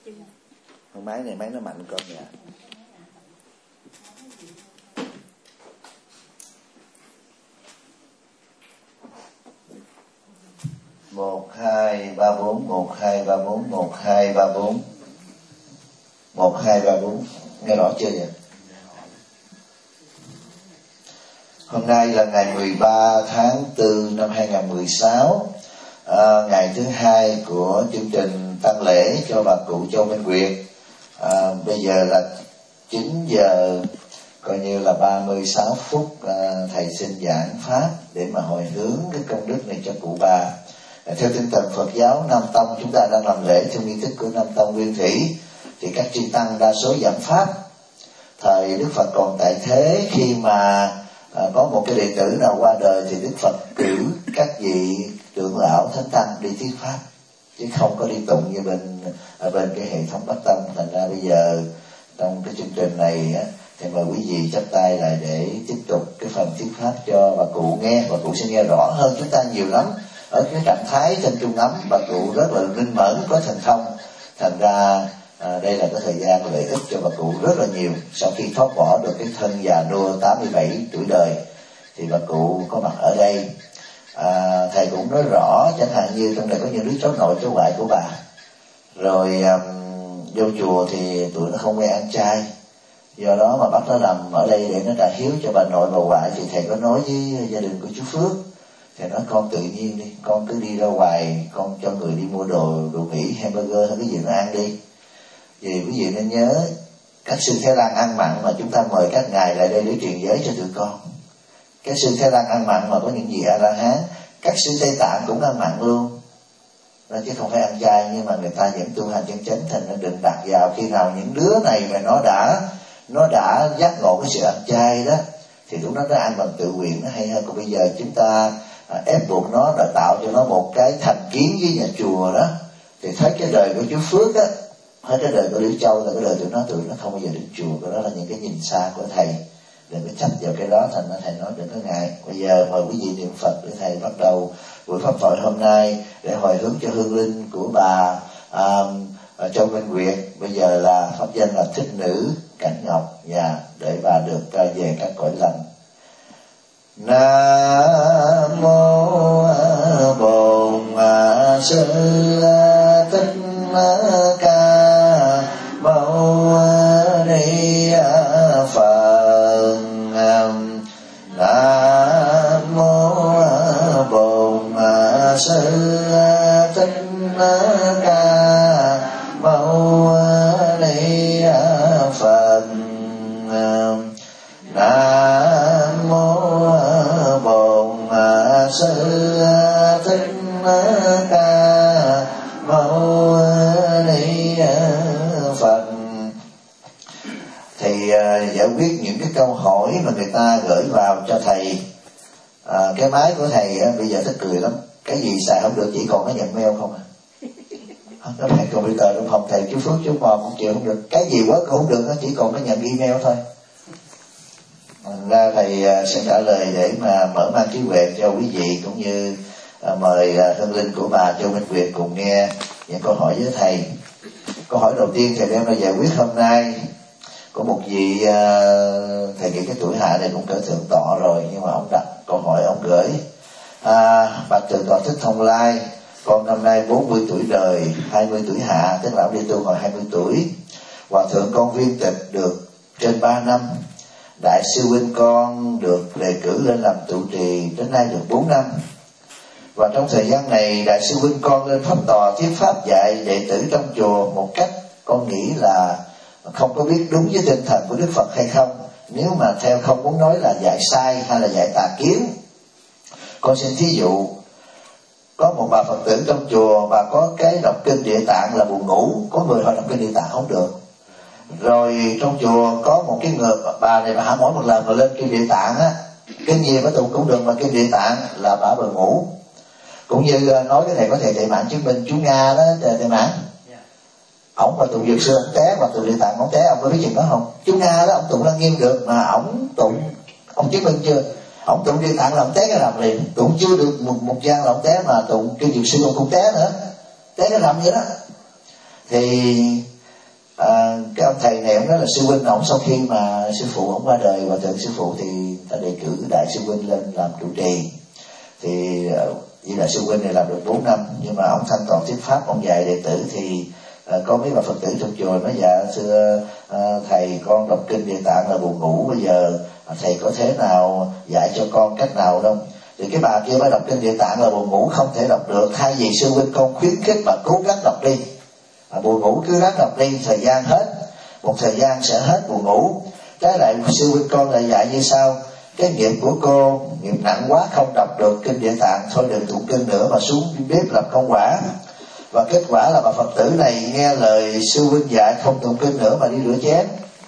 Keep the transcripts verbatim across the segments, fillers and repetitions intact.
Con máy này máy nó mạnh con nhà. Một hai ba bốn, một hai ba bốn, một hai ba bốn, một hai ba bốn. Nghe rõ chưa vậy? Hôm nay là ngày mười ba tháng tư năm hai nghìn không trăm mười sáu, à, ngày thứ hai của chương trình tang lễ cho bà cụ Châu Minh Nguyệt. À, bây giờ là chín giờ, coi như là ba mươi sáu phút, à, thầy xin giảng pháp để mà hồi hướng cái công đức này cho cụ bà. À, theo tinh thần Phật giáo Nam Tông, chúng ta đang làm lễ theo nghi thức của Nam Tông Nguyên Thủy, thì các chư tăng đa số giảng pháp. Thời Đức Phật còn tại thế, khi mà À, có một cái đệ tử nào qua đời thì Đức Phật cử các vị trưởng lão thánh tăng đi thuyết pháp, chứ không có đi tụng như bên ở bên cái hệ thống Bắc Tông. Thành ra bây giờ trong cái chương trình này á, thì mời quý vị chắp tay lại để tiếp tục cái phần thuyết pháp cho bà cụ nghe. Bà cụ sẽ nghe rõ hơn chúng ta nhiều lắm. Ở cái trạng thái trên trung ấm, bà cụ rất là linh mẫn, có thần thông. Thành ra À, đây là cái thời gian lợi ích cho bà cụ rất là nhiều. Sau khi thoát bỏ được cái thân già nua tám mươi bảy tuổi đời thì bà cụ có mặt ở đây. à, Thầy cũng nói rõ, chẳng hạn như trong đây có những đứa cháu nội cháu ngoại của bà, rồi um, vô chùa thì tụi nó không quen ăn chay, do đó mà bắt nó nằm ở đây để nó trả hiếu cho bà nội bà ngoại. Thì thầy có nói với gia đình của chú Phước, thầy nói con tự nhiên đi, con cứ đi ra ngoài, con cho người đi mua đồ đồ Mỹ, hamburger hay cái gì nó ăn đi. Vì quý vị nên nhớ, các sư Thế Lan ăn mặn mà chúng ta mời các ngài lại đây để truyền giới cho tụi con. Các sư Thế Lan ăn mặn mà có những gì A-la-hán. Các sư Tây Tạng cũng ăn mặn luôn, nó chứ không phải ăn chay, nhưng mà người ta vẫn tu hành chân chánh. Thành nó đừng đặt vào khi nào những đứa này mà nó đã nó đã giác ngộ cái sự ăn chay đó, thì lúc đó nó ăn bằng tự nguyện nó hay hơn. Còn bây giờ chúng ta à, ép buộc nó, rồi tạo cho nó một cái thành kiến với nhà chùa đó, thì thấy cái đời của chú Phước á, hết cái đời của Liễu Châu là cái đời tụi nó tụi nó không bao giờ đến chùa. Cái đó là những cái nhìn xa của thầy, đừng có chấp vào cái đó. Thành ra thầy nói đừng có ngại. Bây giờ mời quý vị niệm Phật để thầy bắt đầu buổi pháp thoại hôm nay để hồi hướng cho hương linh của bà um, Châu Minh Nguyệt. Bây giờ là pháp danh là Thích Nữ Cảnh Ngọc, và để bà được uh, về các cõi lành. Nam mô Bổn Sư Thích Ca Mâu Ni Phật. Nam mô Bổn Sư Thích Ca Mâu Ni Phật. Nam mô Bổn Sư Thích Ca Mâu Ni Phật. Thì uh, giải quyết những cái câu hỏi mà người ta gửi vào cho thầy. uh, Cái máy của thầy uh, bây giờ thích cười lắm. Cái gì xài không được, chỉ còn cái nhận mail không à. Nó phải computer đúng không? Thầy chú Phước chú Mò cũng chịu không được. Cái gì quá cũng không được, nó chỉ còn cái nhận email thôi. Thành ra thầy uh, sẽ trả lời để mà mở mang trí huệ cho quý vị, cũng như uh, mời uh, hương linh của bà Châu Minh Nguyệt cùng nghe những câu hỏi với thầy. Câu hỏi đầu tiên thầy đem ra giải quyết hôm nay có một vị uh, thầy nghĩ cái tuổi hạ này cũng cỡ thượng tọa rồi, nhưng mà ông đặt câu hỏi, ông gửi à, bà thượng tọa Thích Thông Lai, con năm nay bốn mươi tuổi đời, hai mươi tuổi hạ, tức là ông đi tu còn hai mươi tuổi. Hòa thượng con viên tịch được trên ba năm. Đại sư huynh con được đề cử lên làm trụ trì đến nay được bốn năm. Và trong thời gian này đại sư huynh con lên pháp tòa thuyết pháp dạy đệ tử trong chùa một cách con nghĩ là không có biết đúng với tinh thần của Đức Phật hay không. Nếu mà theo không muốn nói là dạy sai hay là dạy tà kiến. Con xin thí dụ, có một bà Phật tử trong chùa bà có cái đọc kinh Địa Tạng là buồn ngủ, có người họ đọc kinh Địa Tạng không được. Rồi trong chùa có một cái người bà này bà hả mỗi một lần mà lên kinh Địa Tạng á, kinh gì mà tụng cũng được, mà kinh Địa Tạng là bà buồn ngủ. Cũng như nói cái thầy có thể chạy mạng chứng minh chú Nga đó, thầy mạng ổng mà tụng Dược Sư ổng té, mà tụng Địa Tạng ổng té, ông có biết chuyện đó không? Chú Nga đó ông tụng Lăng Nghiêm được, mà ổng tụng, ông chứng minh chưa? Ông tụng Địa Tạng là ông té cái rầm liền, tụng chưa được một một gian là ông té, mà tụng cái Dược Sư ông cũng té nữa, té cái rầm vậy đó. Thì Cái ông thầy này ông nói là sư huynh ổng sau khi mà sư phụ ổng qua đời, hòa thượng sư phụ, thì ta đề cử đại sư huynh lên làm trụ trì. Thì với đại sư huynh này làm được bốn năm, nhưng mà ông thanh toàn thuyết pháp, ông dạy đệ tử thì uh, có mấy bà Phật tử trong chùa nói dạ xưa uh, thầy con đọc kinh Địa Tạng là buồn ngủ, bây giờ uh, thầy có thế nào dạy cho con cách nào không? Thì cái bà kia mới đọc kinh Địa Tạng là buồn ngủ không thể đọc được, thay vì sư huynh con khuyến khích bà cố gắng đọc đi, à, buồn ngủ cứ ráng đọc đi, thời gian hết, một thời gian sẽ hết buồn ngủ. Trái lại sư huynh con lại dạy như sau: cái nghiệp của cô nghiệp nặng quá không đọc được kinh Địa Tạng, thôi đừng tụng kinh nữa mà xuống bếp làm công quả. Và kết quả là bà Phật tử này nghe lời sư huynh dạy không tụng kinh nữa mà đi rửa chén.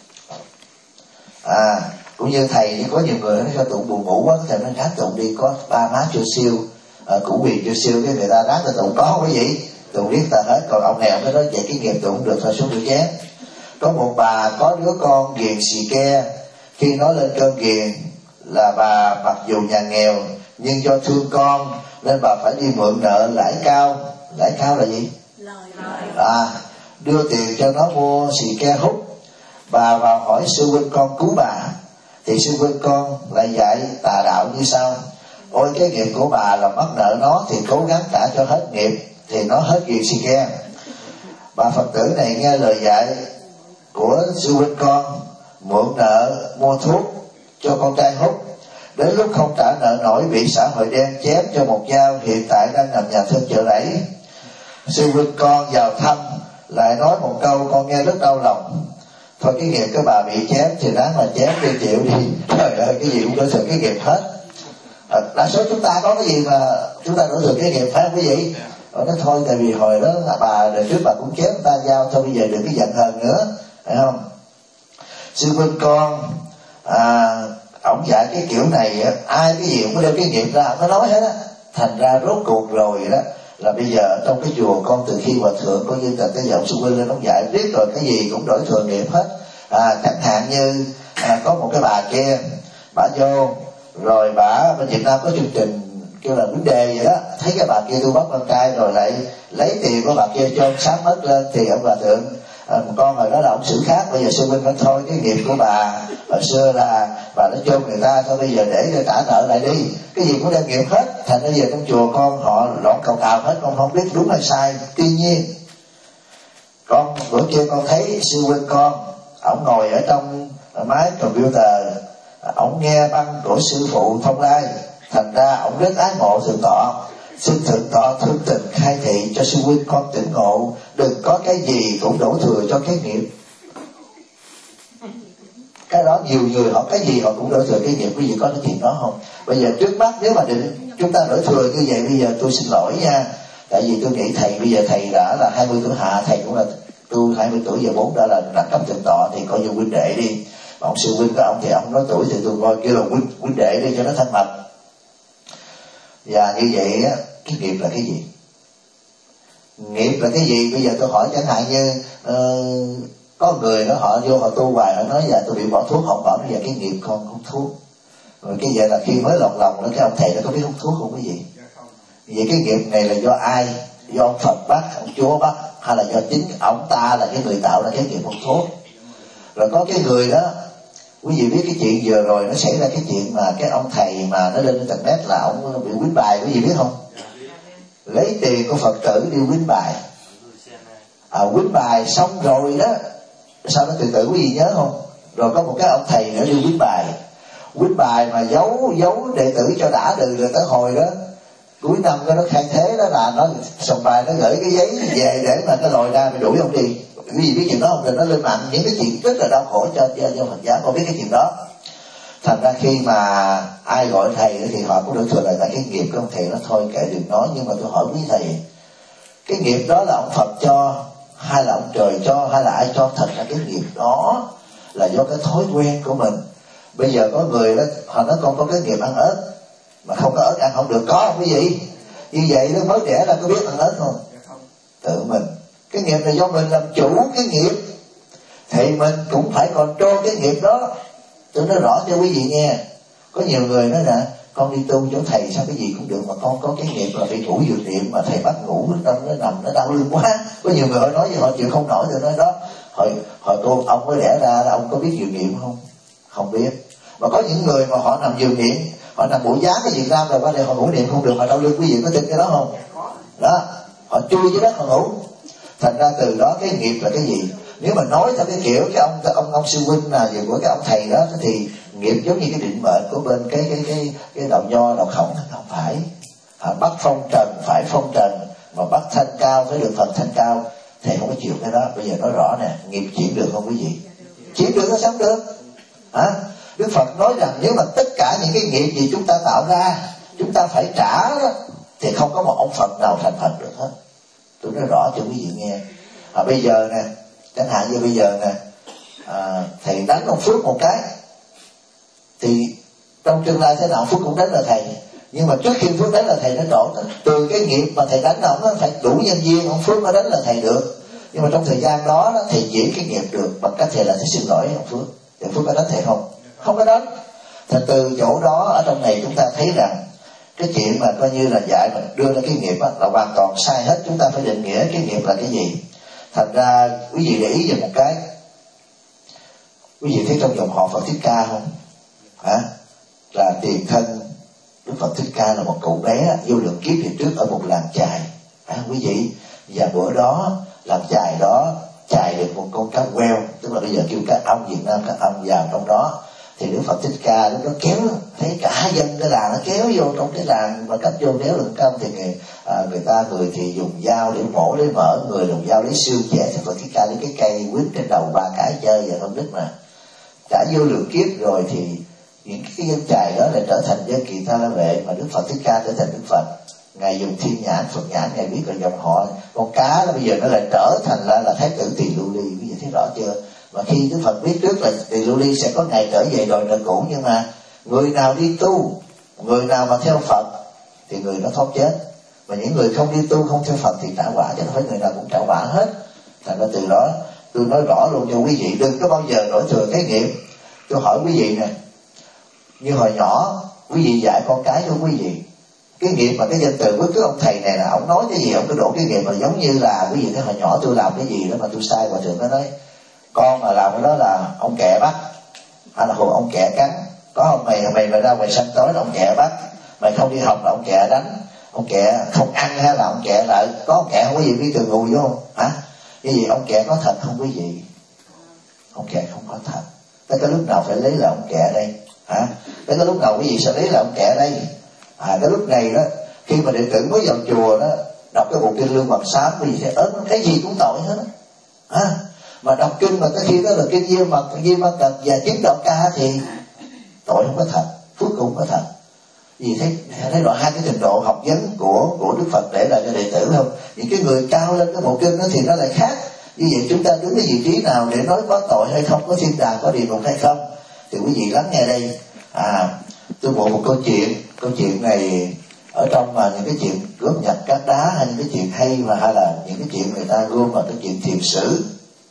À, cũng như thầy thì có nhiều người nói tụng buồn ngủ quá, thầy nói ráng tụng đi, có ba má chưa siêu, à, củ quyền chưa siêu, cái người ta ráng ta tụng, có cái gì tụng riết ta hết. Còn ông này ông mới nói vậy cái nghiệp tụng được thôi, xuống rửa chén. Có một bà có đứa con ghiền xì ke, khi nó lên cơn ghiền là bà mặc dù nhà nghèo nhưng do thương con nên bà phải đi mượn nợ lãi cao. Lãi cao là gì? À, đưa tiền cho nó mua xì ke hút. Bà vào hỏi sư huynh con cứu bà, thì sư huynh con lại dạy tà đạo như sau: ôi cái nghiệp của bà là mắc nợ nó thì cố gắng trả cho hết nghiệp thì nó hết ghiền xì ke. Bà Phật tử này nghe lời dạy của sư huynh con, mượn nợ mua thuốc cho con trai hút, đến lúc không trả nợ nổi bị xã hội đen chém cho một dao, hiện tại đang nằm nhà thương chợ rẫy. Sư huynh con vào thăm lại nói một câu con nghe rất đau lòng: thôi cái nghiệp cái bà bị chém thì đáng là chém đi, chịu đi. Trời ơi, cái gì cũng đổ thừa cái nghiệp hết. À, đa số chúng ta có cái gì mà chúng ta đổ thừa cái nghiệp, phải không quý vị? Nó nói thôi tại vì hồi đó là bà đời trước bà cũng chém ta dao, thôi bây giờ đừng cái giận hờn nữa, phải không? Sư huynh con à, ổng dạy cái kiểu này ai cái gì cũng có đem cái nghiệp ra, nó nói hết á. Thành ra rốt cuộc rồi đó là bây giờ trong cái chùa con từ khi hòa thượng coi như là cái giọng sư huynh lên ông dạy riết rồi cái gì cũng đổi thừa nghiệp hết. À, chẳng hạn như à, có một cái bà kia bà vô rồi bà bên Việt Nam có chương trình kêu là vấn đề vậy đó, thấy cái bà kia tu bắt con trai rồi lại lấy tiền của bà kia cho sáng mất lên, thì ông hòa thượng à, con hồi đó là ông xử khác, bây giờ sư huynh nói thôi cái nghiệp của bà hồi xưa là bà đã chôn người ta, thôi bây giờ để trả nợ lại đi, cái gì cũng đem nghiệp hết. Thành ra giờ trong chùa con họ lộn cào cào hết, con không biết đúng hay sai. Tuy nhiên con bữa kia con thấy sư huynh con ổng ngồi ở trong máy computer, ổng nghe băng của sư phụ thông lai, thành ra ổng rất ái mộ thượng tọa. Xin thượng tọa thương tình khai thị cho sư huynh con tỉnh ngộ, đừng có cái gì cũng đổ thừa cho cái nghiệp. Cái đó nhiều người họ cái gì họ cũng đổ thừa cái nghiệp. Quý vị có nói chuyện đó không? Bây giờ trước mắt nếu mà định chúng ta đổ thừa như vậy, bây giờ tôi xin lỗi nha, tại vì tôi nghĩ thầy bây giờ thầy đã là hai mươi tuổi hạ, thầy cũng là tôi hai mươi tuổi giờ bốn đã là đẳng cấp thượng tọa, thì coi như huynh đệ đi. Mà ông sư huynh của ông thì ông nói tuổi thì tôi coi kêu là huynh, huynh đệ đi cho nó thân mật. Và như vậy á, cái nghiệp là cái gì? Nghiệp là cái gì? Bây giờ tôi hỏi chẳng hạn như uh, có người đó họ vô họ tu hoài, họ nói giờ tôi bị bỏ thuốc, họ bảo bây giờ cái nghiệp con hút thuốc. Rồi cái vậy là khi mới lòng lòng đó cái ông thầy nó có biết hút thuốc không cái gì? Vậy cái nghiệp này là do ai? Do ông Phật bắt, ông Chúa bắt, hay là do chính ông ta là cái người tạo ra cái nghiệp hút thuốc? Rồi có cái người đó, quý vị biết cái chuyện vừa rồi nó xảy ra cái chuyện mà cái ông thầy mà nó lên internet là ông bị quýnh bài, quý vị biết không? Lấy tiền của Phật tử đi quýnh bài. À, quýnh bài xong rồi đó, sao nó từ từ quý vị nhớ không? Rồi có một cái ông thầy nữa đi quýnh bài. Quýnh bài mà giấu giấu đệ tử cho đã được rồi tới hồi đó cuối năm cái nó khai thế đó là nó sòng bài, nó gửi cái giấy về để mà nó lòi ra mà đuổi ông đi. Quý vị biết chuyện đó không? Thì nó lên mạng những cái chuyện rất là đau khổ cho cho, cho Phật giáo, con biết cái chuyện đó. Thành ra khi mà ai gọi thầy thì họ cũng được thừa lại tại cái nghiệp của ông thầy nó thôi kệ đừng nói. Nhưng mà tôi hỏi quý thầy, cái nghiệp đó là ông Phật cho hay là ông trời cho hay là ai cho? Thật ra cái nghiệp đó là do cái thói quen của mình. Bây giờ có người đó họ nói con có cái nghiệp ăn ớt mà không có ớt ăn không được, có không quý vị? Như vậy nó mới trẻ là có biết ăn ớt không? Tự mình. Cái nghiệp này do mình làm chủ cái nghiệp, thì mình cũng phải còn cho cái nghiệp đó. Tôi nói rõ cho quý vị nghe. Có nhiều người nói là con đi tu chỗ thầy sao cái gì cũng được, mà con có cái nghiệp là bị ngủ dược niệm mà thầy bắt ngủ nó nó nằm nó đau lưng quá. Có nhiều người họ nói với họ chịu không nổi rồi nói đó. Hồi hồi cô ông mới đẻ ra là ông có biết dược niệm không? Không biết. Mà có những người mà họ nằm dược niệm, họ nằm buổi giá ở Việt Nam rồi qua đây họ ngủ niệm không được, họ đau lưng. Quý vị có tin cái đó không? Đó, họ chui dưới đất họ ngủ. Thành ra từ đó cái nghiệp là cái gì? Nếu mà nói theo cái kiểu cái ông cái ông ông sư huynh là gì của cái ông thầy đó thì nghiệp giống như cái định mệnh của bên cái cái cái cái đạo nho đạo khổng. Không phải. À, bắt phong trần phải phong trần, mà bắt thanh cao phải được phần thanh cao. Thầy không có chịu cái đó. Bây giờ nói rõ nè, nghiệp chuyển được không quý vị? Chuyển được nó sống được. Hả? À, Đức Phật nói rằng nếu mà tất cả những cái nghiệp gì chúng ta tạo ra chúng ta phải trả đó, thì không có một ông Phật nào thành Phật được hết. Tôi nói rõ cho quý vị nghe. À, bây giờ nè, chẳng hạn như bây giờ nè, à, thầy đánh ông Phước một cái, thì trong tương lai thế nào Phước cũng đánh là thầy. Nhưng mà trước khi Phước đánh là thầy nó trộn, từ cái nghiệp mà thầy đánh là ông phải đủ nhân duyên ông Phước mới đánh là thầy được. Nhưng mà trong thời gian đó, đó thầy chuyển cái nghiệp được bằng cách thầy là thầy xin lỗi ông Phước. Thì Phước có đánh thầy không? Không có đánh. Thì từ chỗ đó ở trong này chúng ta thấy rằng cái chuyện mà coi như là dạy mà đưa ra cái nghiệp đó, là hoàn toàn sai hết. Chúng ta phải định nghĩa cái nghiệp là cái gì. Thành ra quý vị để ý về một cái, quý vị thấy trong dòng họ Phật Thích Ca không? Hả? Là tiền thân Đức Phật Thích Ca là một cậu bé vô lượng kiếp về trước ở một làng chài. À, quý vị, và bữa đó làm chài đó chài được một con cá queo, tức là bây giờ kêu cá ong, Việt Nam cá ong vào trong đó. Thì Đức Phật Thích Ca lúc đó kéo, thấy cả dân cái làng nó kéo vô trong cái làng mà cách vô kéo lượng công. Thì người, à, người ta người thì dùng dao để mổ để mở, người dùng dao lấy xương chẻ. Thì Phật Thích Ca lấy cái cây quýt trên đầu ba cái chơi và không biết mà đã vô lượng kiếp rồi thì những cái dân chài đó lại trở thành dân Kỳ Tha La Vệ, mà Đức Phật Thích Ca trở thành Đức Phật. Ngài dùng thiên nhãn Phật nhãn, ngài biết là dòng họ con cá đó bây giờ nó lại trở thành là, là Thái tử Tỳ Lưu Ly. Bây giờ thấy rõ chưa? Mà khi Đức Phật biết trước là Tỳ Lưu Ly sẽ có ngày trở về đòi nợ cũ, nhưng mà người nào đi tu, người nào mà theo Phật thì người đó thoát chết, mà những người không đi tu không theo Phật thì trả quả, chứ không phải người nào cũng trả quả hết. Thành ra từ đó tôi nói rõ luôn cho quý vị, đừng có bao giờ đổ thừa cái nghiệp. Tôi hỏi quý vị nè, như hồi nhỏ quý vị dạy con cái cho quý vị cái nghiệp mà cái danh từ với cái ông thầy này là ông nói cái gì ông cứ đổ cái nghiệp, mà giống như là quý vị thấy hồi nhỏ tôi làm cái gì đó mà tôi sai, hòa thượng nó nói con mà làm cái đó là ông kẹ bắt, hay là hồ ông kẹ cắn. Có không? Mày mày mày ra ngoài sân tối là ông kẹ bắt, mày không đi học là ông kẹ đánh, ông kẹ không ăn hay là ông kẹ lại. Có ông kẹ không quý vị biết từ ngùi vô không? Hả? Cái gì ông kẹ có thật không quý vị? Ông kẹ không có thật. Tới cái lúc nào phải lấy là ông kẹ đây? Hả? Tới cái lúc nào quý vị sẽ lấy là ông kẹ đây? À, cái lúc này đó, khi mà đệ tử mới vào chùa đó đọc cái bộ kinh Lương Hoàng Sám, quý vị sẽ ớn cái gì cũng tội hết. Hả? Mà đọc kinh mà tới khi đó là kinh Diêm Mật, Diêm Mật Cật và Chính Đạo Ca thì tội không có thật, phước cũng có thật. Vì thế thấy rõ hai cái trình độ học vấn của của Đức Phật để lại cho đệ tử không? Những cái người cao lên cái bộ kinh đó thì nó lại khác. Như vậy chúng ta đứng cái vị trí nào để nói có tội hay không, có thiên đàng, có địa ngục hay không, thì quý vị lắng nghe đây. À, tôi bộ một câu chuyện, câu chuyện này ở trong mà những cái chuyện góp nhặt cát đá, hay những cái chuyện hay, mà hay là những cái chuyện người ta gom vào cái chuyện thiềm sử.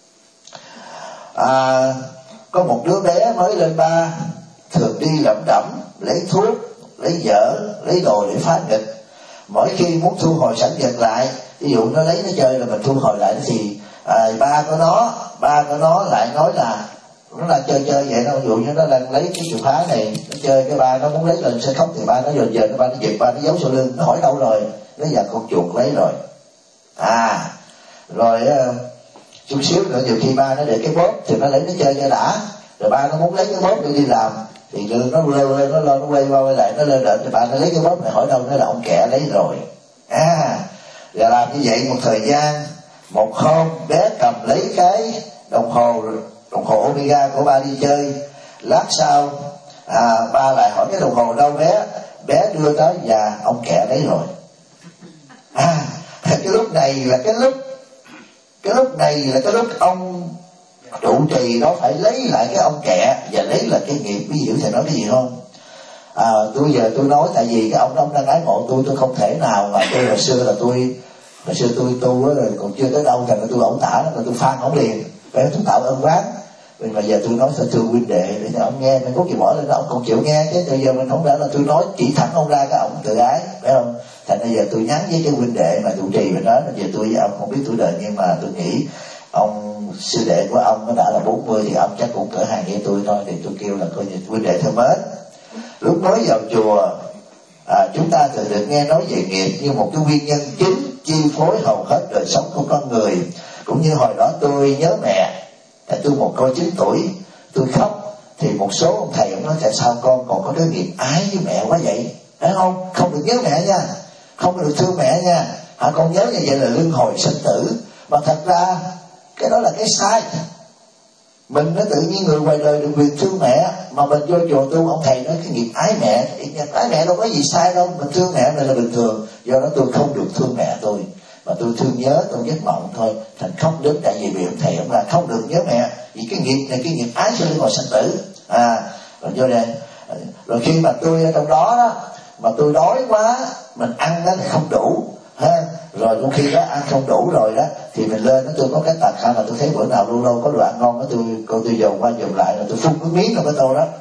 À, có một đứa bé mới lên ba, thường đi lẩm đẩm, lấy thuốc, lấy vợ, lấy đồ để phá nghịch. Mỗi khi muốn thu hồi sẵn vật lại, ví dụ nó lấy nó chơi là mình thu hồi lại, thì à, ba của nó, ba của nó lại nói là nó là chơi chơi vậy đó. Ví dụ như nó đang lấy cái chìa khóa này, nó chơi cái ba nó muốn lấy lên sẽ khóc, thì ba nó dồn dồn, ba nó giật, ba nó giấu sau lưng, nó hỏi đâu rồi, nó giờ con chuột lấy rồi. À, rồi chút xíu nữa nhiều khi ba nó để cái bóp thì nó lấy nó chơi cho đã, rồi ba nó muốn lấy cái bóp để đi làm thì nó leo lên, nó lên, nó quay qua quay lại, nó lên đợt thì ba nó lấy cái bóp này, hỏi đâu, nó là ông kẹ lấy rồi. À, và làm như vậy một thời gian, một hôm bé cầm lấy cái đồng hồ đồng hồ Omega của ba đi chơi. Lát sau à, ba lại hỏi cái đồng hồ đâu bé, bé đưa tới và ông kẹ lấy rồi. À, cái lúc này là cái lúc cái lúc này là cái lúc ông trụ trì đó phải lấy lại cái ông kẹ và lấy là cái nghiệp. Quý hiểu thầy nói cái gì không? À, tôi giờ tôi nói tại vì cái ông ông đang ái mộ tôi, tôi không thể nào mà tôi hồi xưa là tôi hồi xưa tôi tu rồi còn chưa tới đâu, thành ra tôi ổng tả là tôi phan ổng liền, phải tôi tạo ơn quán. Mà giờ tôi nói thật thương huynh đệ để cho ông nghe, mình có gì bỏ lên đó ông còn chịu nghe chứ. Bây giờ mình không đã là tôi nói chỉ thẳng ông ra cái ông tự ái, phải không? Thành ra giờ tôi nhắn với cái huynh đệ mà trụ trì mình nói là giờ tôi với ông không biết tuổi đời, nhưng mà tôi nghĩ ông sư đệ của ông nó đã là bốn mươi thì ông chắc cũng cỡ hàng với tôi thôi, thì tôi kêu là coi như huynh đệ thân mến. Lúc mới vào chùa à, chúng ta thường được nghe nói về nghiệp như một cái nguyên nhân chính chi phối hầu hết đời sống của con người. Cũng như hồi đó tôi nhớ mẹ, tại tôi một cô chín tuổi, tôi khóc thì một số ông thầy ông nói tại sao con còn có đứa nghiệp ái với mẹ quá vậy, phải không? Không được nhớ mẹ nha, không được thương mẹ nha, hả? Con nhớ như vậy là luân hồi sinh tử. Mà thật ra cái đó là cái sai. Mình nó tự nhiên người ngoài đời được quyền thương mẹ, mà mình vô chùa tu ông thầy nói cái nghiệp ái mẹ, ái mẹ đâu có gì sai đâu, mình thương mẹ này là bình thường. Do đó tôi không được thương mẹ tôi, mà tôi thương nhớ tôi giấc mộng thôi, thành khóc đến tại vì bị ông thầy ông là không được nhớ mẹ, vì cái nghiệp này cái nghiệp ái sẽ luân hồi sinh tử. À rồi vô đây, rồi khi mà tôi ở trong đó đó mà tôi đói quá, mình ăn đó thì không đủ ha, rồi trong khi đó ăn không đủ rồi đó thì mình lên đó, tôi có cái tật ha, mà tôi thấy bữa nào lâu lâu có đồ ăn ngon đó tôi cô tôi dồn qua dồn lại, rồi tôi phun cái miếng vào cái tô đó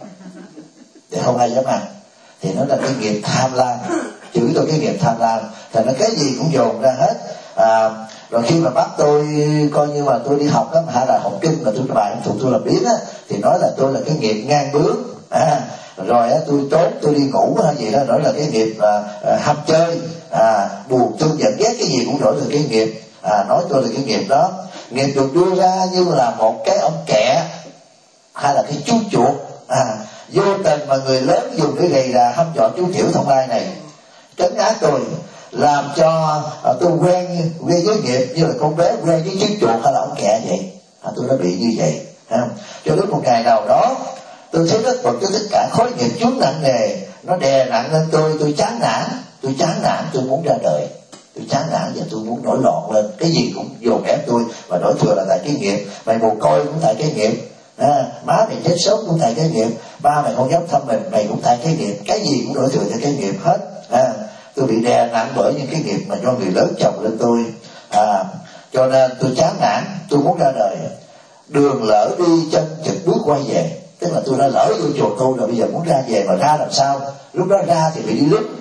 để không ai dám ăn. Thì nó là cái nghiệp tham lam, chửi tôi cái nghiệp tham lam, thành nó cái gì cũng dồn ra hết. À, rồi khi mà bắt tôi coi như mà tôi đi học đó, hay là học kinh mà tôi các bạn thuộc tôi làm biết á, thì nói là tôi là cái nghiệp ngang bướng. À, rồi á, tôi trốn tôi đi ngủ hay gì đó, nói là cái nghiệp à, à, ham chơi, à, buồn thương giận ghét cái gì cũng nói là cái nghiệp, à, nói tôi là cái nghiệp đó. Nghiệp được đưa ra như là một cái ông kẹ hay là cái chú chuột, à, vô tình mà người lớn dùng cái gầy là hăm dọa chú tiểu Thông Lai này trấn áp tôi, làm cho à, tôi quen quen với nghiệp như là con bé quen với chú chuột hay là ông kẹ vậy. À, tôi đã bị như vậy. À, cho đến một ngày nào đó tôi thấy rất bực, tôi tất cả khối nghiệp chướng nặng nề nó đè nặng lên tôi, tôi chán nản, tôi chán nản, tôi muốn ra đời, tôi chán nản và tôi muốn nổi loạn lên, cái gì cũng dồn ép tôi và nói thừa là tại cái nghiệp. Mày mồ côi cũng tại cái nghiệp, à, má mày chết sớm cũng tại cái nghiệp, ba mày không dám thăm mình, mày cũng tại cái nghiệp, cái gì cũng đổ thừa cho cái nghiệp hết. À, tôi bị đè nặng bởi những cái nghiệp mà do người lớn chồng lên tôi. À, cho nên tôi chán nản, tôi muốn ra đời. Đường lỡ đi chân chực bước quay về, tức là tôi đã lỡ vô chùa tu rồi, bây giờ muốn ra về mà ra làm sao? Lúc đó ra thì bị đi lứt,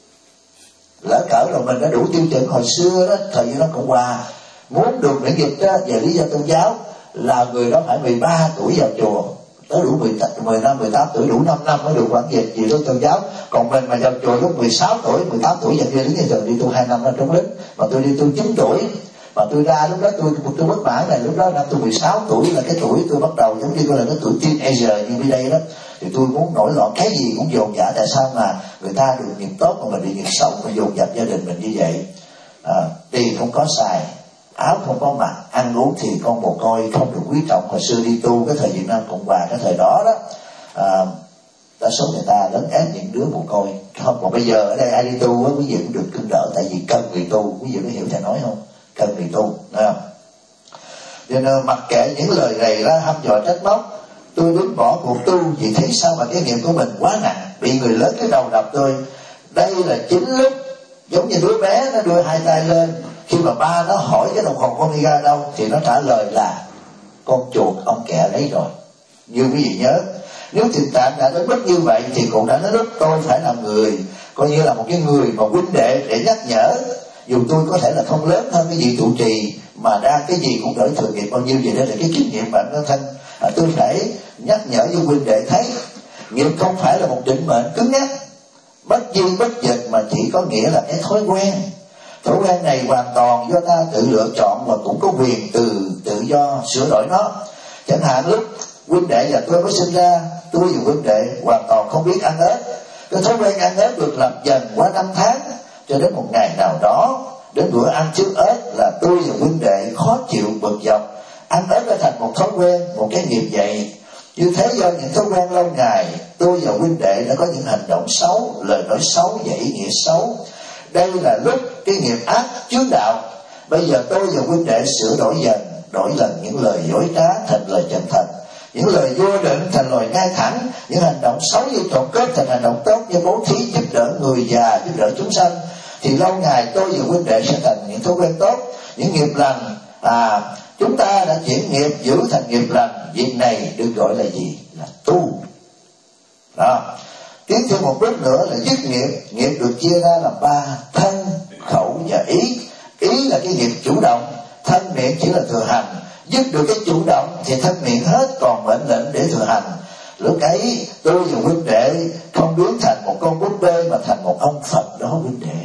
lỡ cỡ rồi mình đã đủ tiêu chuẩn. Hồi xưa đó thời gian đó Cộng Hòa muốn được miễn dịch đó về lý do tôn giáo là người đó phải mười ba tuổi vào chùa, tới đủ mười năm mười tám tuổi, đủ năm năm mới được quản dịch gì đó tôn giáo. Còn mình mà vào chùa lúc mười sáu tuổi mười tám tuổi dành đi đến giờ đi tu hai năm là trống lính, mà tôi đi tu chín tuổi. Mà tôi ra lúc đó tôi tôi bất mãn này, lúc đó năm tôi mười sáu tuổi là cái tuổi tôi bắt đầu giống như tôi là cái tuổi teenager như bên đây đó, thì tôi muốn nổi loạn, cái gì cũng dồn dập. Tại sao mà người ta được nghiệp tốt mà mình bị nghiệp xấu, mà dồn dập gia đình mình như vậy? À, tiền không có xài, áo không có mặc, ăn uống thì con mồ côi không được quý trọng. Hồi xưa đi tu cái thời Việt Nam Cộng Hòa cái thời đó đó, à, đa số người ta lấn ép những đứa mồ côi không. Còn bây giờ ở đây ai đi tu á, quý vị cũng được cưng đỡ, tại vì cần người tu. Quý vị có hiểu thầy nói không? Cần người tu. À, cho nên mặc kệ những lời rầy ra hăm dọa trách móc, tôi đứng bỏ cuộc tu vì thấy sao mà cái nghiệp của mình quá nặng, bị người lớn cái đầu đập tôi. Đây là chính lúc giống như đứa bé nó đưa hai tay lên, khi mà ba nó hỏi cái đồng hồ con đi ra đâu thì nó trả lời là con chuột ông kẹ lấy rồi. Như quý vị nhớ, nếu tình trạng đã đến mức như vậy thì cũng đã đến lúc tôi phải làm người, coi như là một cái người mà huynh đệ để nhắc nhở. Dù tôi có thể là không lớn hơn cái vị trụ trì mà đang cái gì cũng đổi thừa nghiệp bao nhiêu vậy, đó là cái kinh nghiệm bản thân. À, tôi phải nhắc nhở với huynh đệ thấy nghiệp không phải là một định mệnh cứng nhắc bất di bất dịch, mà chỉ có nghĩa là cái thói quen. Thói quen này hoàn toàn do ta tự lựa chọn và cũng có quyền từ tự do sửa đổi nó. Chẳng hạn lúc huynh đệ và tôi mới sinh ra, tôi và huynh đệ hoàn toàn không biết ăn ớt. Cái thói quen ăn ớt được làm dần qua năm tháng, cho đến một ngày nào đó đến bữa ăn trước ớt là tôi và huynh đệ khó chịu bực dọc. Ăn ớt đã thành một thói quen, một cái nghiệp vậy. Như thế do những thói quen lâu ngày, tôi và huynh đệ đã có những hành động xấu, lời nói xấu và ý nghĩa xấu. Đây là lúc cái nghiệp ác chướng đạo. Bây giờ tôi và huynh đệ sửa đổi dần, đổi lần những lời dối trá thành lời chân thành, những lời vô định thành lời ngay thẳng, những hành động xấu như trộm cướp thành hành động tốt như bố thí, giúp đỡ người già, giúp đỡ chúng sanh. Thì lâu ngày tôi và huynh đệ sẽ thành những thói quen tốt, những nghiệp lành. À, chúng ta đã chuyển nghiệp giữ thành nghiệp lành, việc này được gọi là gì? Là tu. Đó. Tiếp theo một bước nữa là dứt nghiệp. Nghiệp được chia ra là ba: thân, khẩu và ý. Ý là cái nghiệp chủ động, thân miệng chỉ là thừa hành. Dứt được cái chủ động thì thân miệng hết còn mệnh lệnh để thừa hành. Lúc ấy tôi và huynh đệ không biến thành một con búp bê mà thành một ông Phật đó huynh đệ.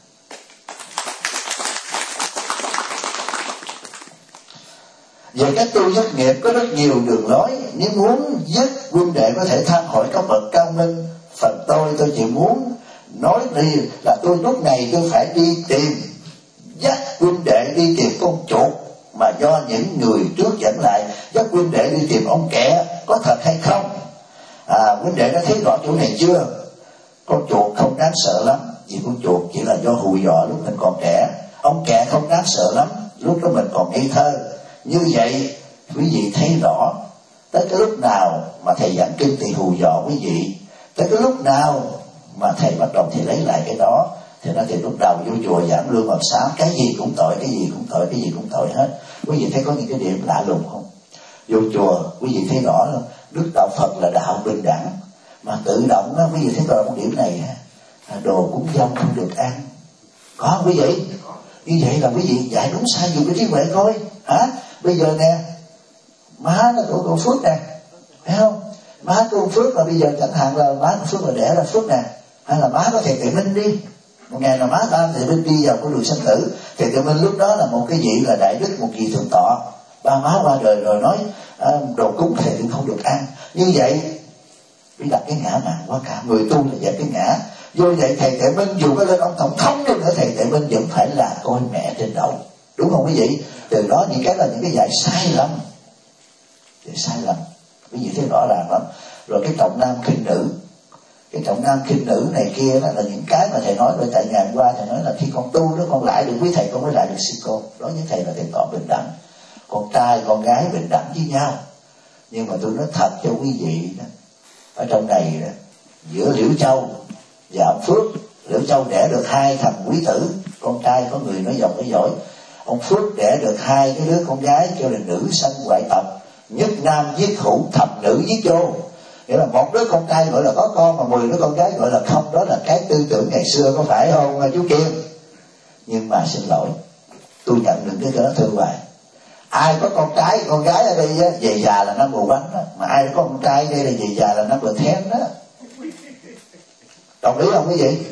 Về cách tu dứt nghiệp có rất nhiều đường lối. Nếu muốn dứt, huynh đệ có thể tham hỏi các bậc cao minh. Phần tôi tôi chỉ muốn nói đi là tôi lúc này tôi phải đi tìm, dắt huynh đệ đi tìm con chuột mà do những người trước dẫn lại. Dắt huynh đệ đi tìm ông kẻ có thật hay không? À, huynh đệ đã thấy rõ chỗ này chưa? Con chuột không đáng sợ lắm, vì con chuột chỉ là do hù dọa lúc mình còn trẻ. Ông kẻ không đáng sợ lắm, lúc đó mình còn ngây thơ. Như vậy quý vị thấy rõ, tới cái lúc nào mà thầy giảng kinh thì hù dọa quý vị, tới cái lúc nào mà thầy bắt đầu thì lấy lại cái đó. Thì nó thì lúc đầu vô chùa giảng lương bằng sáng, cái gì cũng tội, cái gì cũng tội, cái gì cũng tội hết. Quý vị thấy có những cái điểm lạ lùng không? Vô chùa quý vị thấy rõ không? Đức Đạo Phật là đạo bình đẳng, mà tự động đó quý vị thấy rõ một điểm này, đồ cúng dông không được ăn. Có không quý vị? Như vậy là quý vị dạy đúng sai dùng cái trí huệ coi. Hả? Bây giờ nè, má nó của con Phước nè, phải không? Má của con Phước là bây giờ chẳng hạn là má của Phước là đẻ ra Phước nè, hay là má có thầy Tuệ Minh đi. Một ngày nào má ta Tuệ Minh đi vào con đường sanh tử, thầy Tuệ Minh lúc đó là một cái vị là đại đức, một vị thượng tọa. Ba má qua đời rồi nói à, đồ cúng thầy cũng không được ăn. Như vậy bị đặt cái ngã mạn quá cả. Người tu là dẹp cái ngã. Vô vậy thầy Tuệ Minh dù có lên ông tổng thống nữa, thầy Tuệ Minh vẫn phải là coi mẹ trên đầu. Đúng không quý vị? Từ đó những cái là những cái dạy sai lầm, dạy sai lầm. Quý vị thấy rõ ràng lắm. Rồi cái trọng nam khinh nữ, cái trọng nam khinh nữ này kia đó là những cái mà thầy nói rồi. Tại ngày hôm qua thầy nói là khi con tu đó con lại được quý thầy, con mới lại được sư cô. Đó với thầy là thầy tỏ bình đẳng, con trai con gái bình đẳng với nhau. Nhưng mà tôi nói thật cho quý vị đó, ở trong này đó, giữa Liễu Châu và ông Phước, Liễu Châu đẻ được hai thằng quý tử, con trai có người nói giọng nói giỏi. Ông Phước đẻ được hai cái đứa con gái kêu là nữ sanh ngoại tộc, nhất nam giết hữu, thập nữ giết vô. Nghĩa là một đứa con trai gọi là có con, mà mười đứa con gái gọi là không. Đó là cái tư tưởng ngày xưa, có phải không chú Kim? Nhưng mà xin lỗi, tôi nhận được cái đó thưa hoài. Ai có con trai con gái ở đây á, về già là nó bù bánh đó. Mà ai có con trai đây là về già là nó bờ thén đó. Đồng ý không quý vị?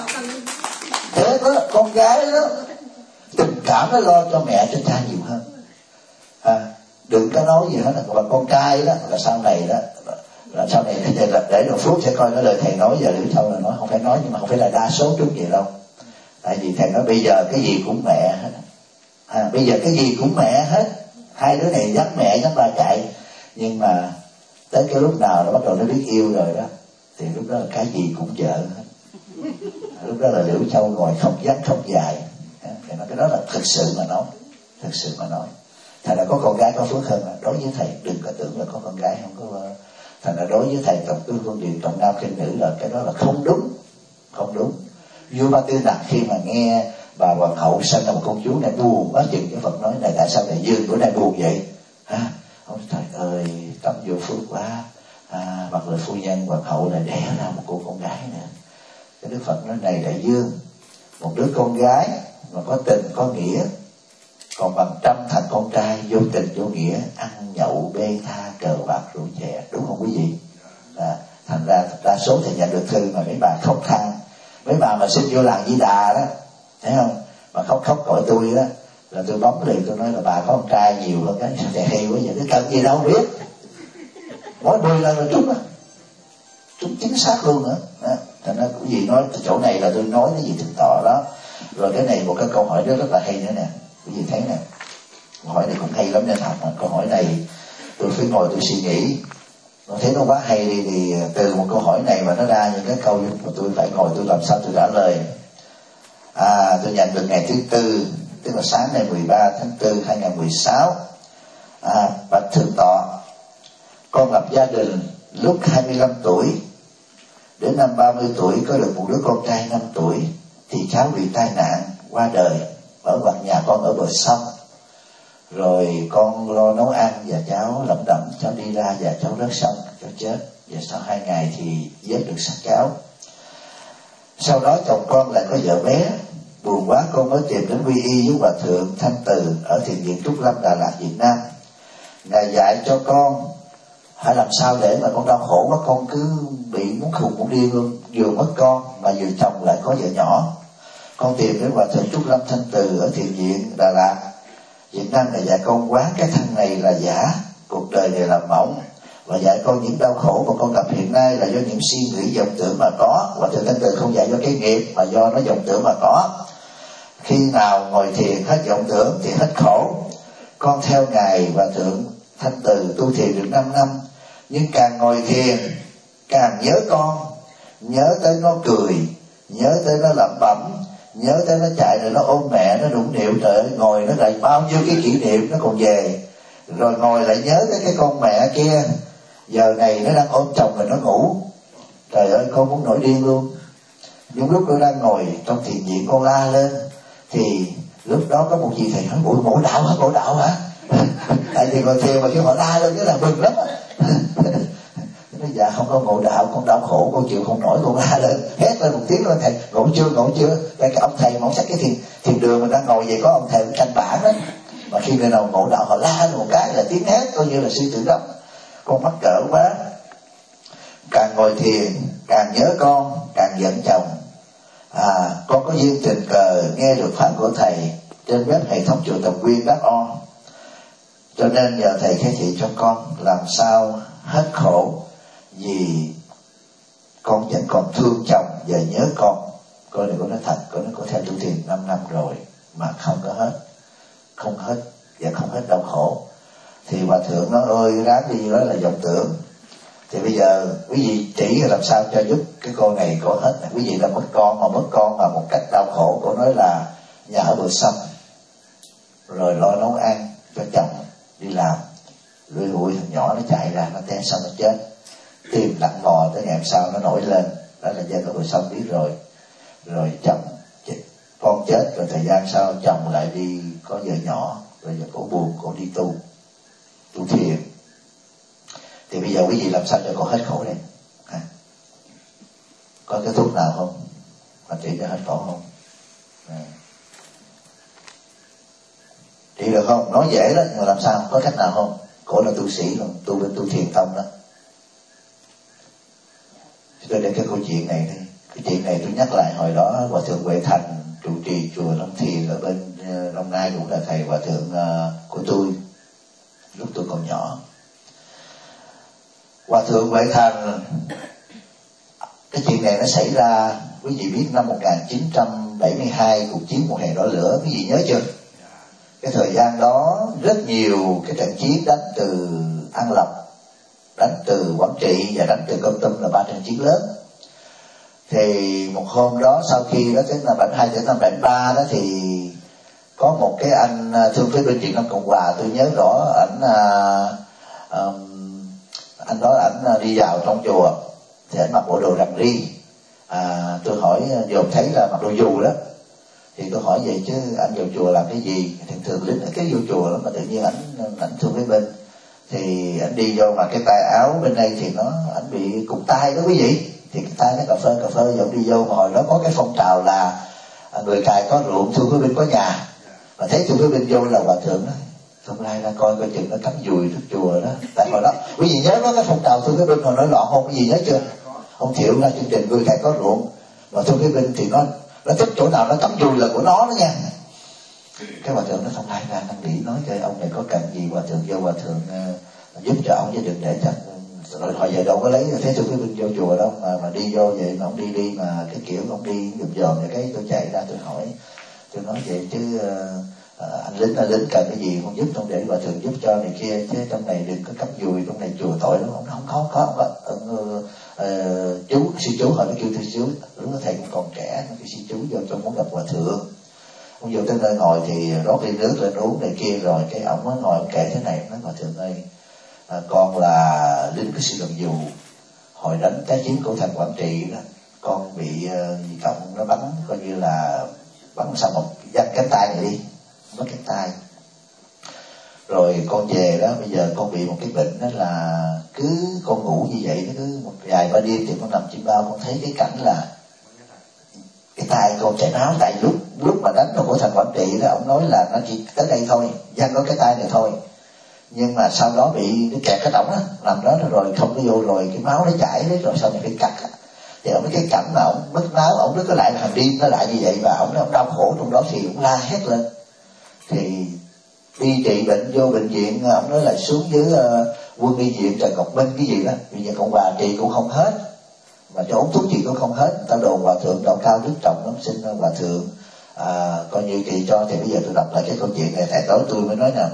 Thế đó, con gái đó tình cảm nó lo cho mẹ trên cha nhiều hơn. À, đừng có nói gì hết. Và con trai đó là sau này đó, là sau này để, để được Phước sẽ coi cái lời thầy nói. Giờ Liễu Châu là nói không phải nói, nhưng mà không phải là đa số trúng vậy đâu. Tại vì thầy nói bây giờ cái gì cũng mẹ hết. À, bây giờ cái gì cũng mẹ hết. Hai đứa này dắt mẹ dắt ba chạy. Nhưng mà tới cái lúc nào nó bắt đầu nó biết yêu rồi đó, thì lúc đó là cái gì cũng vợ hết. Lúc đó là Liễu Châu ngồi không dắt không dài. Thì cái đó là thực sự mà nói, thực sự mà nói. Thầy đã có con gái có phước hơn. Là đối với thầy đừng có tưởng là có con gái không có. Thầy đã đối với thầy trọng tư phương điều trọng nam khinh nữ là cái đó là không đúng, không đúng. Vua Ba Tư Nặc khi mà nghe bà hoàng hậu sinh là một công chúa này buồn quá chừng, cái Phật nói này tại sao đại dương bữa nay buồn vậy? Ha, ông trời ơi tâm vô phước quá. À, hoặc là phu nhân hoàng hậu là đẻ ra một cô con gái nữa. Cái Đức Phật nói này đại dương, một đứa con gái mà có tình có nghĩa còn bằng trăm thằng con trai vô tình vô nghĩa, ăn nhậu bê tha cờ bạc rượu chè. Đúng không quý vị? À, thành ra đa số thì nhận được thư mà mấy bà khóc than, mấy bà mà xin vô làng Di Đà đó, thấy không, mà khóc khóc gọi tôi đó, là tôi bấm liền tôi nói là bà có con trai nhiều hơn cái sao thầy hay quá vậy, cái cần gì đâu biết, mỗi mười lần là trúng á, trúng chính xác luôn nữa. À, thành ra cái gì nói chỗ này là tôi nói cái gì thực tỏ đó. Rồi cái này một cái câu hỏi đó rất là hay nữa nè, quý vị thấy nè, câu hỏi này cũng hay lắm nên học. Câu hỏi này tôi phải ngồi tôi suy nghĩ, tôi thấy nó quá hay đi, thì từ một câu hỏi này mà nó ra những cái câu mà tôi phải ngồi tôi làm sao tôi trả lời. À, tôi nhận được ngày thứ tư, tức là sáng ngày mười ba tháng tư hai nghìn mười sáu. À, bạch thượng tọa, con lập gia đình lúc hai mươi lăm tuổi, đến năm ba mươi tuổi có được một đứa con trai năm tuổi, thì cháu bị tai nạn qua đời ở gần nhà con ở bờ sông. Rồi con lo nấu ăn và cháu lẩm đẩm cháu đi ra và cháu rớt sông, cháu chết. Và sau hai ngày thì vớt được xác cháu. Sau đó chồng con lại có vợ bé. Buồn quá con mới tìm đến quy y với Hòa Thượng Thanh Từ ở thiền viện Trúc Lâm, Đà Lạt, Việt Nam. Ngài dạy cho con phải làm sao để mà con đau khổ quá, con cứ bị muốn khùng muốn điên luôn. Vừa mất con mà vừa chồng lại có vợ nhỏ. Con tìm đến Hòa Thượng Trúc Lâm Thanh Từ ở thiền viện Đà Lạt, Việt Nam. Ngài dạy con quán cái thân này là giả, cuộc đời này là mỏng, và dạy con những đau khổ mà con gặp hiện nay là do những suy nghĩ vọng tưởng mà có. Hòa Thượng Thanh Từ không dạy do cái nghiệp mà do nó vọng tưởng mà có. Khi nào ngồi thiền hết vọng tưởng thì hết khổ. Con theo Ngài Hòa Thượng Thanh Từ tu thiền được năm năm, nhưng càng ngồi thiền càng nhớ con, nhớ tới nó cười, nhớ tới nó lẩm bẩm, nhớ tới nó chạy rồi nó ôm mẹ, nó nũng nịu. Trời ơi, ngồi nó lại bao nhiêu cái kỷ niệm nó còn về. Rồi ngồi lại nhớ tới cái con mẹ kia, giờ này nó đang ôm chồng rồi nó ngủ. Trời ơi, con muốn nổi điên luôn. Những lúc tôi đang ngồi trong thiền viện, con la lên thì lúc đó có một vị thầy nói: Ủa, ngộ đạo hả, ngộ đạo hả? Tại vì ngồi thiền mà khi họ la lên cái là mừng lắm. Nói dạ không có ngộ đạo, con đau khổ, con chịu không nổi, con la lên hét lên một tiếng lên: Thầy ngộ chưa, ngộ chưa? Tại cái ông thầy mà ông chắc cái thiền, thiền đường mình đang ngồi vậy, có ông thầy canh bản đó, mà khi người nào ngộ đạo họ la lên một cái là tiếng hét coi như là sư tử đốc. Con mắc cỡ quá. Càng ngồi thiền càng nhớ con, càng giận chồng. À, con có duyên tình cờ nghe được pháp của thầy trên web hệ thống chùa Tầm Quyên đắc on, cho nên nhờ thầy khai thị cho con làm sao hết khổ, vì con vẫn còn thương chồng và nhớ con. Con này con nói thật, con nói con theo tu thiền năm năm rồi mà không có hết, không hết và không hết đau khổ. Thì Hòa Thượng nói: ơi ráng đi, đó là vọng tưởng. Thì bây giờ quý vị chỉ làm sao cho giúp cái con này có hết. Quý vị đã mất con, mà mất con mà một cách đau khổ. Cô nói là nhà ở bờ sông, rồi lo nấu ăn cho chồng đi làm, lùi hụi thằng nhỏ nó chạy ra, nó té xong nó chết. Tìm lặn mò tới ngày hôm sau nó nổi lên. Đó là dân ở bờ sông biết rồi. Rồi chồng con chết, rồi thời gian sau chồng lại đi có vợ nhỏ, rồi giờ cổ buồn, cổ đi tu tu thiền. Thì bây giờ quý vị làm sao cho con hết khổ đây? À, có cái thuốc nào không mà trị cho hết khổ không? À, trị được không? Nói dễ đó, nhưng mà làm sao? Có cách nào không? Cổ là tu sĩ, còn tu bên tu thiền tông đó. Tôi để cái câu chuyện này đi. Cái chuyện này tôi nhắc lại hồi đó Hòa Thượng Huệ Thành trụ trì chùa Long Thiền ở bên Long Nai, cũng là thầy Hòa Thượng uh, của tôi lúc tôi còn nhỏ. Hòa Thượng Huệ Thành, cái chuyện này nó xảy ra, quý vị biết năm một nghìn chín trăm bảy mươi hai cuộc chiến mùa hè đỏ lửa, quý vị nhớ chưa? Cái thời gian đó rất nhiều cái trận chiến đánh từ An Lộc, đánh từ Quảng Trị và đánh từ Kon Tum, là ba trận chiến lớn. Thì một hôm đó sau khi đó đến năm bảy hai đến năm bảy ba đó, thì có một cái anh thương phế binh Việt Nam Cộng Hòa, tôi nhớ rõ ảnh uh, um, anh đó ảnh đi vào trong chùa thì ảnh mặc bộ đồ rằn ri. À, tôi hỏi, dồn thấy là mặc đồ dù đó, thì tôi hỏi vậy chứ anh vào chùa làm cái gì? Thường thường lính cái vô chùa đó, mà tự nhiên ảnh ảnh thương phế binh thì ảnh đi vô mà cái tay áo bên đây thì nó ảnh bị cụt tay đó quý vị, thì cái tay nó cà phê cà phê rồi đi vô. Mà hồi đó có cái phong trào là người cài có ruộng, thương phế binh có nhà, mà thấy thương phế binh vô là Hòa Thượng đó không lai ra coi coi chừng nó cắm dùi trước chùa đó. Tại hồi đó quý vị nhớ có cái phong trào thương phế binh hồi nổi loạn không? Quý vị nhớ chưa? Ông Thiệu ra chương trình người cài có ruộng, mà thương phế binh thì nó nó thích chỗ nào nó cắm dùi là của nó đó nha. Cái Hòa Thượng nó không lai ra, năn nỉ nói cho ông này có cần gì Hòa Thượng vô, Hòa Thượng uh, giúp cho ông, chứ đừng để cho. Rồi hồi giờ đâu có lấy thế thương phế binh vô chùa đâu mà mà đi vô vậy, mà ông đi đi mà cái kiểu ông đi dùm dòm vậy. Cái tôi chạy ra tôi hỏi, tôi nói vậy chứ uh, À, anh lính anh lính cần cái gì không giúp không, để Hòa Thượng giúp cho này kia, chứ trong này đừng có cắm dùi, trong này chùa tội lắm. Không không có không có ông, uh, chú sư chú hỏi nó kêu thưa chú, lúc đó thầy cũng còn trẻ, nó kêu sư chú vô cho muốn gặp Hòa Thượng. Ông vô tới nơi ngồi thì rót ly nước lên uống này kia, rồi cái ông mới ngồi ông kể thế này, nói Hòa Thượng ơi, à, con là lính của sư Đoàn Dù, hồi đánh tái chiến của thành Quảng Trị đó, con bị uh, cộng nó bắn coi như là bắn sang một dắt cánh tay này đi, mất cái tay. Rồi con về đó, bây giờ con bị một cái bệnh đó là cứ con ngủ như vậy, nó cứ một vài ba đêm thì con nằm chim bao, con thấy cái cảnh là cái tay con chảy máu. Tại lúc lúc mà đánh vào của thằng quản trị đó, ông nói là nó chỉ tới đây thôi, văng có cái tay này thôi, nhưng mà sau đó bị nó kẹt cái đổng á, làm đó rồi không có vô, rồi cái máu nó chảy đấy, rồi sau này phải cắt á. Thì ông cái cảnh mà ông mất máu, ông cứ lại hàng đêm nó lại như vậy, và ông nó đau khổ trong đó thì ông la hét lên. Thì đi trị bệnh vô bệnh viện, ông nói là xuống dưới uh, quân y viện Trần Ngọc Minh cái gì đó, bây giờ Cộng Hòa trị cũng không hết, mà cho uống thuốc trị cũng không hết. Người ta đồn hòa thượng độ cao đức trọng lắm, xin hòa thượng à, coi như trị cho. Thì bây giờ tôi đọc lại cái câu chuyện này, tại tối tôi mới nói nè.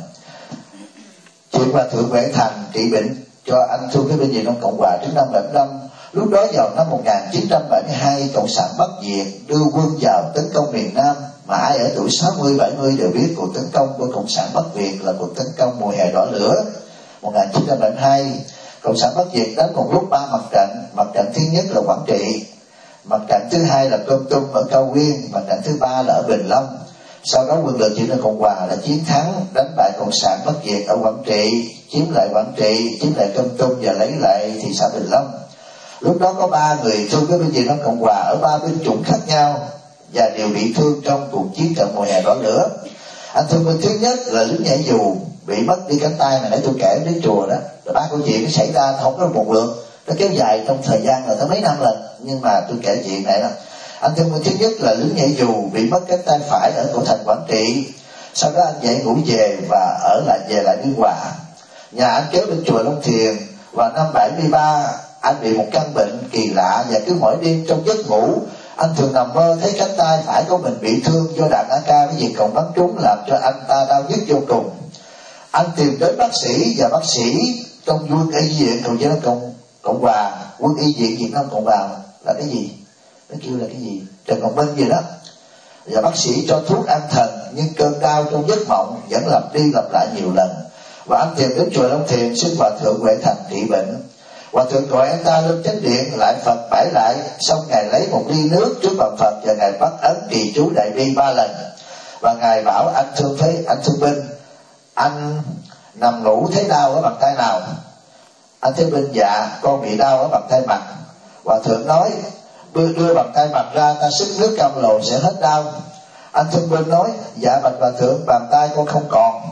Chuyện hòa thượng Huệ Thành trị bệnh cho anh thương cái bệnh viện trong Cộng Hòa trước năm bảy mươi lăm. Lúc đó vào năm một nghìn chín trăm bảy mươi hai, Cộng sản Bắc Việt đưa quân vào tấn công miền Nam, mà ai ở tuổi sáu mươi bảy mươi đều biết cuộc tấn công của Cộng sản Bắc Việt là cuộc tấn công mùa hè đỏ lửa. một nghìn chín trăm bảy mươi hai, Cộng sản Bắc Việt đánh một lúc ba mặt trận. Mặt trận thứ nhất là Quảng Trị, mặt trận thứ hai là Kon Tum ở Cao Nguyên, mặt trận thứ ba là ở Bình Long. Sau đó quân lực Việt Nam Cộng Hòa đã chiến thắng, đánh bại Cộng sản Bắc Việt ở Quảng Trị, chiếm lại Quảng Trị, chiếm lại Kon Tum và lấy lại thị xã Bình Long. Lúc đó có ba người thương với Việt Nam Cộng Hòa ở ba binh chủng khác nhau và đều bị thương trong cuộc chiến trận mùa hè đỏ lửa. Anh thương binh thứ nhất là lính nhảy dù, bị mất đi cánh tay mà nãy tôi kể đến chùa đó. Rồi ba câu chuyện nó xảy ra không có một lượt, nó kéo dài trong thời gian là tới mấy năm lần, nhưng mà tôi kể chuyện này là anh thương binh thứ nhất là lính nhảy dù, bị mất cánh tay phải ở cổ thành Quảng Trị. Sau đó anh dậy ngủ về và ở lại về lại Biên Hòa. Nhà anh kéo đến chùa Long Thiền. Và năm bảy mươi ba, anh bị một căn bệnh kỳ lạ, và cứ mỗi đêm trong giấc ngủ anh thường nằm mơ thấy cánh tay phải của mình bị thương do đạn a ca cái gì cộng bắn trúng, làm cho anh ta đau nhức vô cùng. Anh tìm đến bác sĩ, và bác sĩ trong quân y viện Cộng Hòa Cộng Cộng Hòa quân y viện Việt Nam Cộng Hòa là cái gì? Nó kêu là cái gì? Trần Ngọc Minh gì đó. Và bác sĩ cho thuốc an thần, nhưng cơn đau trong giấc mộng vẫn lặp đi lặp lại nhiều lần. Và anh tìm đến chùa Long Thiền xin hòa thượng Huệ Thành trị bệnh. Hòa thượng gọi anh ta lên chánh điện lại Phật bãi lại, xong ngài lấy một ly nước trước bàn Phật và ngài bắt ấn trì chú đại bi ba lần. Và ngài bảo anh thương thấy anh thương binh, anh nằm ngủ thấy đau ở bàn tay nào? Anh thương binh dạ con bị đau ở bàn tay mặt. Hòa thượng nói đưa, đưa bàn tay mặt ra, ta sức nước cam lồ sẽ hết đau. Anh thương binh nói dạ bạch hòa thượng, bàn tay con không còn,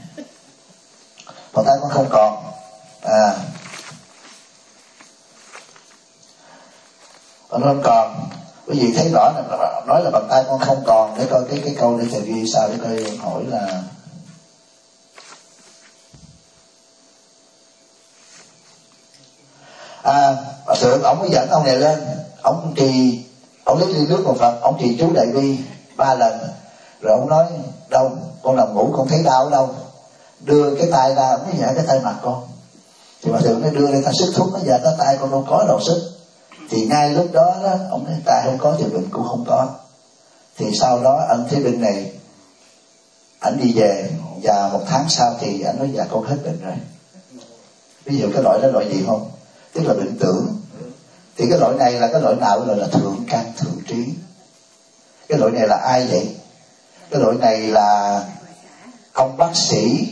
bàn tay con không còn. À con không còn, quý vị thấy rõ là nói là bàn tay con không còn. Để coi cái cái câu để thầy ghi sao, để coi hỏi là à hòa thượng ông mới dẫn ông này lên, ông trì, ông lấy ly nước một Phật, ông trì chú đại bi ba lần, rồi ông nói đâu con nằm ngủ con thấy đau ở đâu, đưa cái tay ra, ông nói dạ cái tay mặt con. Thì hòa thượng mới đưa lên ta sức thuốc, nó dạ cái tay con đâu có đâu sức. Thì ngay lúc đó, đó ông nói tay không có thì bệnh cũng không có. Thì sau đó anh Thế Binh này anh đi về, và một tháng sau thì anh nói dạ con hết bệnh rồi. Ví dụ cái loại đó loại gì không? Tức là bệnh tưởng. Thì cái loại này là cái loại nào? Gọi là thượng căn thượng trí. Cái loại này là ai vậy? Cái loại này là ông bác sĩ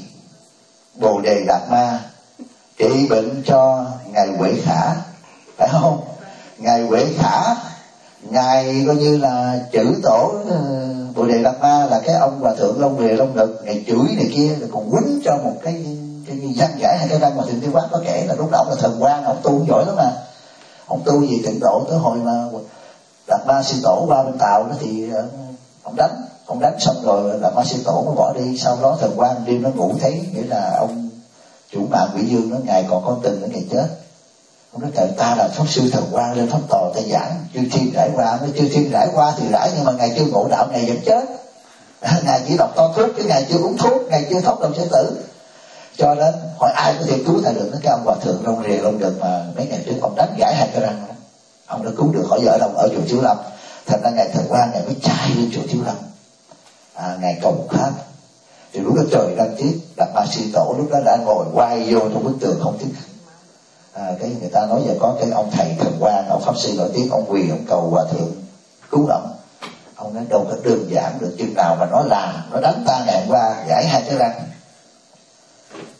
Bồ Đề Đạt Ma trị bệnh cho ngài Huệ Khả, phải không? Ngài Huệ Khả, ngài coi như là chữ tổ uh, Bồ Đề Đạt Ma là cái ông hòa thượng Long Đề Long Đực, ngài chửi này kia, rồi còn quýnh cho một cái cái văn giải hay cái răng mà Thượng Tiêu Quán có kể là lúc đầu là thần quan, ông tu giỏi lắm mà. Ông tu gì tịnh độ tới hồi mà Đạt Ma Sư Tổ qua bên Tàu đó thì uh, ông đánh, ông đánh xong rồi Đạt Ma Sư Tổ mới bỏ đi. Sau đó thần quan đêm nó ngủ thấy, nghĩa là ông chủ mạng Quỷ Dương đó, ngài còn con tình nữa, ngài chết. Ông nói trời, ta là pháp sư thần quan lên pháp tòa ta giảng chư thiên rải qua, nói chư thiên rải qua thì rải, nhưng mà ngài chưa ngộ đạo ngài vẫn chết. Ngài chỉ đọc to thuốc chứ ngài chưa uống thuốc, ngài chưa thoát đồng sẽ tử. Cho nên hỏi ai có thể cứu ta được? Nó cái ông hòa thượng Long Rìa Long Đực mà mấy ngày trước ông đánh gãy hai cái răng, ông đã cứu được khỏi vợ đồng ở chùa Chiếu Lâm. Thành ra ngài thần quan ngài mới chạy lên chùa Chiếu Lâm, à, ngài cầu pháp. Thì lúc đó trời đang tiết, Đạt Ma Sư Tổ lúc đó đã ngồi quay vô trong bức tường không tiếng. À, cái người ta nói giờ có cái ông thầy thần quan, ông pháp sư nổi tiếng, ông quỳ ông cầu hòa thượng cứu ông. Ông nói đâu có đơn giản được chừng nào mà nó làm, nó đánh ta ngày hôm qua gãy hai cái răng.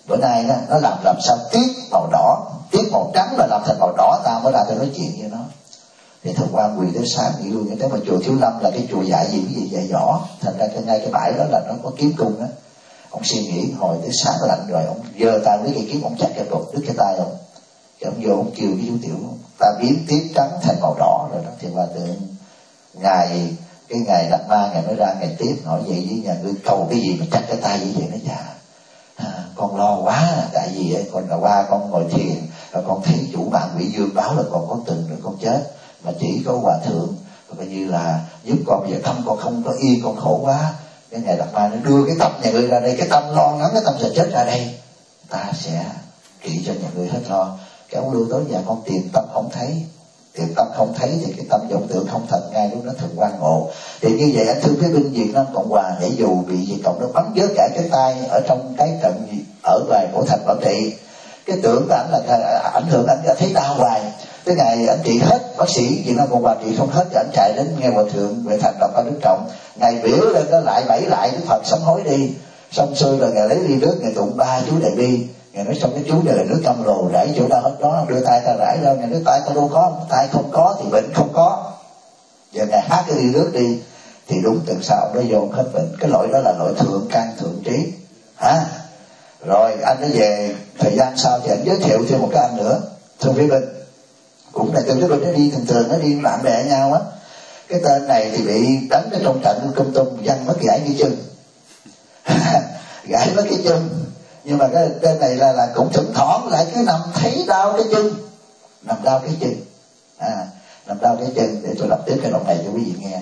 bữa nay đó, nó làm làm sao tiết màu đỏ, tiết màu trắng là làm thành màu đỏ, ta mới ra tôi nói chuyện với nó. Thì Thượng Quan quỳ tới sáng nghỉ luôn. Thế mà chùa Thiếu Lâm là cái chùa dạy gì cái gì dạy võ, thành ra cái ngay cái bãi đó là nó có kiếm cung đó. Ông suy nghĩ hồi tới sáng lạnh rồi, ông giơ tay với cây kiếm, ông chắc cái đột đứt cái tay ông. Cái ông vô ông kêu cái chú Tiểu, ta biến tiết trắng thành màu đỏ rồi đó. Thì Hòa Thượng ngày cái ngày Đạt Ma ngày mới ra ngày tiếp hỏi vậy với nhà ngươi cầu cái gì mà chắc cái tay như vậy? Nó dạ à, con lo quá, tại vì ấy, con là qua con ngồi thiền rồi con thấy chủ mạng bị dương báo là còn có từng rồi con chết, mà chỉ có Hòa Thượng coi như là giúp con. Bây giờ tâm con không có yên, con khổ quá. Cái ngày Đạt Ma nó đưa cái tâm nhà ngươi ra đây, cái tâm lo lắng cái tâm sẽ chết ra đây, ta sẽ trị cho nhà ngươi hết lo. Cái ông đưa tới nhà con tìm tâm không thấy, tìm tâm không thấy thì cái tâm vọng tưởng không thật, ngay lúc đó Thượng Quan ngộ. Thì như vậy anh thương phế binh Việt Nam Cộng Hòa, để dù bị Việt Cộng nó bắn vớt cả cái tay ở trong cái trận ở ngoài của thành Quảng Trị, cái tưởng của anh là ảnh hưởng, anh thấy đau hoài. Cái ngày anh trị hết, bác sĩ Việt Nam Cộng Hòa trị không hết thì anh chạy đến nghe Hòa Thượng về thành Đọc Ca Đức Trọng, ngày biểu lên nó lại bẫy lại Đức Phật sám hối đi. Xong xuôi rồi ngày lấy ly nước, ngày tụng ba chú Đại Bi, ngày nói xong cái chú này là nước cam lồ, rải chỗ nào hết đó, đưa tay ta rải ra, ngày nói tay ta đâu có, tay không có thì bệnh không có. Giờ ngày hát cái ly nước đi, thì đúng tuần sau nó vô hết bệnh. Cái lỗi đó là lỗi thượng căn thượng trí hả? Rồi anh nó về thời gian sau thì anh giới thiệu thêm một cái anh nữa, Thương Phế Binh, cũng là từ cái bệnh nó đi thường thường nó đi bạn bè nhau á. Cái tên này thì bị đánh ở trong trận Công Tung, văng mất gãy cái chân gãy mất cái chân. Nhưng mà cái tên này là là cũng thỉnh thoảng lại cứ nằm thấy đau cái chân, nằm đau cái chân à, nằm đau cái chân. Để tôi đọc tiếp cái đoạn này cho quý vị nghe.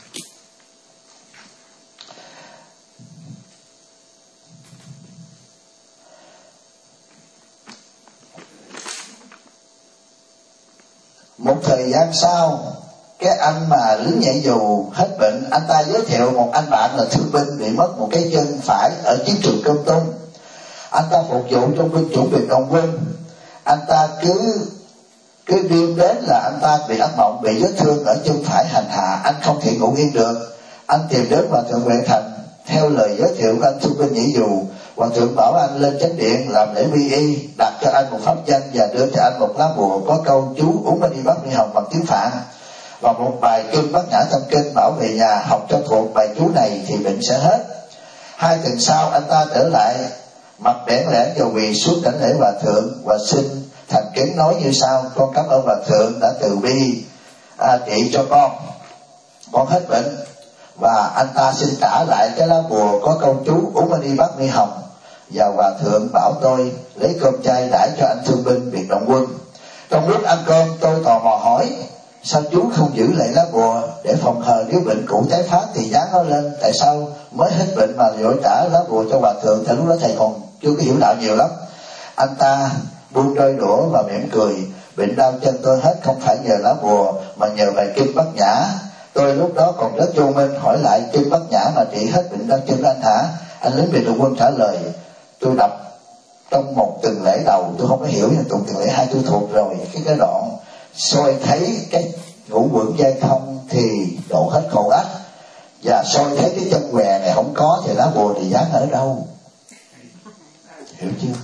Một thời gian sau, cái anh mà lính nhảy dù hết bệnh, anh ta giới thiệu một anh bạn là thương binh bị mất một cái chân phải ở chiến trường Công Tung. Anh ta phục vụ trong binh chủng Biệt Động Quân. Anh ta cứ cứ đêm đến là anh ta bị ác mộng, bị vết thương ở chân phải hành hạ, anh không thể ngủ yên được. Anh tìm đến Hòa Thượng Huệ Thành, theo lời giới thiệu của anh thương binh nhảy dù, Hòa Thượng bảo anh lên chánh điện làm lễ quy y, đặt cho anh một pháp danh và đưa cho anh một lá bùa có câu chú Uống Mani Bát Ni Hồng bằng tiếng Phạn và một bài kinh Bát Nhã Tâm Kinh, bảo về nhà học cho thuộc bài chú này thì bệnh sẽ hết. Hai tuần sau anh ta trở lại, mặt đẽn lẽn và quỳ xuống đảnh lễ Hòa Thượng và xin thành kính nói như sau: con cảm ơn Hòa Thượng đã từ bi à, trị cho con, con hết bệnh. Và anh ta xin trả lại cái lá bùa có câu chú Uống Mani Bát Ni Hồng, và Hòa Thượng bảo tôi lấy cơm chay đãi cho anh thương binh Biệt Động Quân. Trong lúc ăn cơm tôi tò mò hỏi sao chú không giữ lại lá bùa để phòng hờ nếu bệnh cũ tái phát thì dán nó lên, tại sao mới hết bệnh mà vội trả lá bùa cho Hòa Thượng? Tại lúc đó thầy còn chưa có hiểu đạo nhiều lắm. Anh ta buông đôi đũa và mỉm cười: bệnh đau chân tôi hết không phải nhờ lá bùa mà nhờ bài kinh Bát Nhã. Tôi lúc đó còn rất vô minh, hỏi lại kinh Bát Nhã mà trị hết bệnh đau chân anh hả? Anh lính Biệt Động Quân trả lời: tôi đọc trong một tuần lễ đầu tôi không có hiểu, nhưng tuần tuần lễ hai tôi thuộc rồi. Cái cái đoạn soi thấy cái ngũ quẩn dây không thì độ hết khổ ách, và soi thấy cái chân què này không có thì lá bùa thì dán ở đâu? Hiểu chưa?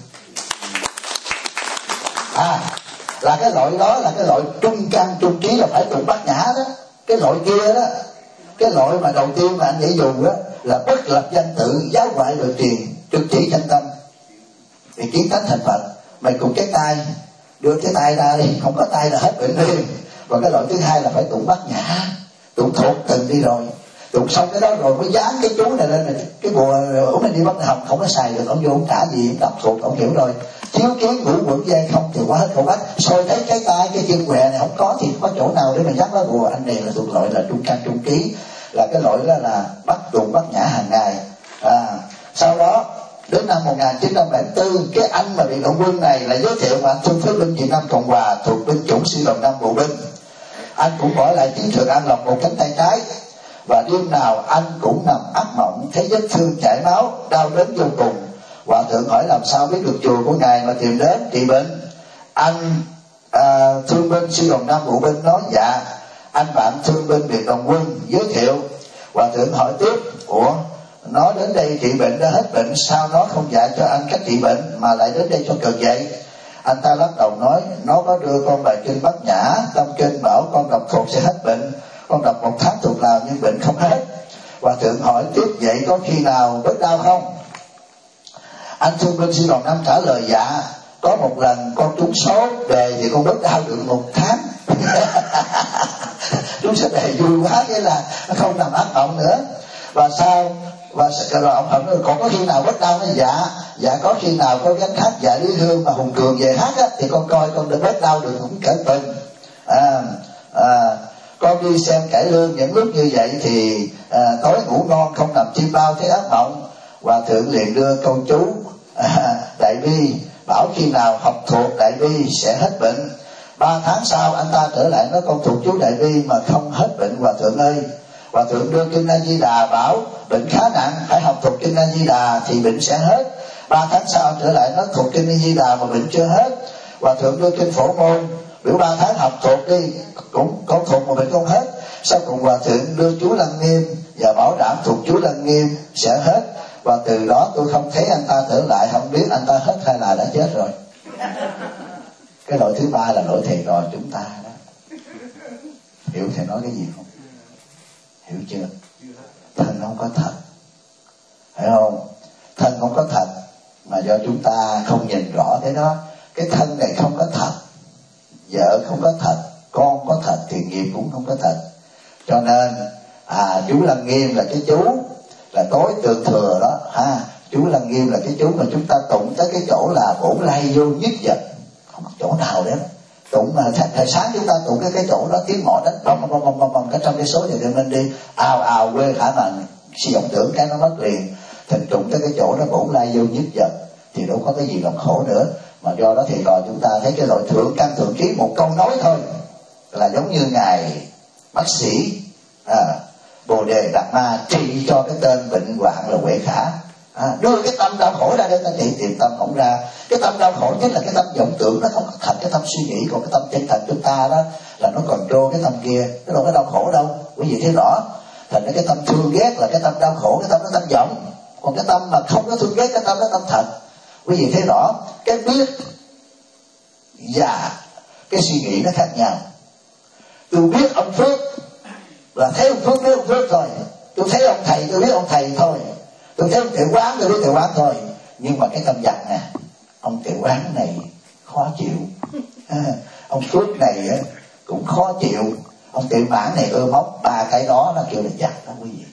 À, là cái loại đó là cái loại trung căn trung trí, là phải tụng Bát Nhã đó. Cái loại kia đó, cái loại mà đầu tiên mà anh dễ dùng đó là bất lập danh tự, giáo ngoại lời truyền, trực chỉ chân tâm thì kiến tánh thành Phật. Mày cùng cái tay, đưa cái tay ra đi, không có tay là hết bệnh liền. Và cái loại thứ hai là phải tụng Bát Nhã, tụng thuộc từng đi rồi, tụng xong cái đó rồi mới dán cái chú này lên. Cái bùa Uống Mani Bát Ni Hồng không có xài được, ông vô ông trả gì, ông đọc thuộc, ông hiểu rồi. Chiếu kiến ngũ quẩn dây không thì quá hết khổ ách, soi thấy cái tay cái chân què này không có thì có chỗ nào để mà dán lá bùa. Anh này là thuộc loại là trung căn trung trí, là cái loại đó là bắt tụng Bát Nhã hàng ngày. À, sau đó đến năm một nghìn chín trăm bảy mươi tư, cái anh mà Biệt Động Quân này là giới thiệu mà anh Thương Phế Binh Việt Nam Cộng Hòa thuộc binh chủng Sư đoàn năm bộ binh. Anh cũng bỏ lại chiến trường An Lộc một cánh tay trái, và đêm nào anh cũng nằm ác mộng thấy vết thương chảy máu, đau đớn vô cùng. Hòa Thượng hỏi làm sao biết được chùa của ngài mà tìm đến trị bệnh. Anh à, thương binh Sư đoàn năm bộ binh nói dạ anh bạn thương binh Biệt Động Quân giới thiệu. Hòa Thượng hỏi tiếp: ủa nó đến đây trị bệnh, nó hết bệnh, sao nó không dạy cho anh cách trị bệnh mà lại đến đây cho cực vậy? Anh ta lắc đầu nói, nó có đưa con bài kinh Bát Nhã, trong kinh bảo con đọc thuộc sẽ hết bệnh, con đọc một tháng thuộc nào nhưng bệnh không hết. Hòa thượng hỏi tiếp, vậy có khi nào bớt đau không? Anh Thương Minh Sư Đoàn Năm trả lời, dạ, có một lần con trúng số đề thì con bớt đau được một tháng. Trúng số đề vui quá, nghĩa là nó không nằm ác mộng nữa. Và sao? Và rồi ông hỏi, còn có khi nào bớt đau không? Dạ, dạ có khi nào có gánh hát Dạ Lý Hương mà Hùng Cường về hát á, thì con coi con được bớt đau được cũng cỡ tuần. À, à, con đi xem cải lương những lúc như vậy thì à, tối ngủ ngon không nằm chim bao thấy ác mộng. Hòa thượng liền đưa câu chú à, Đại Bi, bảo khi nào học thuộc Đại Bi sẽ hết bệnh. Ba tháng sau anh ta trở lại nói, con thuộc chú Đại Bi mà không hết bệnh Hòa thượng ơi. Hòa thượng đưa kinh A Di Đà bảo bệnh khá nặng, phải học thuộc kinh A Di Đà thì bệnh sẽ hết. Ba tháng sau anh trở lại nói thuộc kinh A Di Đà mà bệnh chưa hết. Hòa thượng đưa kinh Phổ Môn, biểu ba tháng học thuộc đi, cũng có thuộc mà bệnh không hết. Sau cùng Hòa thượng đưa chú Lăng Nghiêm và bảo đảm thuộc chú Lăng Nghiêm sẽ hết. Và từ đó tôi không thấy anh ta trở lại, không biết anh ta hết hay là đã chết rồi. Cái lỗi thứ ba là lỗi thầy trò chúng ta đó. Hiểu thầy nói cái gì không? Hiểu chưa? Thân không có thật, phải không? Thân không có thật mà do chúng ta không nhìn rõ thế đó. Cái thân này không có thật, vợ không có thật, con có thật thì nghiệp cũng không có thật. Cho nên à chú Lăng Nghiêm là cái chú là tối tường thừa đó ha. Chú Lăng Nghiêm là cái chú mà chúng ta tụng tới cái chỗ là bổn lai vô nhất vật, không có chỗ nào đấy. Tụng mà thời sáng chúng ta tụng cái cái chỗ đó tiếng mõ đánh bom bom bom bom bom cái trong cái số giờ cho nên đi ào ào quê khả năng suy vọng tưởng cái nó mất liền. Thành tụng tới cái chỗ đó bổn lai vô nhất vật thì đâu có cái gì làm khổ nữa. Mà do đó thì còn chúng ta thấy cái loại thượng căn thượng trí một câu nói thôi là giống như ngài bác sĩ à, Bồ Đề Đạt Ma trị cho cái tên bệnh hoạn là Huệ Khả. À, đưa cái tâm đau khổ ra để ta trị, tìm tâm không ra. Cái tâm đau khổ nhất là cái tâm vọng tưởng, nó không thành cái tâm suy nghĩ. Còn cái tâm chân thành chúng ta đó là nó còn trô cái tâm kia, nó đâu có đau khổ đâu, quý vị thấy rõ. Thành ra cái tâm thương ghét là cái tâm đau khổ, cái tâm nó tâm vọng. Còn cái tâm mà không có thương ghét, cái tâm nó tâm thật, quý vị thấy rõ. Cái biết và cái suy nghĩ nó khác nhau. Tôi biết ông Phước là thấy ông Phước biết ông Phước thôi. Tôi thấy ông thầy tôi biết ông thầy thôi. Tôi thấy ông Tiểu Quán tôi biết Tiểu Quán thôi. Nhưng mà cái tâm giận nè, ông Tiểu Quán này khó chịu à, ông Phước này cũng khó chịu, ông Tiểu Mãn này ưa móc. Ba cái đó nó kêu là giận đó quý vị,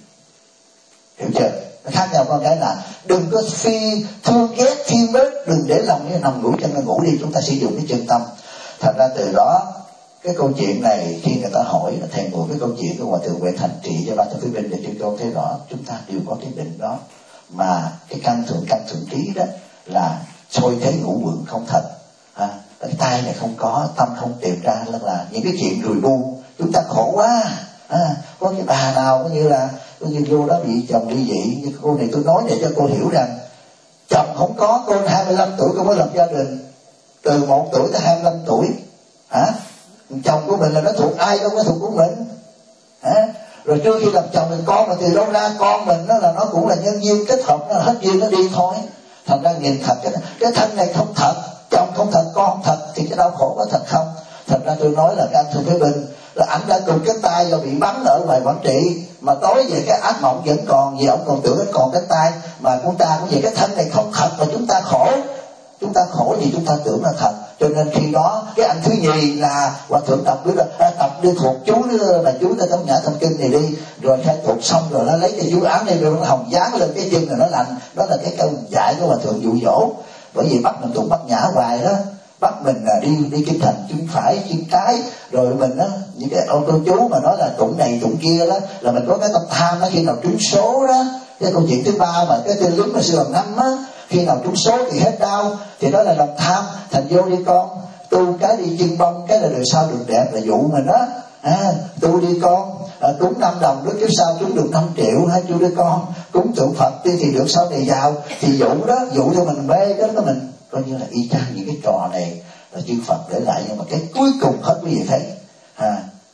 hiểu chưa? Nó khác nhau con cái là đừng có phi thương ghét thiên bớt, đừng để lòng như nằm ngủ chân nó ngủ đi. Chúng ta sử dụng cái chân tâm. Thành ra từ đó cái câu chuyện này khi người ta hỏi là thèm mượn cái câu chuyện của Hòa thượng Huệ Thành trị cho ba thập phía bên để chúng tôi thấy rõ chúng ta đều có cái bệnh đó. Mà cái căn thượng căn thượng trí đó là soi thấy ngũ vượng không thật à, cái tay này không có, tâm không tìm ra là, là những cái chuyện rùi bu chúng ta khổ quá à, có cái bà nào có như là có như vô đó bị chồng ly dị. Như cô này tôi nói để cho cô hiểu rằng chồng không có, cô hai mươi lăm tuổi cô mới lập gia đình, từ một tuổi tới hai mươi lăm tuổi hả? Chồng của mình là nó thuộc ai đâu có thuộc của mình hả? Rồi trước khi làm chồng mình con mà từ đâu ra, con mình đó là nó cũng là nhân duyên kết hợp, nó hết duyên nó đi thôi. Thành ra nhìn thật cái, cái thân này không thật, chồng không thật, con không thật thì cái đau khổ có thật không? Thành ra tôi nói là các anh Phế Bình là ảnh đã cùng cái tay do bị bắn ở ngoài Quảng Trị, mà tối về cái ác mộng vẫn còn, vì ông còn tưởng nó còn cái tay. Mà chúng ta cũng vậy, cái thân này không thật mà chúng ta khổ. Chúng ta khổ vì chúng ta tưởng là thật. Cho nên khi đó cái anh thứ nhì là Hòa thượng tập biết là à, tập đi thuộc chú là chú ta trong nhà thông kinh này đi, rồi khai thuộc xong rồi nó lấy cái chú áo này rồi nó hồng dán lên cái chân là nó lành. Đó là cái câu dạy của Hòa thượng dụ dỗ. Bởi vì bắt mình tụng Bát Nhã hoài đó, bắt mình là đi đi kinh thành chân phải chân trái, rồi mình đó những cái ô tô chú mà nói là tụng này tụng kia đó là mình có cái tâm tham đó. Khi nào trúng số đó, cái câu chuyện thứ ba mà cái tên lính mà sư bằng năm á, khi nào trúng số thì hết đau, thì đó là lòng tham. Thành vô đi con, tu cái đi chân bông, cái là đời sau được đẹp là dụ mình đó à, tu đi con à, cúng năm đồng đức kiếp sau trúng được năm triệu hay chú đi con, cúng tượng Phật đi thì được sau này giàu, thì dụ đó, dụ cho mình mê đó, đó mình coi như là y chang những cái trò này là chư Phật để lại. Nhưng mà cái cuối cùng hết quý vị thấy à,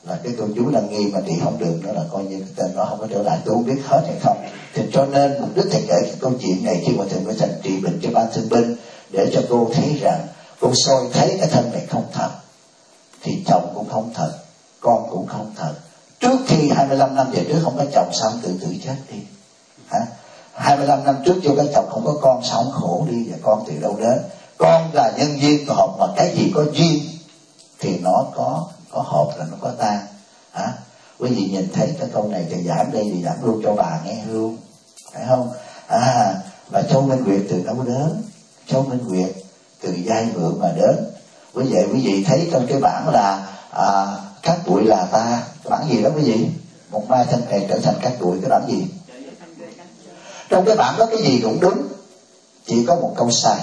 là cái cô chú Lăng Nghiêm mà trị không được nữa là coi như cái tên nó không có trở lại. Tôi không biết hết hay không. Thì cho nên mục đích thầy kể cái câu chuyện này khi mà thầy mới thành trị bệnh cho ban thương binh, để cho cô thấy rằng cô soi thấy cái thân này không thật, thì chồng cũng không thật, con cũng không thật. Trước khi hai mươi lăm năm về trước không có chồng, sao không tự tử chết đi hả? hai mươi lăm năm trước vô cái chồng không có con, sao không khổ đi? Và con từ đâu đến? Con là nhân duyên của họ, mà cái gì có duyên thì nó có có hợp là nó có tan hả? Quý vị nhìn thấy cái câu này thì giảm đây thì giảm luôn cho bà nghe luôn, phải không? À, và Châu Minh Nguyệt từ đâu đến? Châu Minh Nguyệt từ giai vượng mà đến. Bởi vậy quý vị thấy trong cái bảng là à, các bụi là ta, cái bảng gì đó quý vị? Một mai thân này trở thành các bụi, cái bảng gì? Trong cái bảng đó cái gì cũng đúng, chỉ có một câu sai.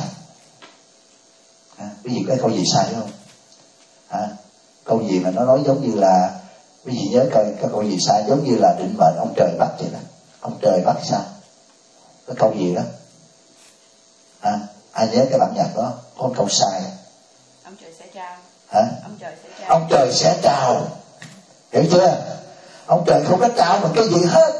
À, quý vị có câu gì sai không? À, câu gì mà nó nói giống như là, quý vị nhớ coi cái câu gì sai, giống như là định mệnh ông trời bắt vậy đó. Ông trời bắt sao? Cái câu gì đó? À, ai nhớ cái bản nhạc đó có câu sai? Ông trời sẽ trao. Hả? Ông trời sẽ trao. Ông trời sẽ trao. Hiểu chưa? Ông trời không có trao một cái gì hết.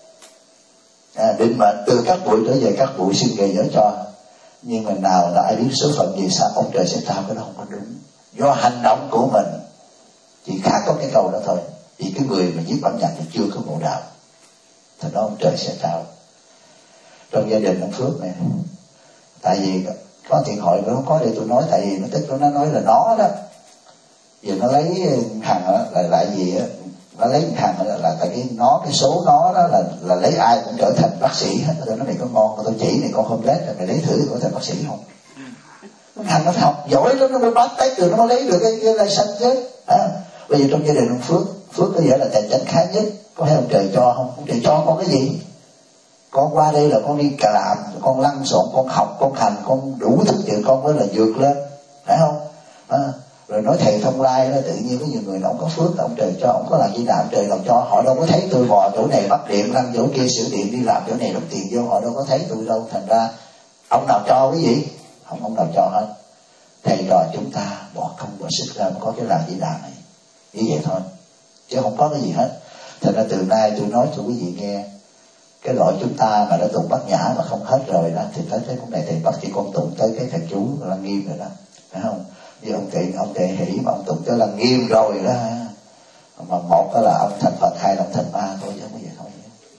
À, định mệnh từ các bụi trở về các bụi, xin gây nhớ cho. Nhưng mà nào là ai biết số phận gì sao ông trời sẽ trao, cái đó không có đúng. Do hành động của mình. Chỉ khác có cái câu đó thôi. Vì cái người mà viết bản nhạc thì chưa có ngộ đạo, thật đó ông trời sẽ trao. Trong gia đình ông Phước này, tại vì có thiện hội nó có để tôi nói, tại vì nó tức nó nói là nó đó, giờ nó lấy thằng đó là lại gì á, nó lấy thằng đó là tại cái nó cái số nó đó là là lấy ai cũng trở thành bác sĩ hết. Tôi nói này có ngon, tôi chỉ này con không lấy, mày lấy thử thì có thành bác sĩ không? Thằng nó phải học giỏi lắm nó mới bắt tay từ nó mới lấy được cái cái license chứ. À, bây giờ trong gia đình ông Phước, Phước có nghĩa là tài chính khá nhất, có thấy ông trời cho không? Ông trời cho con cái gì? Con qua đây là con đi cà làm, con lăn xộn, con học, con hành, con đủ thức chuyện con mới là vượt lên, phải không? À, rồi nói thầy Thông Lai đó, tự nhiên có nhiều người nó không có phước, ông trời cho, ông có làm gì nào ông trời làm cho, họ đâu có thấy tôi bò chỗ này bắt điện, lăn chỗ kia sửa điện, đi làm chỗ này đóng tiền vô, họ đâu có thấy tôi đâu. Thành ra ông nào cho cái gì? Không, ông nào cho hết. Thầy trò chúng ta bỏ công bỏ sức ra mới có cái làm gì đàn này, như vậy thôi, chứ không có cái gì hết. Thành ra từ nay tôi nói cho quý vị nghe, cái loại chúng ta mà đã tụng Bát Nhã mà không hết rồi đó, thì tới cái lúc này thầy bắt chỉ con tụng tới cái thằng chú Lăng Nghiêm rồi đó, phải không? Như ông Tệ ông Tệ Hỷ mà ông tụng tới Lăng Nghiêm rồi đó, mà một đó là ông thành Phật, hai là ông thành ma thôi, chứ không có gì thôi.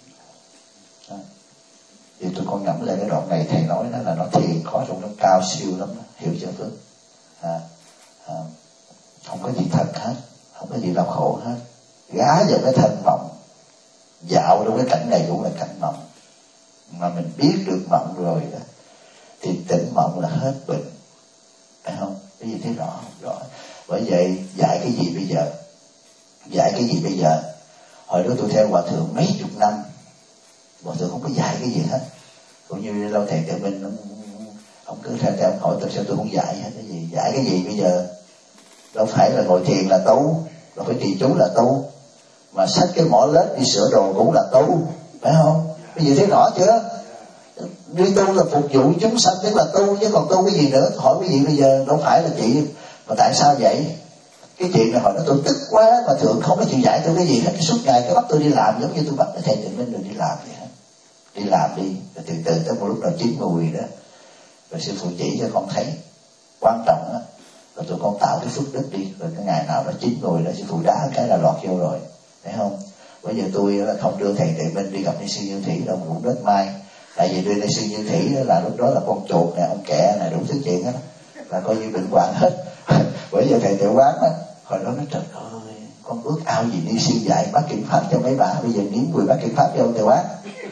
Đó. Thì tôi con ngẫm lại cái đoạn này thầy nói đó là nó thiền có trong nó cao siêu lắm đó. Hiểu chưa Phước? À, à, không có gì thật hết, không có gì đau khổ hết, gá vào cái thân mộng, dạo trong cái cảnh này cũng là cảnh mộng, mà mình biết được mộng rồi đó thì tỉnh mộng là hết bệnh, phải không? Cái gì thấy rõ không? Rõ. Bởi vậy dạy cái gì bây giờ? Dạy cái gì bây giờ? Hồi đó tôi theo hòa thượng mấy chục năm, hòa thượng không có dạy cái gì hết, cũng như lâu thầy Tự Minh ông, ông cứ theo theo ông hỏi tôi sao tôi không dạy hết cái gì? Dạy cái gì bây giờ? Đâu phải là ngồi thiền là tu, đâu phải trì chú là tu, mà xách cái mỏ lết đi sửa đồ cũng là tu, phải không? Bây giờ thấy rõ chưa? Đi tu là phục vụ chúng sanh tức là tu, chứ còn tu cái gì nữa? Hỏi cái gì bây giờ? Đâu phải là chị mà tại sao vậy? Cái chuyện này hỏi nó tôi tức quá mà thượng không có chịu dạy tôi cái gì hết, suốt ngày cái bắt tôi đi làm giống như tôi bắt cái thầy Tự Minh rồi đi làm vậy hết. Đi làm đi, rồi từ từ tới một lúc nào chín mùi đó, rồi sư phụ chỉ cho con thấy quan trọng á, rồi tụi con tạo cái phước đức đi, rồi cái ngày nào đó chín mùi đó sư phụ đá cái là lọt vô rồi, thấy không? Bây giờ tôi là không đưa thầy Tự Minh đi gặp ni sư Như Thủy đâu, cũng rất may, tại vì đưa ni sư Như Thủy là lúc đó là con chuột nè, ông kẹ nè, đủ thứ chuyện hết, là coi như bệnh hoạn hết. Bởi giờ thầy Tự Quán á, hồi đó nói trời ơi, con ước ao gì ni sư dạy bát kiểm pháp cho mấy bà, bây giờ nếm mùi bát kiểm pháp cho ông Tự Quán.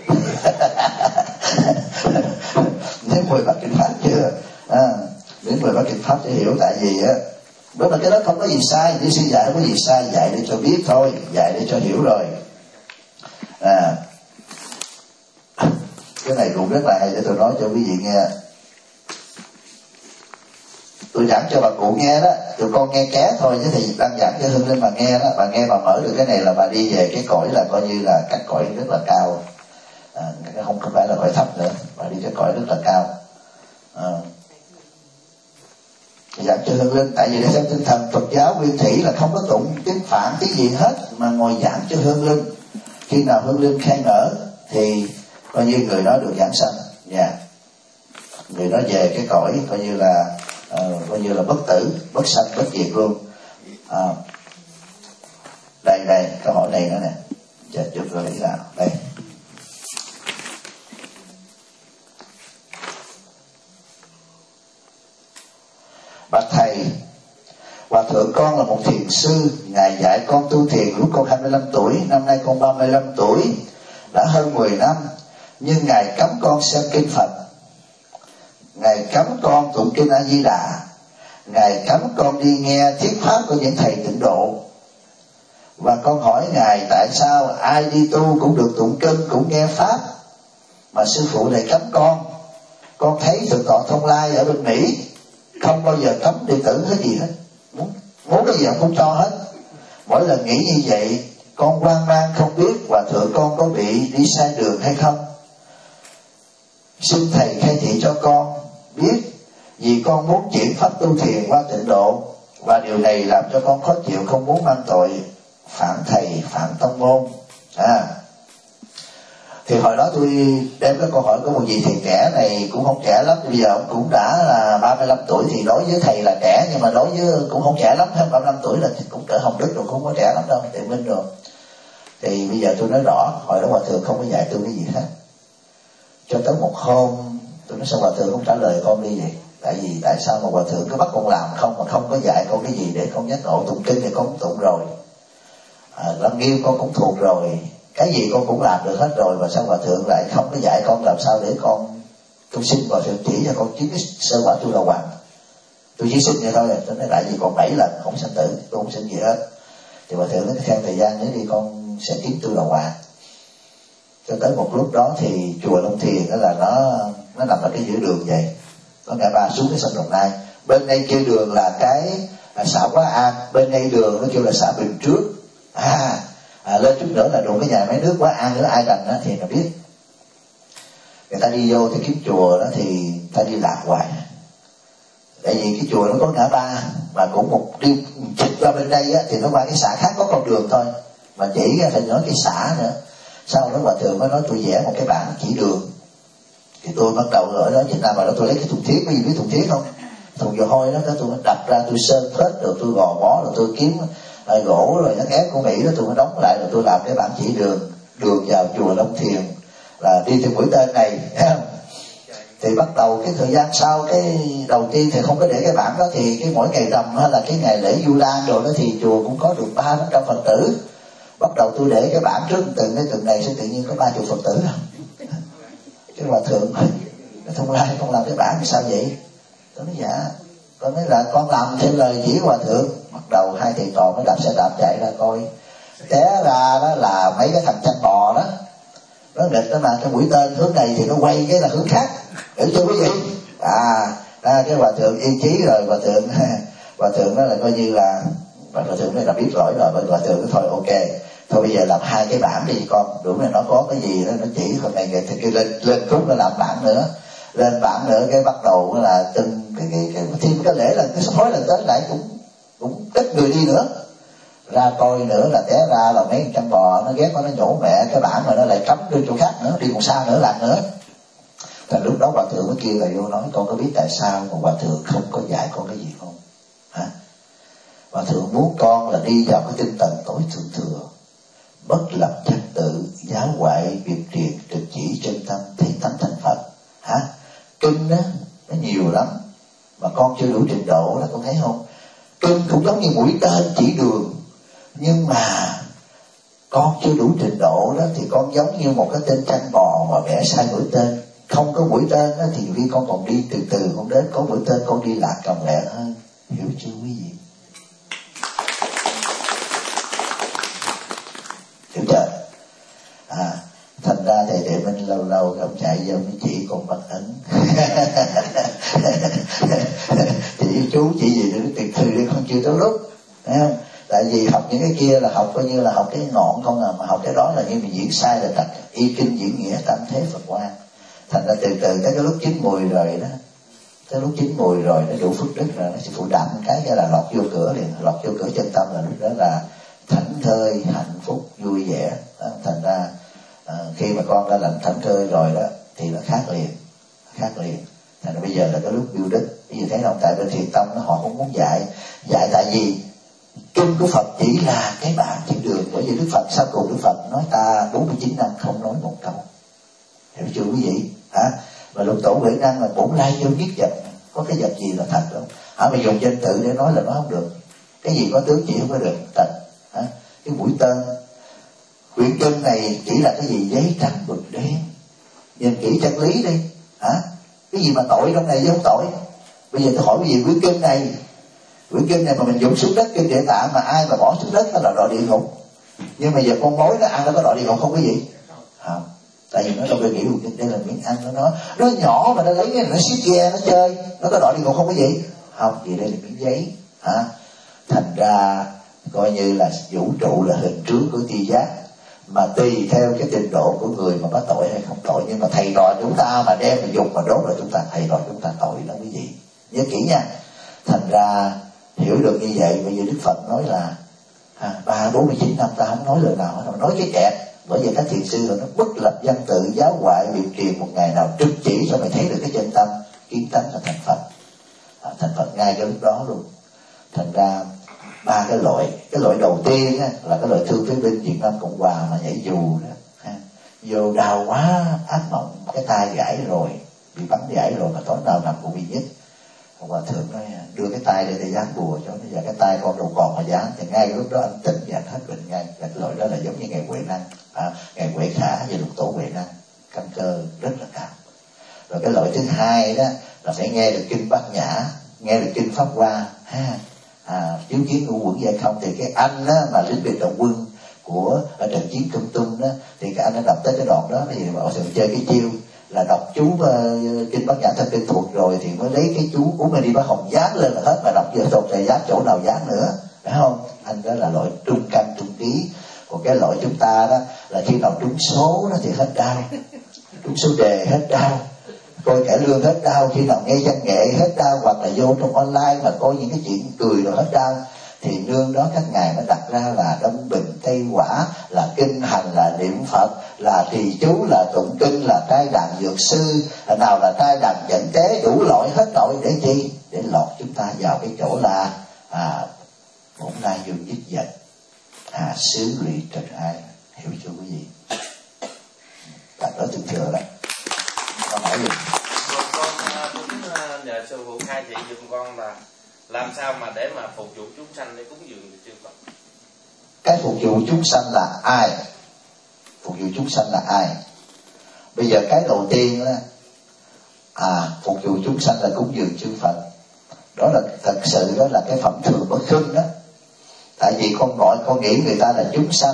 Nếm mùi bát kiểm pháp chưa? À, nếm mùi bát kiểm pháp cho hiểu, tại vì á, bởi mà cái đó không có gì sai, ni sư dạy không có gì sai, dạy để cho biết thôi, dạy để cho hiểu rồi. À, cái này cũng rất là hay để tôi nói cho quý vị nghe. Tôi giảng cho bà cụ nghe đó, tụi con nghe ké thôi, chứ thì đang giảng cho Hương Linh mà nghe đó, bà nghe mà mở được cái này là bà đi về cái cõi là coi như là các cõi rất là cao, à, không phải là cõi thấp nữa, bà đi cái cõi rất là cao. À, Dặn cho hương linh. Tại vì theo tinh thần Phật giáo Nguyên Thủy là không có tụng tiếng Phạn tiếng gì hết, mà ngồi giảng cho hương linh. Khi nào hương linh khai nở thì coi như người đó được giảng sanh. Dạ yeah. Người đó về cái cõi coi như là uh, coi như là bất tử, bất sanh, bất diệt luôn. uh, đây đây câu hỏi này nữa nè, chờ chút rồi lý nào đây. Bạch thầy, hòa thượng con là một thiền sư, ngài dạy con tu thiền lúc con hai mươi lăm tuổi, năm nay con ba mươi lăm tuổi, đã hơn mười năm, nhưng ngài cấm con xem kinh Phật, ngài cấm con tụng kinh A Di Đà, ngài cấm con đi nghe thuyết pháp của những thầy tịnh độ. Và con hỏi ngài tại sao ai đi tu cũng được tụng kinh, cũng nghe pháp, mà sư phụ lại cấm con. Con thấy Thượng tọa Thông Lai ở bên Mỹ không bao giờ cấm đệ tử hết gì hết, muốn, muốn cái gì cũng không cho hết. Mỗi lần nghĩ như vậy con hoang mang không biết hòa thượng con có bị đi sai đường hay không. Xin thầy khai thị cho con biết, vì con muốn chuyển pháp tu thiền qua tịnh độ, và điều này làm cho con khó chịu, không muốn mang tội phản thầy phản tông môn. À thì hồi đó tôi đem cái câu hỏi của một vị thầy trẻ này, cũng không trẻ lắm, bây giờ ông cũng đã là ba mươi lăm tuổi, thì đối với thầy là trẻ, nhưng mà đối với cũng không trẻ lắm, hơn ba mươi lăm tuổi là cũng cỡ Hồng Đức rồi, cũng không có trẻ lắm đâu, Tự Minh rồi. Thì bây giờ tôi nói rõ, hồi đó hòa thượng không có dạy tôi cái gì hết. Cho tới một hôm tôi nói sao hòa thượng không trả lời con đi vậy? Tại vì tại sao mà hòa thượng cứ bắt con làm không, mà không có dạy con cái gì để con giác ngộ? Tụng kinh thì con cũng tụng rồi, à, Lăng Nghiêm con cũng thuộc rồi, cái gì con cũng làm được hết rồi, mà sao hòa thượng lại không có dạy con làm sao để con con xin hòa thượng chỉ cho con chứng cái sơ quả tu đà hoàng. Tôi chỉ xin vậy thôi. Tôi nói tại vì còn bảy lần không sanh tử, tôi không xin gì hết. Thì hòa thượng nói theo thời gian nữa đi con sẽ kiếm tu đà hoàng. Cho tới một lúc đó thì chùa Long Thiền đó là nó nó nằm ở cái giữa đường vậy, có ngã ba xuống cái sông Đồng Nai. Bên đây kia đường là cái à, xã Quá An, bên đây đường nó kêu là xã Bình Trước. À, à lên chút nữa là đụng cái nhà máy nước Quá An nữa, ai rành đó thì nó biết. Người ta đi vô thì kiếm chùa đó thì ta đi lạc hoài. Tại vì cái chùa nó có ngã ba, mà cũng một đi chích qua bên đây á, thì nó qua cái xã khác có con đường thôi, mà chỉ ra thì nói cái xã nữa. Sau đó hòa thượng mới nói tôi vẽ một cái bảng chỉ đường. Thì tôi bắt đầu ở đó Việt Nam vào đó tôi lấy cái thùng thiết, có gì biết thùng thiết không? Thùng dầu hôi đó, tôi mới đập ra, tôi sơn hết, rồi tôi gò bó, rồi tôi kiếm uh, gỗ rồi nó ép của Mỹ đó, tôi mới đóng lại, rồi tôi làm cái bảng chỉ đường, đường vào chùa Long Thiền là đi theo mũi tên này. Thì bắt đầu cái thời gian sau, cái đầu tiên thì không có để cái bảng đó, thì cái mỗi ngày rằm hay là cái ngày lễ Vu Lan rồi đó thì chùa cũng có được ba đến trăm Phật tử. Bắt đầu tôi để cái bảng trước từng cái từng này sẽ tự nhiên có ba chục Phật tử. Cái hòa thượng Thông Lai con làm cái bảng sao vậy? Tôi nói dạ, con nói là con làm theo lời chỉ hòa thượng. Bắt đầu hai thầy trò mới đạp xe đạp chạy ra coi, té ra đó là mấy cái thằng chăn bò đó, nó nghịch đó, mà cái mũi tên hướng này thì nó quay cái là hướng khác, hiểu chưa quý vị? À, à cái hòa thượng yên chí rồi, hòa thượng hòa thượng đó là coi như là hòa thượng này là biết lỗi rồi, hòa thượng nói thôi ok, thôi bây giờ làm hai cái bảng đi con, đúng là nó có cái gì đó nó chỉ hôm nay người thì lên lên khúc nó làm bảng nữa, lên bảng nữa cái bắt đầu là từng cái cái cái thêm cái lễ là cái sắp hối là tới lại cũng cũng ít người đi nữa, ra coi nữa là té ra là mấy trăm bò nó ghét nó nó nhổ mẹ cái bảng mà nó lại cắm đi chỗ khác nữa, đi một xa nữa lần nữa. Thành lúc đó hòa thượng mới kêu là vô nói con có biết tại sao mà hòa thượng không có dạy con cái gì không? Hả? Hòa thượng muốn con là đi vào cái tinh tầng tối thượng thừa, bất lập trật tự, giáo ngoại việc triệt, trực chỉ chân tâm, thấy tánh thành Phật. Hả? Kinh đó nó nhiều lắm mà con chưa đủ trình độ đó, con thấy không? Kinh cũng giống như mũi tên chỉ đường, nhưng mà con chưa đủ trình độ đó thì con giống như một cái tên chăn bò mà vẽ sai mũi tên. Không có mũi tên đó thì khi con còn đi từ từ con đến, có mũi tên con đi lạc còng lẹ hơn. Hiểu chưa quý vị? Hiểu chưa? À, thành ra thầy Tuệ Minh lâu lâu ông chạy vô với chị con Văn Ấn chị chú chị gì nữa tiệt thư đi con chưa tới lúc, thấy không? Tại vì học những cái kia là học coi như là học cái ngọn không à, mà học cái đó là như mình diễn sai là tật y kinh diễn nghĩa tam thế Phật quan. Thành ra từ từ tới cái lúc chín mùi rồi đó tới lúc chín mùi rồi nó đủ phước đức rồi, nó sẽ phụ đặng cái cái là lọt vô cửa liền, lọt vô cửa chân tâm là lúc đó là thảnh thơi, hạnh phúc, vui vẻ. Đó, thành ra à, khi mà con đã lành thảnh thơi rồi đó thì nó khác liền, khác liền. Thành ra bây giờ là cái lúc yêu đức. Bây giờ thấy không, tại bên thiền tâm nó họ không muốn dạy, dạy tại vì kinh của Phật chỉ là cái bạn trên đường. Bởi vì Đức Phật sau cùng Đức Phật nói ta bốn mươi chín năm không nói một câu, hiểu chưa quý vị? Hả? Và lục tổ Huệ Năng là bổn lai vô nhất vật, có cái vật gì là thật đâu. Hả? Mà dùng danh tự để nói là nó không được. Cái gì có tướng chỉ không có được thật. Hả? Cái mũi tên quyển kinh này chỉ là cái gì? Giấy trắng mực đen. Nhìn kỹ chân lý đi. Hả? Cái gì mà tội trong này chứ không tội. Bây giờ tôi hỏi cái gì? Quyển kinh này, quyển kinh này mà mình dùng xuống đất kinh Địa Tạng mà ai mà bỏ xuống đất nó là đọa địa ngục. Nhưng mà giờ con mối nó ăn nó có đọa địa ngục không cái gì? Không. Tại vì nó đâu phải nghĩ được đây là miếng ăn của nó, nó nhỏ mà nó lấy cái nó xiết ghe nó chơi, nó có đọa địa ngục không cái gì? Không, vì đây là miếng giấy. Hả? Thành ra coi như là vũ trụ là hình tướng của tri giác, mà tùy theo cái trình độ của người mà có tội hay không tội. Nhưng mà thầy trò chúng ta mà đem mà dùng mà đốt là chúng ta thầy trò chúng ta tội lắm quý vị, nhớ kỹ nha. Thành ra hiểu được như vậy, bây giờ Đức Phật nói là ba bốn mươi chín năm ta không nói lời nào hết, nói cái kẹt. Bởi vì các thiền sư rồi nó bất lập văn tự giáo hoại biệt truyền, một ngày nào trực chỉ cho mày thấy được cái chân tâm, kiến tánh là thành Phật. À, thành Phật ngay cái lúc đó luôn. Thành ra ba cái loại, cái loại đầu tiên á, là cái loại thương phế binh Việt Nam Cộng Hòa mà nhảy dù đó, ha. Vô đau quá ác mộng, cái tay gãy rồi, bị bắn gãy rồi mà tối nào nằm cũng bị nhức. Hòa thượng nói đưa cái tay để để dán bùa cho nó, và cái tay con đâu còn mà dán, thì ngay lúc đó anh tỉnh và anh hết bệnh ngay. Là cái loại đó là giống như ngày Huệ Năng, à, ngày Huệ Khả và lục tổ Huệ Năng, căn cơ rất là cao. Rồi cái loại thứ hai đó là phải nghe được kinh Bát Nhã, nghe được kinh Pháp Hoa, ha, à, chiếu kiến ngũ quẩn vậy không. Thì cái anh đó mà lính biệt động quân của ở trận chiến Công Tung đó, thì cái anh đã đọc tới cái đoạn đó thì họ sẽ chơi cái chiêu là đọc chú uh, kinh Bát Nhã thân kinh thuộc rồi thì mới lấy cái chú của mình đi Bá Hồng dán lên là hết, mà đọc giờ thuộc thì dán chỗ nào dán nữa, phải không? Anh đó là loại trung căn trung ký. Còn cái loại chúng ta đó là khi nào trúng số đó thì hết đau, trúng số đề hết đau, coi cải lương hết đau, khi nào nghe văn nghệ hết đau, hoặc là vô trong online mà coi những cái chuyện cười rồi hết đau. Thì nương đó các ngài mới đặt ra là Đông Bình Tây Quả, là kinh hành, là niệm Phật, là trì chú, là tụng kinh, là trai đàn dược sư, nào là trai đàn dẫn tế, đủ loại hết tội. Để chi? Để lọt chúng ta vào cái chỗ là à, bổn lai vô nhất vật, à, xứ lụy trần ai. Hiểu chưa quý vị? Đặt đó thường thừa đó. Con hỏi gì? Con cũng nhờ sư phụ khai thị giùm con là làm sao mà để mà phục vụ chúng sanh để cúng dường chư Phật. Cái phục vụ chúng sanh là ai? Phục vụ chúng sanh là ai? Bây giờ cái đầu tiên đó, à, phục vụ chúng sanh là cúng dường chư Phật. Đó là thật sự đó là cái phẩm thường bất khinh đó. Tại vì con gọi con nghĩ người ta là chúng sanh.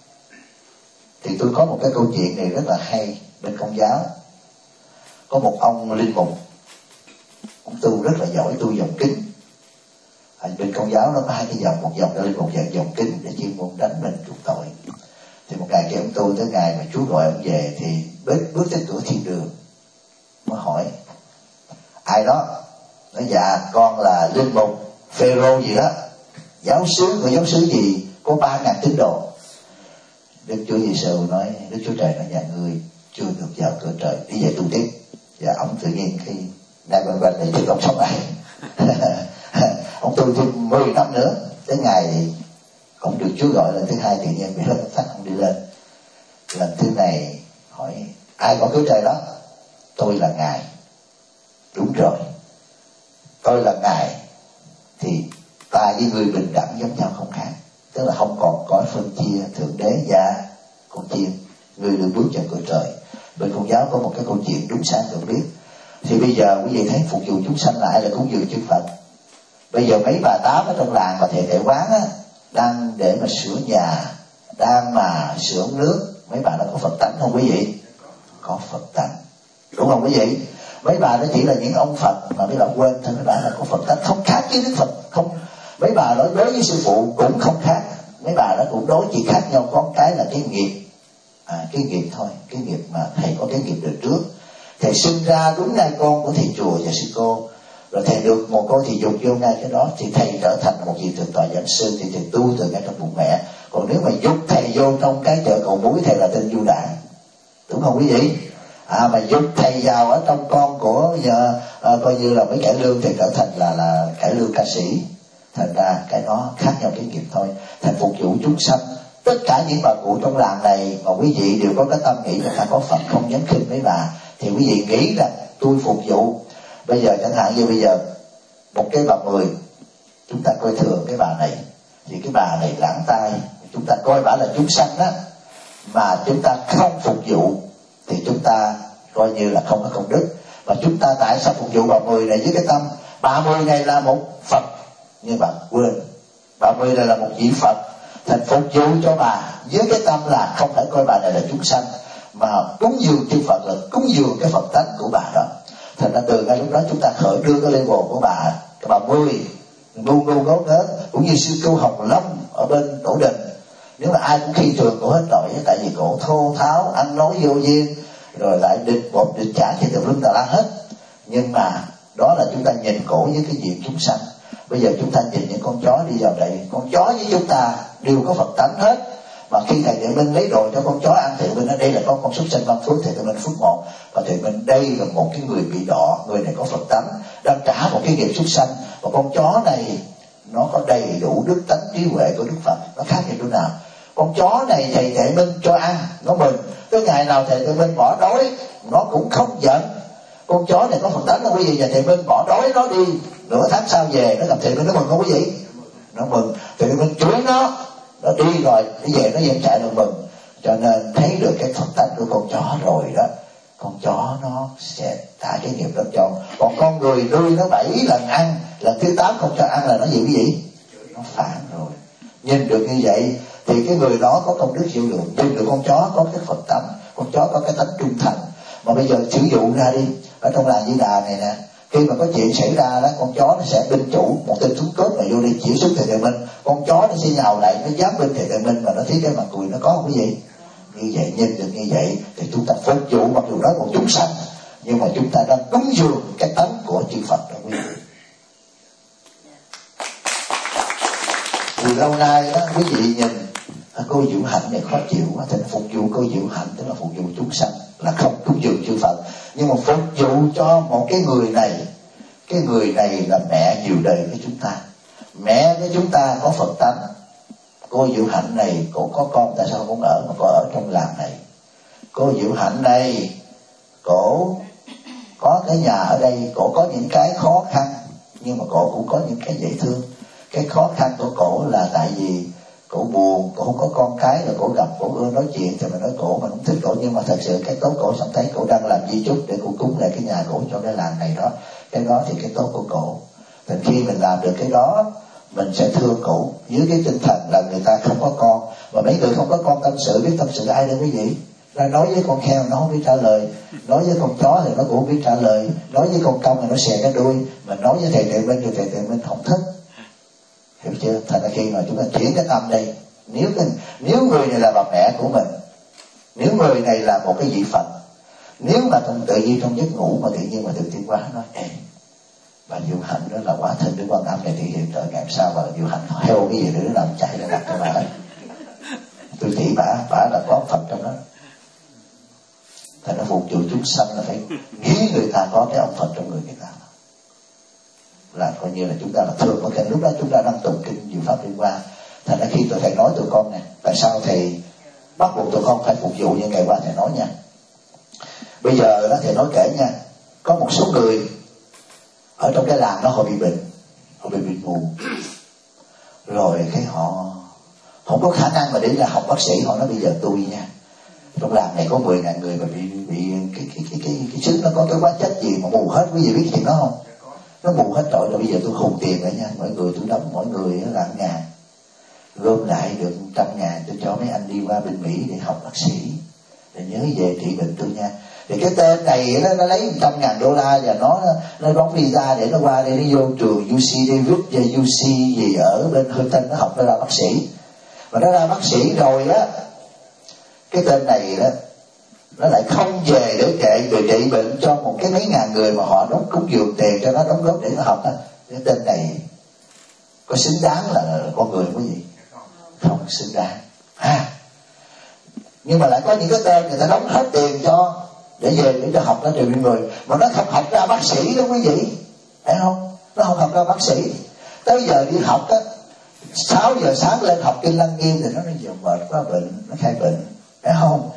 Thì tôi có một cái câu chuyện này rất là hay bên Công giáo. Có một ông linh mục, ông tu rất là giỏi, tu dòng kinh. À, bên Công giáo nó có hai cái dòng, một dòng đó linh mục dạng dòng kinh để chuyên môn đánh mình chuộc tội. Thì một ngày kia ông tu tới ngày mà Chúa gọi ông về thì bước bước tới cửa thiên đường mới hỏi ai đó. Nói dạ con là linh mục Phêrô gì đó, giáo xứ của giáo xứ gì có ba ngàn tín đồ. Đức Chúa Giêsu nói, Đức Chúa Trời nói nhà ngươi chưa được vào cửa trời, đi về tu tiếp. Và ông tự nhiên khi đang quanh quanh này chứ ông sống lại. Ông tu thêm mười năm nữa, tới ngày cũng được Chúa gọi lần thứ hai tự nhiên bị hết phát không đi lên. Lần thứ này hỏi ai có cửa trời đó? Tôi là Ngài. Đúng rồi, tôi là Ngài thì ta với người bình đẳng giống nhau không khác. Tức là không còn có phân chia thượng đế và con chiên. Người được bước vào cửa trời. Bên Công giáo có một cái câu chuyện đúng sáng được biết. Thì bây giờ quý vị thấy phục vụ chúng sanh lại là cúng dường chư Phật. Bây giờ mấy bà tám ở trong làng mà thầy tệ quán á, đang để mà sửa nhà, đang mà sửa nước, mấy bà đó có Phật tánh không quý vị? Có Phật tánh, đúng không quý vị? Mấy bà đó chỉ là những ông Phật mà mấy bà quên thôi, mấy bà là có Phật tánh, không khác với Đức Phật. Không, mấy bà đó đối với sư phụ cũng không khác, mấy bà đó cũng đối chỉ khác nhau có cái là cái nghiệp, à, cái nghiệp thôi, cái nghiệp mà thầy có cái nghiệp đời trước. Thầy sinh ra đúng nay con của thầy chùa và sư cô, rồi thầy được một câu thị dục vô ngay cái đó thì thầy trở thành một vị thượng tọa giảng sư, thì thầy tu từ ngay trong bụng mẹ. Còn nếu mà dục thầy vô trong cái chợ cầu muối, thầy là tên du đạn, đúng không quý vị? À mà dục thầy vào ở trong con của giờ à, coi như là mấy cải lương thì trở thành là là cải lương ca sĩ. Thành ra cái đó khác nhau cái nghiệp thôi. Thành phục vụ chúng sanh, tất cả những bà cụ trong làng này mà quý vị đều có cái tâm nghĩ là phải có Phật, không dám khinh mấy bà, thì quý vị nghĩ rằng tôi phục vụ. Bây giờ chẳng hạn như bây giờ một cái bà Mười, chúng ta coi thường cái bà này, thì cái bà này lãng tai, chúng ta coi bà là chúng sanh đó, mà chúng ta không phục vụ thì chúng ta coi như là không có công đức. Và chúng ta tại sao phục vụ bà Mười này với cái tâm bà Mười này là một Phật, nhưng bạn quên bà Mười này là một vị Phật. Thành phục vụ cho bà với cái tâm là không phải coi bà này là chúng sanh, mà cúng dường chư Phật là cúng dường cái Phật tánh của bà đó. Thành ra từ ngay lúc đó chúng ta khởi đưa cái level của bà cái bà Mười luôn luôn ngấu nghếch, cũng như sư cô Hồng Long ở bên Tổ Đình. Nếu mà ai cũng khi thường cổ hết tội, tại vì cổ thô tháo, ăn nói vô duyên, rồi lại địch một địch trả cho tùm lum tà la hết. Nhưng mà đó là chúng ta nhìn cổ với cái diện chúng sanh. Bây giờ chúng ta nhìn những con chó đi vào đây, con chó với chúng ta đều có Phật tánh hết. Mà khi thầy Tuệ Minh lấy đồ cho con chó ăn, thầy Minh ở đây là có con súc sinh văn phước, thầy Tuệ Minh phước một, và thầy Minh đây là một cái người bị đọ, người này có Phật tánh đang trả một cái nghiệp súc sanh. Và con chó này nó có đầy đủ đức tánh trí huệ của Đức Phật. Nó khác như chỗ nào? Con chó này thầy Tuệ Minh cho ăn nó mừng, tới ngày nào thầy Tuệ Minh bỏ đói nó cũng không giận. Con chó này có Phật tánh là quý vị, nhà thầy Minh bỏ đói nó đi, nửa tháng sau về nó gặp thầy Minh nó mừng không quý vị? Nó mừng. Thầy Minh chửi nó, nó đi rồi nó về nó vẫn chạy được mừng. Cho nên thấy được cái Phật tánh của con chó rồi đó, con chó nó sẽ trả cái nghiệp đó cho. Còn con người nuôi nó bảy lần ăn, lần thứ tám không cho ăn là nó gì quý vị? Nó phản rồi. Nhìn được như vậy thì cái người đó có công đức siêu lượng. Nhìn được con chó có cái Phật tánh, con chó có cái tánh trung thành. Mà bây giờ sử dụng ra đi, ở trong làng Di Đà này nè, khi mà có chuyện xảy ra đó, con chó nó sẽ binh chủ một tên súng cướp mà vô đi chỉ xuống thầy Tuệ Minh, con chó nó sẽ nhào lại, nó dám bên thầy Tuệ Minh, mà nó thấy cái mặt cười nó có không quý vị? Như vậy, nhìn được như vậy thì chúng ta phục vụ, mặc dù đó một chúng sanh, nhưng mà chúng ta đang cúng dường cái tánh của chư Phật đó quý vị. Từ lâu nay đó quý vị nhìn cô Diệu Hạnh này khó chịu quá, thì phục vụ cô Diệu Hạnh tức là phục vụ chúng sanh, là không cúng dường chư Phật. Nhưng mà phục vụ cho một cái người này, cái người này là mẹ nhiều đời của chúng ta, mẹ của chúng ta có Phật tánh. Cô Diệu Hạnh này cổ có con, tại sao không ở mà cô ở trong làng này? Cô Diệu Hạnh này cổ có cái nhà ở đây, cổ có những cái khó khăn, nhưng mà cổ cũng có những cái dễ thương. Cái khó khăn của cổ là tại vì cổ buồn, cổ không có con cái, rồi cổ gặp cổ ưa nói chuyện thì mình nói cổ, mình không thích cổ. Nhưng mà thật sự cái tốt cổ xong thấy cổ đang làm di chúc để cổ cúng lại cái nhà cổ cho cái làng này đó, cái đó thì cái tốt của cổ. Thì khi mình làm được cái đó, mình sẽ thương cổ dưới cái tinh thần là người ta không có con. Mà mấy người không có con tâm sự, biết tâm sự ai đâu quý vị? Ra nói với con heo nó không biết trả lời, nói với con chó thì nó cũng không biết trả lời, nói với con công thì nó xè cái đuôi, mà nói với thầy Tuệ Minh thì thầy Tuệ Minh không thích. Hiểu chưa? Thành ra khi mà chúng ta chuyển cái tâm đây, nếu cái, nếu người này là bà mẹ của mình, nếu người này là một cái vị Phật, nếu mà trong tự nhiên trong giấc ngủ mà tự nhiên mà tự tiên quá nói ê, bà Diệu Hạnh đó là quả thân Đức Quan Âm này thì hiện trời ngày sao bà Diệu Hạnh heo cái gì để nó làm chạy ra đặt cho bà ấy. Tôi chỉ bà, bà là có Phật trong đó. Thành ra phục vụ chúng sanh là phải nghĩ người ta có cái ông Phật trong người người ta, là coi như là chúng ta là thường. Ở cái lúc đó chúng ta đang tụng kinh Diệu Pháp Liên Hoa. Thành ra khi tôi thầy nói tụi con nè, tại sao thầy bắt buộc tụi con phải phục vụ như ngày qua thầy nói nha. Bây giờ đó thầy nói kể nha, có một số người ở trong cái làng đó họ bị bệnh, họ bị bệnh mù, rồi cái họ không có khả năng mà để là học bác sĩ. Họ nói bây giờ tôi nha, trong làng này có mười ngàn người mà bị bị cái cái cái cái cái xứ nó có cái hóa chất gì mà mù hết. Quý vị biết chuyện đó không? Nó mù hết trọi rồi. Bây giờ tôi hùng tiền rồi nha, mọi người tôi đóng mỗi người là một ngàn, gom lại được trăm ngàn tôi cho mấy anh đi qua bên Mỹ để học bác sĩ, để nhớ về trị bệnh tôi nha. Thì cái tên này nó, nó lấy một trăm ngàn đô la và nó nó đóng visa để nó qua đây, nó vô trường u xê Davis và u xê gì ở bên Houston nó học, nó ra bác sĩ. Mà nó ra bác sĩ rồi á, cái tên này đó nó lại không về để kệ về trị bệnh cho một cái mấy ngàn người mà họ đóng cúng dường tiền cho nó đóng góp để nó học á. Cái tên này có xứng đáng là, là con người quý vị? Không xứng đáng ha. Nhưng mà lại có những cái tên người ta đóng hết tiền cho để về để cho học nó trị bệnh người, mà nó không học ra bác sĩ đó quý vị, phải không? Nó không học ra bác sĩ, tới giờ đi học á, sáu giờ sáng lên học kinh Lăng Nghiêm thì nó nói giờ mệt quá bệnh, nó khai bệnh, phải không?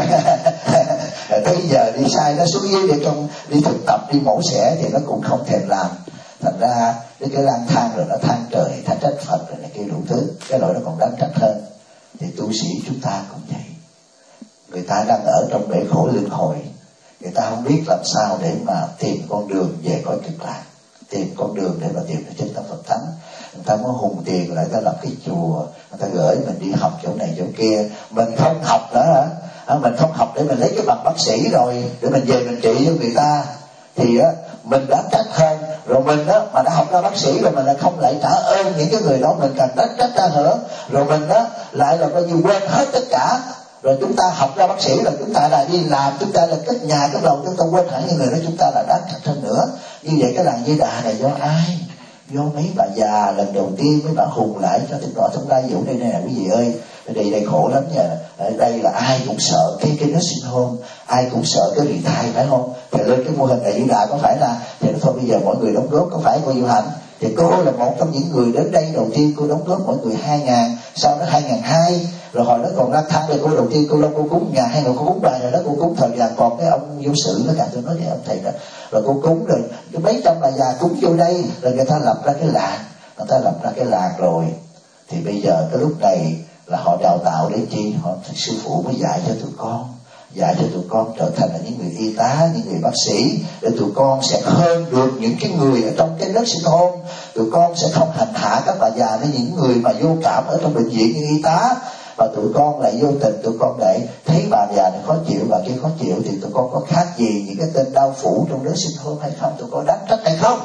Tới giờ đi sai nó xuống dưới để trong đi thực tập đi mổ xẻ thì nó cũng không thèm làm. Thành ra cái cái lang thang rồi nó than trời than trách Phật rồi này kia đủ thứ, cái loại nó còn đáng trách hơn. Thì tu sĩ chúng ta cũng vậy, người ta đang ở trong bể khổ luân hồi, người ta không biết làm sao để mà tìm con đường về cõi cực lạc, tìm con đường để mà tìm được chân tâm Phật thánh. Người ta mới hùng tiền lại ta lập cái chùa, người ta gửi mình đi học chỗ này chỗ kia. Mình không học nữa hả? À, mình không học để mình lấy cái bằng bác sĩ rồi để mình về mình trị cho người ta thì á, mình đáng trách hơn. Rồi mình á mà đã học ra bác sĩ rồi mình lại không lại trả ơn những cái người đó, mình càng đáng trách ra nữa. Rồi mình á lại là coi như quên hết tất cả. Rồi chúng ta học ra bác sĩ rồi chúng ta lại đi làm, chúng ta là cất nhà cất đầu, chúng ta quên hẳn những người đó, chúng ta là đáng trách hơn nữa. Như vậy cái làng Di Đà này do ai? Do mấy bà già lần đầu tiên mấy bà hùng lại cho thịt đỏ trong lai vụ đây nè quý vị ơi. Ở đây đây khổ lắm nha. Ở đây là ai cũng sợ cái cái nursing home, ai cũng sợ cái retire, phải không? Thì lên cái mô hình này Di Đà có phải là thì thôi bây giờ mọi người đóng góp, có phải cô Diệu Hạnh? Thì cô là một trong những người đến đây đầu tiên, cô đóng góp mọi người hai ngàn, sau đó hai ngàn hai, rồi hồi đó còn lang thang, rồi cô đầu tiên cô lo cô cúng nhà hay là cô cúng bài rồi đó, cô cúng thời gian còn cái ông vô sự nó cả tôi nói với ông thầy đó, rồi cô cúng rồi cái mấy trăm bà già cúng vô đây, rồi người ta lập ra cái làng, người ta lập ra cái làng rồi thì bây giờ cái lúc này là họ đào tạo để chi? Họ sư phụ mới dạy cho tụi con, dạy cho tụi con trở thành là những người y tá, những người bác sĩ, để tụi con sẽ hơn được những cái người ở trong cái lớp sinh hôn. Tụi con sẽ không hành hạ các bà già với những người mà vô cảm ở trong bệnh viện như y tá, và tụi con lại vô tình, tụi con lại thấy bà già này khó chịu, bà kia khó chịu, thì tụi con có khác gì những cái tên đau phủ trong lớp sinh hôn hay không? Tụi con đáng trách hay không?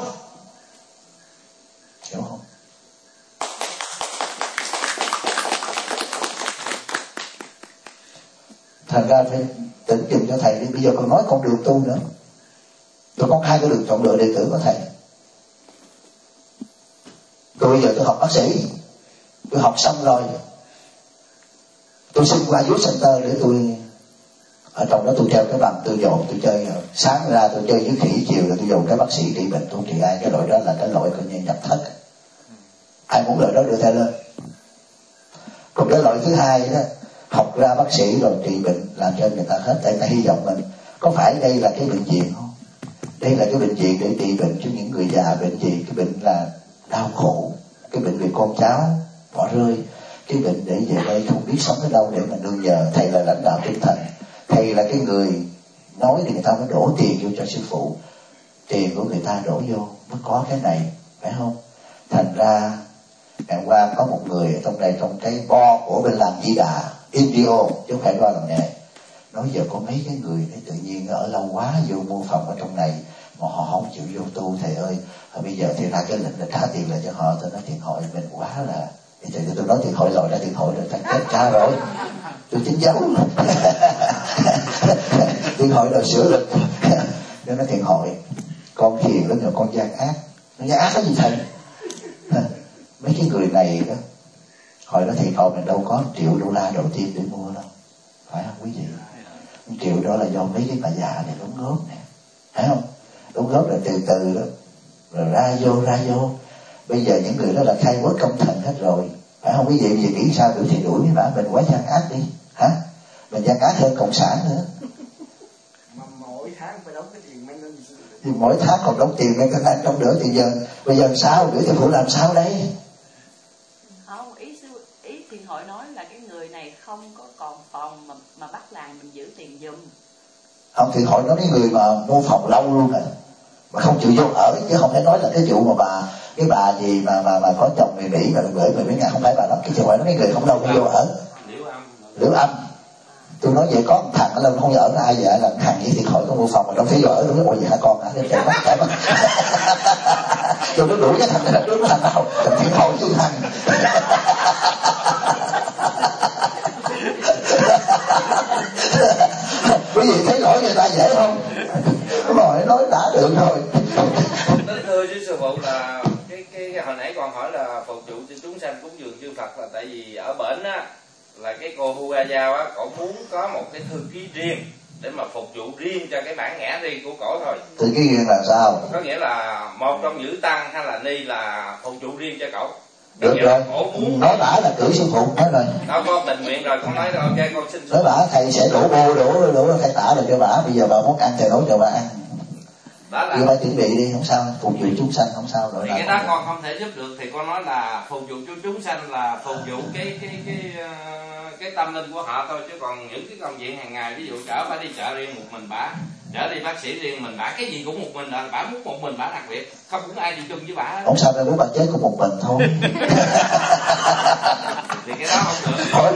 Hiểu không? Thành ra phải tỉnh dùm cho thầy đi. Bây giờ còn nói con đường tu nữa. Tôi có hai cái đường chọn lựa đệ tử của thầy. Tôi bây giờ tôi học bác sĩ, tôi học xong rồi, tôi xin qua youth center để tôi ở trong đó tôi treo cái bằng, tôi dồn tôi chơi. Sáng ra tôi chơi với khỉ, chiều là tôi dồn cái bác sĩ trị bệnh, tôi trị ai. Cái lỗi đó là cái lỗi coi như nhập thất. Ai muốn lỗi đó đưa theo lên. Còn cái lỗi thứ hai đó, học ra bác sĩ rồi trị bệnh làm cho người ta hết. Tại ta hy vọng mình có phải đây là cái bệnh viện không? Đây là cái bệnh viện để trị bệnh cho những người già. Bệnh gì? Cái bệnh là đau khổ, cái bệnh về con cháu bỏ rơi, cái bệnh để về đây không biết sống ở đâu để mà nương nhờ. Thầy là lãnh đạo tinh thần, thầy là cái người nói thì người ta mới đổ tiền vô cho sư phụ, tiền của người ta đổ vô mới có cái này, phải không? Thành ra ngày qua có một người ở trong đây, trong cái bo của bên làm Di Đà Indio chứ không phải qua làm nghề, nói giờ có mấy cái người để tự nhiên ở lâu quá vô mua phòng ở trong này mà họ không chịu vô tu thầy ơi. Và bây giờ thì ra cái lệnh là trả tiền lại cho họ. Tôi nói tiền hội mình quá là thì thầy tôi nói tiền hội rồi ra tiền hội rồi thằng chết cha rồi, tôi chính giấu tiền hội rồi sửa lịch. Nó nói tiền hội con hiền lắm rồi con gian ác. Nó gian ác cái gì thầy? Mấy cái người này đó, hồi đó thì họ mình đâu có triệu đô la đầu tiên để mua đâu, phải không quý vị? Triệu đó là do mấy cái bà già này đóng góp nè, phải không? Đóng góp rồi từ từ đó rồi ra vô ra vô. Bây giờ những người đó là khai quất công thần hết rồi, phải không quý vị? Bây giờ nghĩ sao đuổi thì đuổi, mà mình quá gian ác đi hả? Mình gian ác hơn cộng sản nữa. Mà mỗi tháng phải đóng cái tiền mấy năm thì mỗi tháng còn đóng tiền mấy cái năm trong nữa thì giờ bây giờ sao đuổi thì phụ làm sao đấy? Không, ý ý thiền hội nói là cái người này không có còn phòng mà mà bắt làng mình giữ tiền giùm. Không, thiền hội nói cái người mà mua phòng lâu luôn rồi mà không chịu vô ở, chứ không thể nói là cái vụ mà bà cái bà gì mà mà mà có chồng người Mỹ mà gửi mười mấy ngàn, không phải bà đó. Cái thiền hội nói cái người không đâu có vô ở. Liễu Âm. Tôi nói vậy có một thằng ở lên không ở ai vậy, là thằng với thiền hội có mua phòng mà đâu phải vô ở luôn. Ôi vậy hả con hả? Chạy bắt chạy bắt. Tôi nói đuổi cái thằng này là đuổi cái thằng nào? Thằng thiền hội chứ thằng. Quý vị con hỏi là phục vụ cho chúng sanh cúng dường chư Phật là tại vì ở bển á là cái cô Hua Giao á, cổ muốn có một cái thư ký riêng để mà phục vụ riêng cho cái bản ngã riêng của cổ thôi. Thư ký riêng là sao? Có nghĩa là một trong giữ tăng hay là ni là phục vụ riêng cho cổ. Được rồi, muốn... nói bả là cử sư phụ hết rồi. Đâu con tình nguyện rồi, con nói rồi, ok con xin. Nói bả thầy sẽ đổ bô đổ đổ thầy tả rồi cho bả, bây giờ bà muốn ăn thầy nấu cho bà ăn. Đó là... Bây giờ chuẩn bị đi, không sao, phục vụ chúng sanh không sao rồi. Thì cái đó con không thể giúp được, thì con nói là phục vụ cho chúng sanh là phục vụ cái cái cái cái, cái tâm linh của họ thôi, chứ còn những cái công việc hàng ngày, ví dụ chở bà đi chợ riêng một mình bả, chở đi bác sĩ riêng mình bả, cái gì cũng một mình, bả muốn một mình bả đặc biệt, không muốn ai đi chung với bả. Không sao đâu, muốn bà chết cũng một mình thôi. Thì cái đó không được. Thôi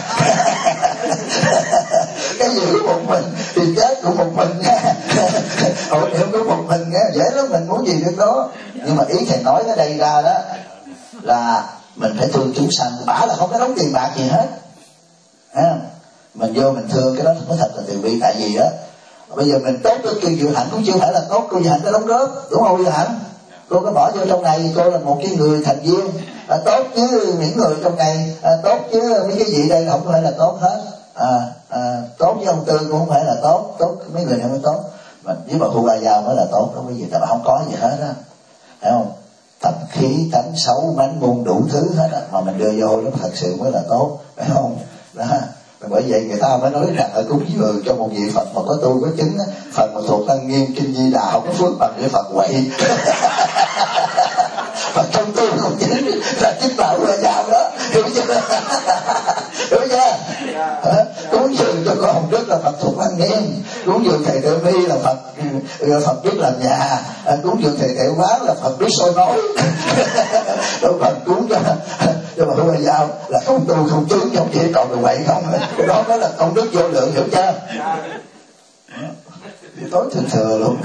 cái gì cũng một mình thì chết cũng một mình nha. Hội niệm cũng một mình nha, dễ lắm, mình muốn gì được đó. Nhưng mà ý thầy nói ở đây ra đó là mình phải thương chúng sanh, bả là không có đóng tiền bạc gì hết à, mình vô mình thương, cái đó mới thật là từ bi. Tại vì đó bây giờ mình tốt với cô Dự Hạnh cũng chưa phải là tốt, cô Dự Hạnh có đóng góp đúng không Dự Hạnh? Cô có bỏ vô trong này, cô là một cái người thành viên à, tốt với những người trong này à, tốt với mấy cái gì đây không phải là tốt hết à, à, tốt với ông Tư cũng không phải là tốt, tốt mấy người này mới tốt, mà với bà Hua Giao mới là tốt, không có gì, tại bà không có gì hết á, thấy không? Tập khí tánh xấu mánh môn đủ thứ hết á, mà mình đưa vô nó thật sự mới là tốt, phải không? Đó. Bởi vậy người ta mới nói rằng ở cúng dường cho một vị Phật mà có tu có chứng á, Phật mà thuộc Tăng Nghiêm Kinh Di Đà không có phước bằng cái Phật quậy. Phật trong tu không chứng là chính bà Hua Giao đó, hiểu chưa? Hiểu chưa? Cúng dường cho con Hồng Đức là Phật thuộc Tăng Nghiêm, cúng dường thầy Tự Mi là Phật Phật biết làm nhà, cúng dường thầy Tiểu Quán là Phật biết soi nói. Đâu Phật cúng cho cho bà Hua Giao là không tu không chứng, không chỉ còn được vậy không, cái đó nó là công đức vô lượng, hiểu chưa? Tối thừa thừa luôn.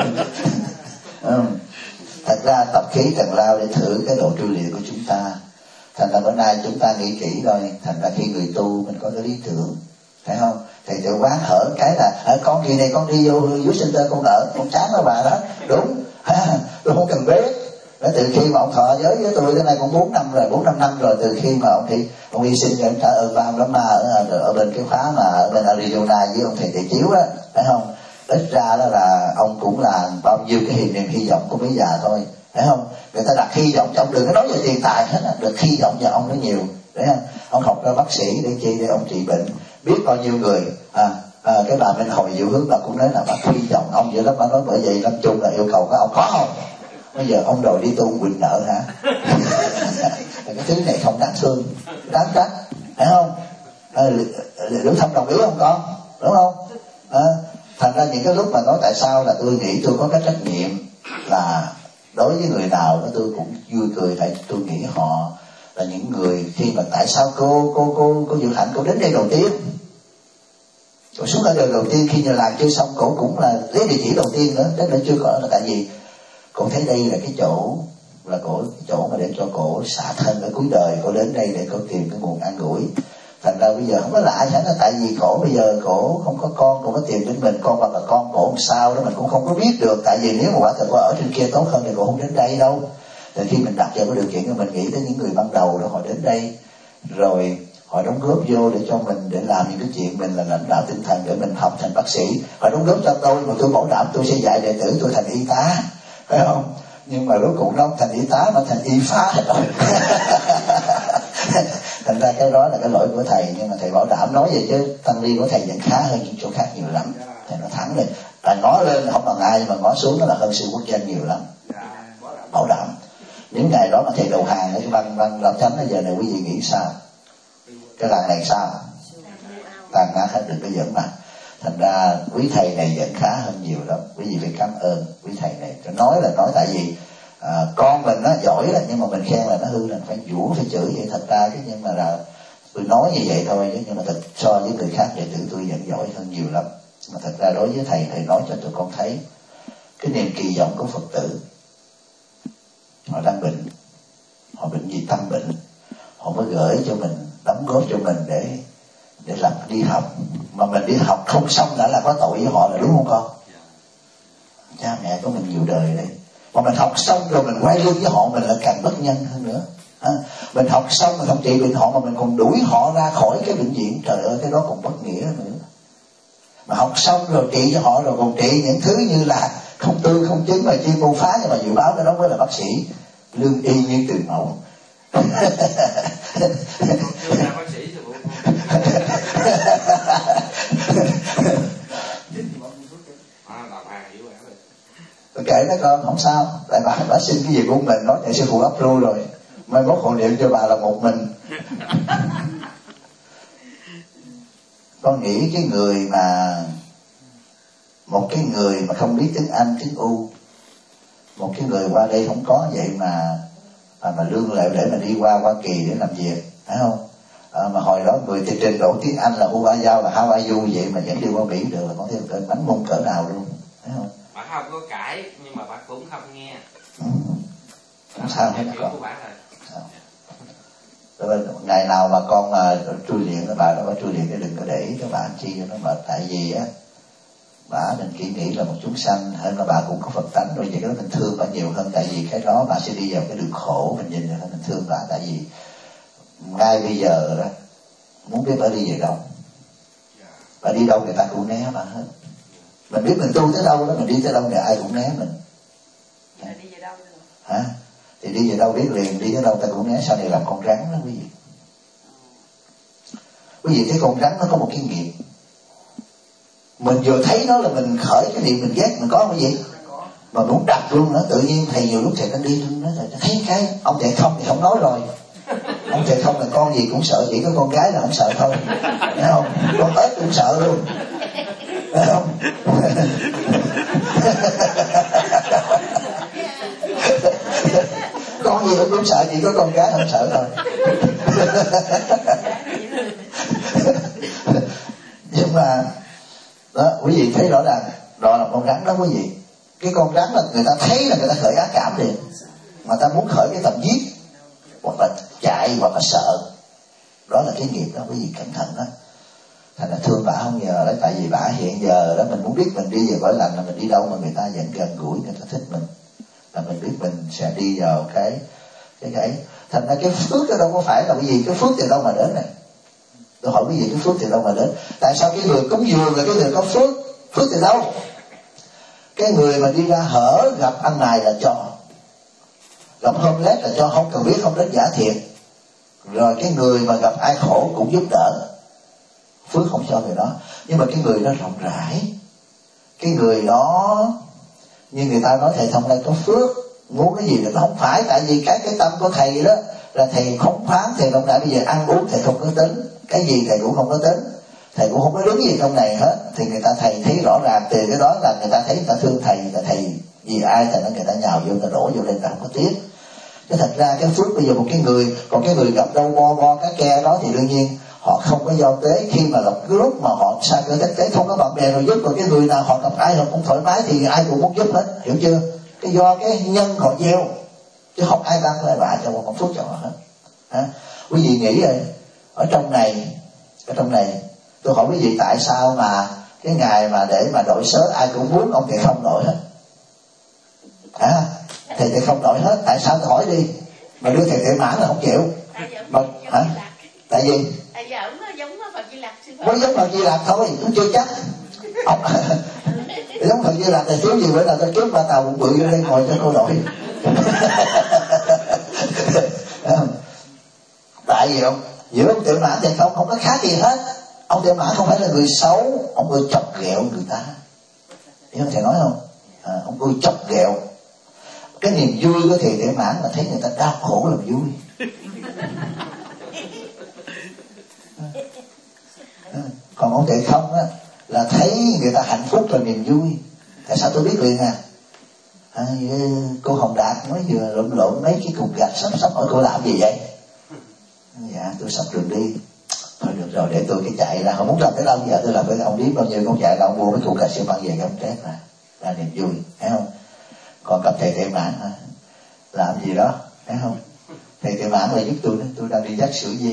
Thật ra tập khí Tần Lao để thử cái độ tru liệu của chúng ta. Thành ra bữa nay chúng ta nghĩ kỹ rồi, thành ra khi người tu mình có cái lý tưởng, phải không? Thầy Tự Quán hở cái là à, con kỳ này con đi vô dưới center con đỡ, con chán đó bà đó, đúng ha, tôi không cần biết. Để từ khi mà ông thọ giới với tôi cái này cũng bốn năm rồi, bốn năm năm rồi, từ khi mà ông thì ông hy sinh rồi, ông trả ơn bao lắm mà ở, ở bên cái khóa mà ở bên Arizona với ông thầy Thầy Chiếu á, phải không? Ít ra đó là ông cũng là bao nhiêu cái niềm hy vọng của mấy già thôi, phải không? Người ta đặt hy vọng cho ông, đừng có nói về tiền tài hết á, được hy vọng cho ông nó nhiều, đấy không? Ông học ra bác sĩ để chi, để ông trị bệnh, biết bao nhiêu người à, à, cái bà bên Hồi Diệu Hướng bà cũng nói là bà hy vọng ông vậy lắm, bà nói bởi vậy Lâm Chung là yêu cầu các ông có không? Bây giờ ông đòi đi tu quỵt nợ hả? Cái thứ này không đáng thương, đáng trách, phải không? À, Lữ Thâm đồng ý không con? Đúng không? À, thành ra những cái lúc mà nói tại sao là tôi nghĩ tôi có cái trách nhiệm là đối với người nào đó tôi cũng vui cười, tại tôi nghĩ họ là những người khi mà tại sao cô cô cô cô Dự Hạnh cô đến đây đầu tiên, cô xuống ở đời đầu tiên khi nhà làng chưa xong, cổ cũng là lấy địa chỉ đầu tiên nữa, đến nữa chưa có, là tại vì cô thấy đây là cái chỗ là cổ cái chỗ mà để cho cổ xả thân ở cuối đời, cổ đến đây để cổ tìm cái nguồn an ủi. Thành ra bây giờ không có lạ chẳng là tại vì cổ bây giờ cổ không có con, cổ có tìm đến mình, con hoặc là con cổ làm sao đó mình cũng không có biết được, tại vì nếu mà quả thật có ở trên kia tốt hơn thì cổ không đến đây đâu. Thì khi mình đặt vào cái điều kiện của mình nghĩ tới những người ban đầu rồi họ đến đây rồi họ đóng góp vô để cho mình, để làm những cái chuyện mình là lãnh đạo tinh thần để mình học thành bác sĩ, họ đóng góp cho tôi mà tôi bảo đảm tôi sẽ dạy đệ tử tôi thành y tá, phải không? Nhưng mà rốt cuộc nó không thành y tá mà thành y phá hết rồi. Thành ra cái đó là cái lỗi của thầy, nhưng mà thầy bảo đảm nói vậy chứ tăng ni của thầy vẫn khá hơn những chỗ khác nhiều lắm. Thầy nói thẳng lên, là ngó lên không bằng ai, mà ngó xuống nó là hơn sư quốc danh nhiều lắm, bảo đảm. Những ngày đó mà thầy đầu hàng ở cái văn văn Lão Chánh, bây giờ này quý vị nghĩ sao? Cái làng này sao? Tàn nát hết, đừng có giỡn mà. Thành ra quý thầy này vẫn khá hơn nhiều lắm, quý vị phải cảm ơn quý thầy này. Nói là nói tại vì à, con mình nó giỏi là, nhưng mà mình khen là nó hư là phải vũ phải chửi vậy. Thật ra cái nhưng mà là tôi nói như vậy thôi chứ, nhưng mà thật so với người khác đệ tử tôi vẫn giỏi hơn nhiều lắm. Mà thật ra đối với thầy, thầy nói cho tụi con thấy cái niềm kỳ vọng của Phật tử. Họ đang bệnh, họ bệnh gì tâm bệnh, họ mới gửi cho mình, đóng góp cho mình để để làm đi học, mà mình đi học không xong đã là có tội với họ, là đúng không con? Cha mẹ của mình nhiều đời đấy, Mà mình học xong rồi mình quay lưng với họ, mình lại càng bất nhân hơn nữa. À, mình học xong mình không trị bệnh họ mà mình còn đuổi họ ra khỏi cái bệnh viện, trời ơi cái đó còn bất nghĩa nữa. Mà học xong rồi trị cho họ rồi còn trị những thứ như là không tư không chứng mà chuyên môn phá, nhưng mà dự báo cái đó mới là bác sĩ lương y như từ mẫu. Kệ nó con không sao, tại bà bà xin cái gì của mình, nói thầy sư phụ approve rồi, mai mốt hộ niệm cho bà là một mình. Con nghĩ cái người mà một cái người mà không biết tiếng Anh tiếng U, một cái người qua đây không có vậy mà mà, mà lương lệ để mà đi qua Hoa Kỳ để làm việc, phải không? À, mà hồi đó người thì trình độ tiếng Anh là U A Giao là How are you vậy mà vẫn đi qua Mỹ được, là con thấy cỡ bánh mông cỡ nào luôn, phải không? Bà không có cãi nhưng mà bà cũng không nghe. Ừ. Không sao hết con. Rồi ngày nào mà con mà trui luyện các bà đó, bà trui luyện cái đừng có để ý các bạn chi cho nó mệt, tại vì á bà mình chỉ nghĩ là một chúng sanh, hơn là bà cũng có Phật tánh rồi, vậy cái đó mình thương bà nhiều hơn, tại vì cái đó bà sẽ đi vào cái đường khổ, mình nhìn là mình thương bà, tại vì ngay bây giờ đó muốn biết bà đi về đâu, bà đi đâu người ta cũng né bà hết. Mình biết mình tu tới đâu đó, mình đi tới đâu thì ai cũng né mình. Vậy đi về đâu nữa? Hả? Thì đi về đâu biết liền, đi tới đâu ta cũng né. Sau này làm con rắn đó quý vị. Quý vị thấy con rắn nó có một cái nghiệp, mình vừa thấy nó là mình khởi cái niệm mình ghét, mình có không cái gì mà muốn đập luôn nữa. Tự nhiên thầy nhiều lúc thầy đang đi luôn đó, thầy thấy cái ông thầy không thì không nói rồi, ông thầy không là con gì cũng sợ, chỉ có con gái là không sợ thôi, thấy không? Con ếch cũng sợ luôn, thấy không? Con gì cũng sợ, chỉ có con gái không sợ thôi. Nhưng mà đó, quý vị thấy rõ ràng đó là con rắn đó quý vị. Cái con rắn là người ta thấy là người ta khởi ác cảm liền, mà ta muốn khởi cái tầm giết hoặc là chạy hoặc là sợ, đó là cái nghiệp đó quý vị, cẩn thận đó. Thành là thương bà không nhờ đấy, tại vì bà hiện giờ đó mình muốn biết mình đi về cõi lành là mình đi đâu mà người ta vẫn gần gũi, người ta thích mình, là mình biết mình sẽ đi vào cái cái cái thành ra cái phước đó đâu có phải là cái gì, cái phước từ đâu mà đến này. Tôi hỏi quý vị cái phước từ đâu mà đến? Tại sao cái người cúng dường là cái người có phước? Phước từ đâu? Cái người mà đi ra hở gặp anh này là cho, gặp homeless là cho, không cần biết không đến giả thiệt. Rồi cái người mà gặp ai khổ cũng giúp đỡ, phước không cho người đó. Nhưng mà cái người đó rộng rãi, cái người đó như người ta nói thầy thông đây có phước, muốn cái gì là nó không phải, tại vì cái cái tâm của thầy đó là thầy không phán, thầy rộng rãi. Bây giờ ăn uống thầy không có tính, cái gì thầy cũng không có tính, thầy cũng không có đứng gì trong này hết. Thì người ta thầy thấy rõ ràng từ cái đó là người ta thấy người ta thương thầy, người ta thầy vì ai thầy nói người ta nhào vô, người ta đổ vô lên, người ta không có tiếc. Chứ thật ra cái phước bây giờ một cái người, còn cái người gặp đâu bo bo cá ke đó thì đương nhiên họ không có giao tế. Khi mà gặp cái lúc mà họ xa cơ tích tế không có bạn bè rồi giúp, rồi cái người nào họ gặp ai họ cũng thoải mái thì ai cũng muốn giúp hết, hiểu chưa? Cái do cái nhân họ gieo, chứ không ai đang lại bạ cho một phước cho họ hết. Hả? Quý vị nghĩ rồi, ở trong này, ở trong này tôi hỏi quý vị tại sao mà cái ngày mà để mà đội sớ ai cũng muốn, ông thầy không đội hết? Hả? Thầy thầy không đội hết, tại sao? Tôi hỏi đi, mà đưa thầy thầy mãn là không chịu. Mà, hả? Tại vì tại vì ổng giống Phật Di Lặc sư phụ. Mới giống Phật Di Lặc thôi, cũng chưa chắc. Ông giống Phật Di Lặc thì thiếu gì bữa nào tôi kiếm ba tàu bụng bự vô đây ngồi cho cô đội. Tại vì ông giữa ông Tiểu Mãn thì không không có khác gì hết. Ông Tiểu Mãn không phải là người xấu, ông ơi chọc ghẹo người ta, hiểu không thầy nói không? À, ông ơi chọc ghẹo. Cái niềm vui của thầy Tiểu Mãn là thấy người ta đau khổ làm vui. Còn ông thầy không á là thấy người ta hạnh phúc là niềm vui. Tại sao tôi biết liền à? À cô Hồng Đạt mới vừa lộn lộn mấy cái cục gạch sắp sắp hỏi cô làm gì vậy? Dạ tôi sắp đường đi. Thôi được rồi để tôi cái chạy ra, không muốn làm cái đâu giờ tôi làm cái ông biết bao nhiêu con chạy là ông mua mấy cục gạch xi măng về cái ông chết là là niềm vui, thấy không? Còn gặp thầy Tiểu Mãn à, làm gì đó, thấy không? Thầy Tiểu Mãn là giúp tôi đó, tôi đang đi dắt sữa dê.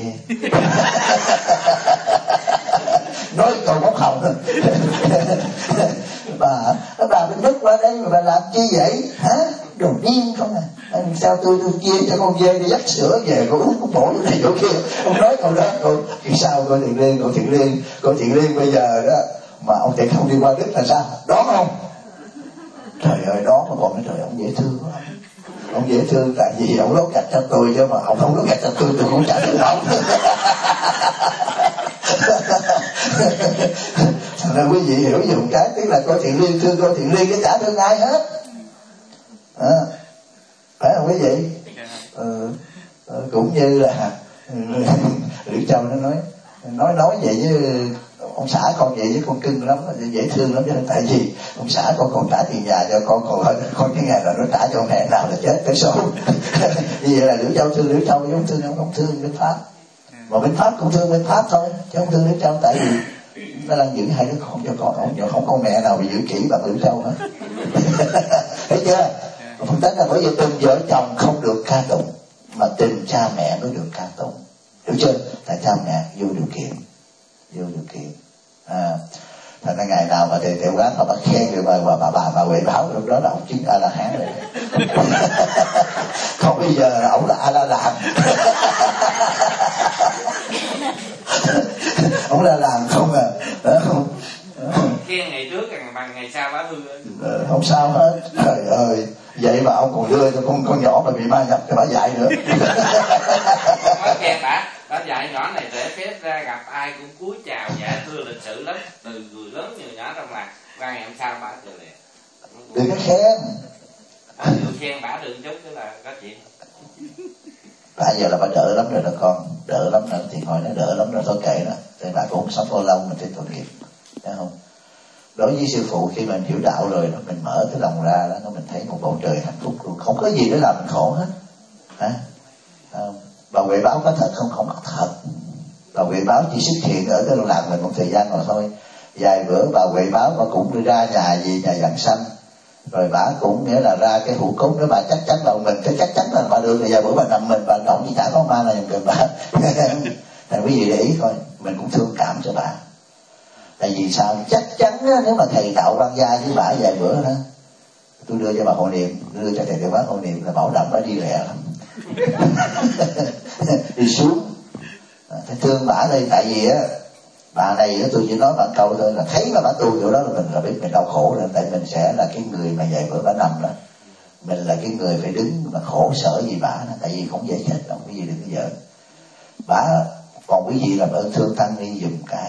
Nói câu bốc hồng. Bà bà bên Đức qua đây mà bà làm chi vậy hả? đồ điên không à. Anh sao tôi tôi chia cho con dê đi dắt sữa về, cô uống, cô bổ chỗ này chỗ kia. Ông nói câu đó, cô sao cô Thiện Liên, cô Thiện Liên, cô Thiện Liên bây giờ đó mà ông Thiện không đi qua Đức là sao? Đó không? Trời ơi, đó mà còn nói trời ông dễ thương quá. Ông dễ thương tại vì ông lót gạch cho tôi, chứ mà ông không lót gạch cho tôi tôi cũng trả được ông. Thành ra quý vị hiểu dùng cái tức là cô Thiện Liên thương cô Thiện Liên, cái chả thương ai hết à, phải không quý vị? Ừ, cũng như là Lữ Châu nó nói nói nói vậy với ông xã con vậy với con cưng lắm, dễ thương lắm, tại vì ông xã con còn trả tiền nhà cho con, còn con cái ngày là nó trả cho mẹ nào là chết tới số. Như vậy là Lữ Châu thương Lữ Châu, chứ không thương ông không thương bên Pháp, mà bên Pháp cũng thương bên Pháp thôi, chứ không thương Lữ Châu, tại vì nó đang giữ hai đứa con cho con, không không có mẹ nào bị giữ kỹ bằng Lữ Châu hết. Thấy chưa? Phân tích là bởi vì tình vợ chồng không được ca tụng, mà tình cha mẹ mới được ca tụng, hiểu chưa? Tại cha mẹ vô điều kiện, vô điều kiện à, thành ra ngày nào mà thầy Tiểu Quán họ bắt khen người bà bà bà bà, bà Huệ Bảo, lúc đó là ông chính A La Hán rồi. Không bây giờ là ổng là A La Làm. Ổng là làm không à, không khen ngày trước bằng ngày sau bá hư. Ờ, không sao hết. Trời ơi, vậy mà ông còn đưa cho con con nhỏ mà bị ma nhập cho bà dạy nữa. Nói khen bà, bà dạy nhỏ này để phép ra gặp ai cũng cúi chào dạ thưa lịch sự lắm, từ người lớn người nhỏ trong làng. Qua ngày hôm sau bà cười liền. Đừng có khen. À, đừng khen bà đừng chút tức là có chuyện. Bà giờ là bà đỡ lắm rồi đó con, đỡ lắm rồi, thì hồi nó đỡ lắm rồi, thôi kệ đó, thì bà cũng không sống bao lâu mình thấy tội nghiệp, thấy không? Đối với sư phụ khi mình hiểu đạo rồi đó, mình mở cái lòng ra đó, mình thấy một bầu trời hạnh phúc luôn, không có gì để làm mình khổ hết, hả? Không. Bà Huệ Báo có thật không? Không có thật. Bà Huệ Báo chỉ xuất hiện ở cái làng mình một thời gian rồi thôi. Vài bữa bà Huệ Báo bà cũng đi ra nhà gì nhà Dàn Sanh, rồi bà cũng nghĩa là ra cái hũ cúng đó, bà chắc chắn đầu mình, cái chắc chắn là bà được. Rồi vài bữa bà nằm mình, bà động gì chả có ma nào nhầm gần bà. Thành quý vị để ý coi, mình cũng thương cảm cho bà. Tại vì sao? Chắc chắn á, nếu mà thầy đạo văn gia với bà vài bữa đó, tôi đưa cho bà hộ niệm, đưa cho thầy Tiểu Quán hộ niệm là bảo đảm bà đi lẹ lắm. Đi xuống phải thương bà đây, tại vì á bà này á, tôi chỉ nói bằng câu thôi là thấy mà bà tu chỗ đó là mình là biết mình đau khổ rồi, tại mình sẽ là cái người mà vài bữa bà nằm đó, mình là cái người phải đứng mà khổ sở vì bà đó, tại vì không dễ chết đâu, cái gì đừng có giỡn. Bà còn quý vị làm ơn thương tăng ni dùm cái.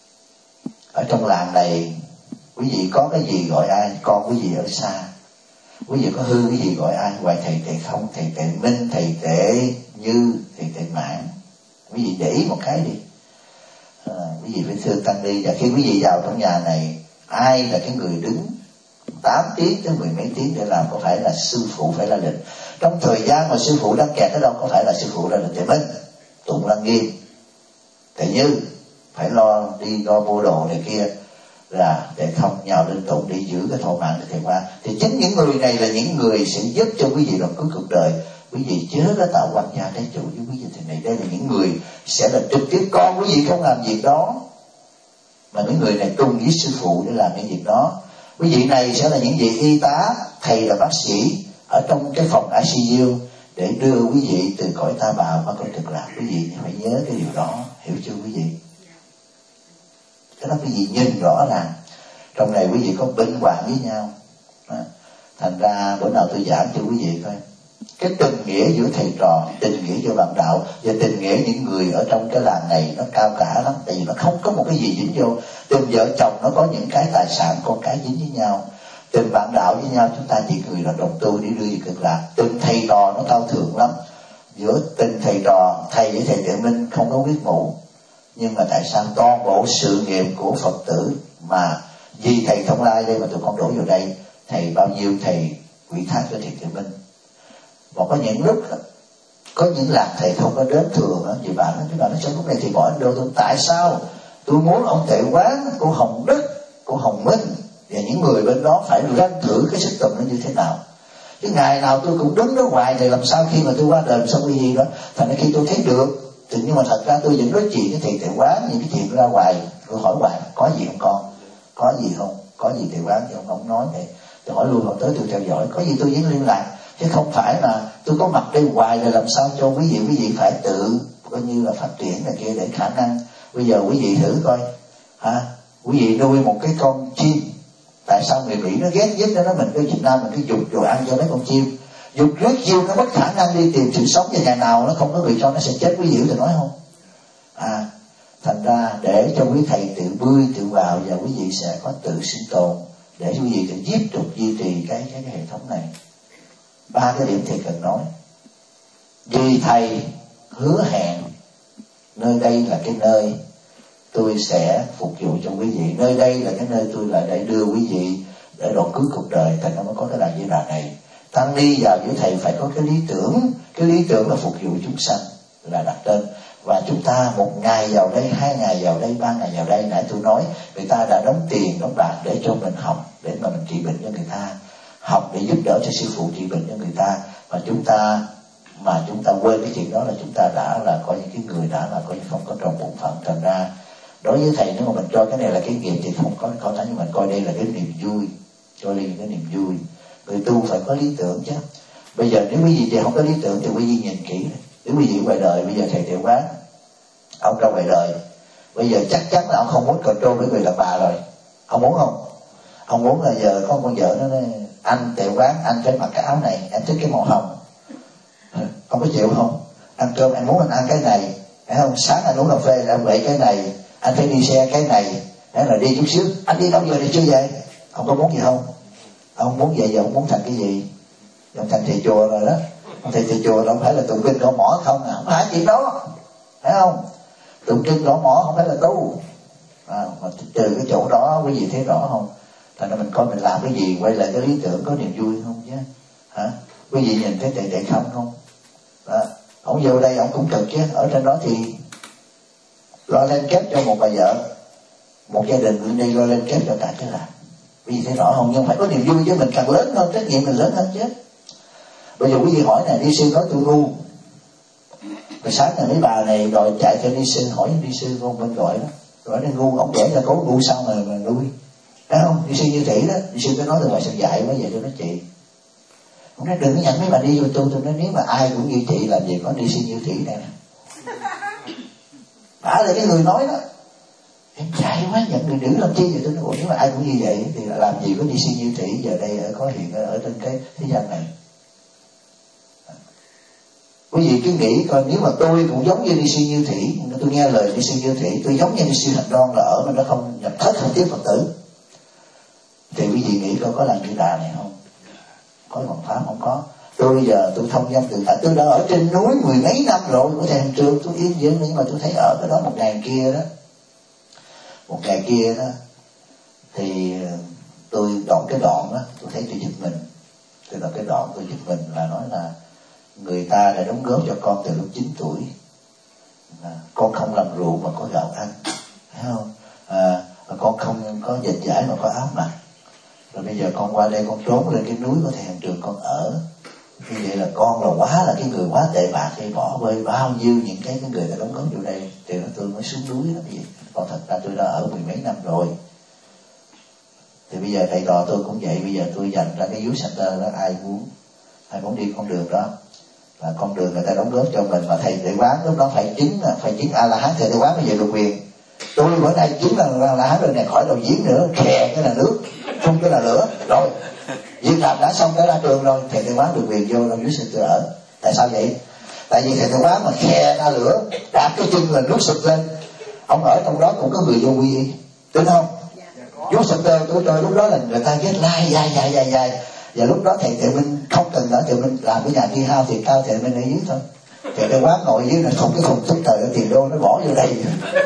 Ở trong làng này quý vị có cái gì gọi ai, con quý vị ở xa, quý vị có hư cái gì gọi ai, ngoài thầy Tệ Không, thầy Tệ Minh, thầy Tệ Như, thầy Tệ Mãn, quý vị để ý một cái đi. À, quý vị phải thương tăng ni. Và khi quý vị vào trong nhà này, ai là cái người đứng tám tiếng tới mười mấy tiếng để làm, có phải là sư phụ phải ra lệnh. Trong thời gian mà sư phụ đang kẹt ở đâu, có phải là sư phụ ra lệnh. Tệ Minh tụng Lăng Nghiêm, Tệ Như phải lo đi lo mua đồ này kia, là Tệ Không nhào lên tụng đi giữ cái thọ mạng của thầy qua. Thì chính những người này là những người sẽ giúp cho quý vị làm cuối cuộc đời. Quý vị chớ có tạo quan gia trái chủ với quý vị thì này. Đây là những người sẽ là trực tiếp, con quý vị không làm việc đó, mà những người này tung với sư phụ để làm những việc đó. Quý vị này sẽ là những vị y tá, thầy là bác sĩ ở trong cái phòng i xê u để đưa quý vị từ cõi ta bà qua cõi cực lạc. Quý vị phải nhớ cái điều đó, hiểu chưa quý vị? Cái đó quý vị nhìn rõ ràng. Trong này quý vị có bên hoàng với nhau à. Thành ra bữa nào tôi giảng cho quý vị coi cái tình nghĩa giữa thầy trò, tình nghĩa giữa bạn đạo và tình nghĩa những người ở trong cái làng này nó cao cả lắm. Tại vì nó không có một cái gì dính vô. Tình vợ chồng nó có những cái tài sản, con cái dính với nhau. Tình bạn đạo với nhau chúng ta chỉ người là đồng tu để đưa về cực lạc. Tình thầy trò nó cao thượng lắm. Giữa tình thầy trò, thầy với thầy Tệ Minh không có quyết mụ, nhưng mà tại sao toàn bộ sự nghiệp của Phật tử mà vì thầy Thông Lai đây mà tụi con đổ vào đây, thầy bao nhiêu thầy ủy thác cho thầy Tệ Minh. Và có những lúc có những làng thầy không có đến thường đó, vì bạn nói chứ bạn nói sao lúc này thì bỏ đâu tôi, tại sao tôi muốn ông Tệ Quán, cô Hồng Đức, cô Hồng Minh và những người bên đó phải răng thử cái sức tụng nó như thế nào. Chứ ngày nào tôi cũng đứng đó hoài thì làm sao khi mà tôi qua đời xong cái gì đó. Thành ra khi tôi thấy được thì, nhưng mà thật ra tôi vẫn nói chuyện với thầy Tệ Quán, những cái chuyện ra hoài, tôi hỏi hoài có gì không con, có gì không, có gì Tệ Quán thì ông, ông nói vậy. tôi hỏi luôn, tới tôi theo dõi, có gì tôi vẫn liên lạc, chứ không phải là tôi có mặt đây hoài là làm sao cho quý vị quý vị phải tự coi như là phát triển này kia để khả năng. Bây giờ quý vị thử coi hả, quý vị nuôi một cái con chim, tại sao người Mỹ nó ghét nhất nó mình ở Việt Nam mình cứ dục rồi ăn cho mấy con chim, dục rất chiêu nó mất khả năng đi tìm sự sống, và ngày nào nó không có người cho nó sẽ chết, quý vị thì nói không? À, thành ra để cho quý thầy tự bươi tự vào và quý vị sẽ có tự sinh tồn, để quý vị tự tiếp tục duy trì cái cái, cái hệ thống này. Ba cái điểm thầy cần nói. Vì thầy hứa hẹn nơi đây là cái nơi tôi sẽ phục vụ cho quý vị, nơi đây là cái nơi tôi lại để đưa quý vị để đoạn cuối cuộc đời, thành ra mới có cái đàn Di Đà này. Tăng ni vào với thầy phải có cái lý tưởng, cái lý tưởng là phục vụ chúng sanh là đặt tên. Và chúng ta một ngày vào đây, hai ngày vào đây, ba ngày vào đây, nãy tôi nói người ta đã đóng tiền đóng bạc để cho mình học, để mà mình trị bệnh cho người ta, học để giúp đỡ cho sư phụ trị bệnh cho người ta, mà chúng ta mà chúng ta quên cái chuyện đó là chúng ta đã là coi những cái người đã là coi như không có tròn bổn phận. Thành ra đối với thầy, nếu mà mình cho cái này là cái nghiệp thì không có có thấy, nhưng mình coi đây là cái niềm vui, coi đây là cái niềm vui. Người tu phải có lý tưởng chứ. Bây giờ nếu quý vị thì không có lý tưởng thì quý vị nhìn kỹ, nếu quý vị ngoài đời bây giờ thầy Tiểu Quán ông ra ngoài đời bây giờ chắc chắn là ông không muốn control với người đàn bà rồi, ông muốn không? Ông muốn là giờ có con vợ nó nói anh Tiểu Quán anh phải mặc cái áo này, anh thích cái màu hồng, ông có chịu không? Ăn cơm anh muốn anh ăn cái này, phải không? Sáng anh uống cà phê anh vậy cái này, anh phải đi xe cái này, thế là đi chút xíu anh đi đâu giờ thì chưa về, ông có muốn gì không? Ông muốn vậy giờ ông muốn thành cái gì? Ông thành thầy chùa rồi đó. Ông thầy thầy chùa đâu phải là tụng kinh gõ mỏ không à, không phải chuyện đó, phải không? Tụng kinh gõ mỏ không phải là tu à, mà từ cái chỗ đó quý vị thấy rõ không? Thành ra mình coi mình làm cái gì quay lại cái lý tưởng có niềm vui không chứ hả? Quý vị nhìn thấy tệ tệ không không đó. Ông vô đây ông cũng cực chứ, ở trên đó thì lo lên kép cho một bà vợ, một gia đình cũng đi lo lên kép cho cả cái làng. Quý vị thấy rõ không? Nhưng phải có niềm vui chứ, mình càng lớn hơn trách nhiệm mình lớn hơn chứ. Bây giờ quý vị hỏi này, đi sư nói tôi ngu, rồi sáng ngày mấy bà này đòi chạy theo đi sư, hỏi đi sư con bên gọi đó, gọi nó ngu, ông đẻ ra cố ngu sao mà, mà nuôi, thấy không? Đi sư Như Thị đó, đi sư có nói từ ngoài sân dạy quá vậy tôi nói chị, ông nói đừng có nhận mấy bà đi vô tu, tôi nói nếu mà ai cũng như chị làm gì có đi sư Như Thị này nè. Bà là cái người nói đó, em chạy quá nhận người nữ làm chi vậy? Tôi nói nếu mà ai cũng như vậy thì làm gì có đi sư Như Thị giờ đây có hiện ở, ở trên cái thế gian này. Quý vị cứ nghĩ coi nếu mà tôi cũng giống như đi sư Như Thị, tôi nghe lời đi sư Như Thị, tôi giống như đi sư Thành Đoan là ở mà nó không nhập thất không tiếp Phật tử, thì quý vị nghĩ coi có làm Như Đà này không? Có bằng pháp không có. Tôi bây giờ tôi thông dong tự tại, tôi đã ở trên núi mười mấy năm rồi, của thầy Hành Trường tôi yên dưỡng, nhưng mà tôi thấy ở cái đó một ngày kia đó, một ngày kia đó thì tôi đoạn cái đoạn đó, tôi thấy tôi giật mình. Tôi đoạn cái đoạn tôi giật mình là nói là người ta đã đóng góp cho con từ lúc chín tuổi, à, con không làm rượu mà có gạo ăn, thấy không? À, con không có dệt dải mà có áo mặc, rồi bây giờ con qua đây con trốn lên cái núi của thầy Hành Trường con ở. Như vậy là con là quá là cái người quá tệ bạc, hay bỏ bơi bao nhiêu những cái, cái người đã đóng góp vô đây, thì tôi mới xuống núi đó. Vậy còn thật ra tôi đã ở mười mấy năm rồi. Thì bây giờ thầy trò tôi cũng vậy, bây giờ tôi dành ra cái youth center đó, ai muốn ai muốn đi con đường đó là con đường người ta đóng góp cho mình, mà thầy Tự Quán lúc đó phải chứng phải chứng A La Hán. Thầy Tự Quán bây giờ được quyền, tôi bữa nay chứng là A La Hán rồi này, khỏi đầu diễn nữa, khè cái là nước, phun cái là lửa rồi, việc làm đã xong cái ra trường rồi, thầy Tự Quán được quyền vô trong youth center ở. Tại sao vậy? Tại vì thầy Tự Quán mà khè ra lửa, đạp cái chân là nước sụt lên, ông ở trong đó cũng có người vô quy y, đúng không? Youth center của tôi lúc đó là người ta ghét lai dài dài dài dài. Và lúc đó thầy Tự Minh không cần nữa, Tự Minh làm cái nhà kia hao thì cao, Tự Minh ở dưới thôi. Thầy Tự Quán ngồi dưới là không cái thùng thức thời tiền đô nó bỏ vô đây.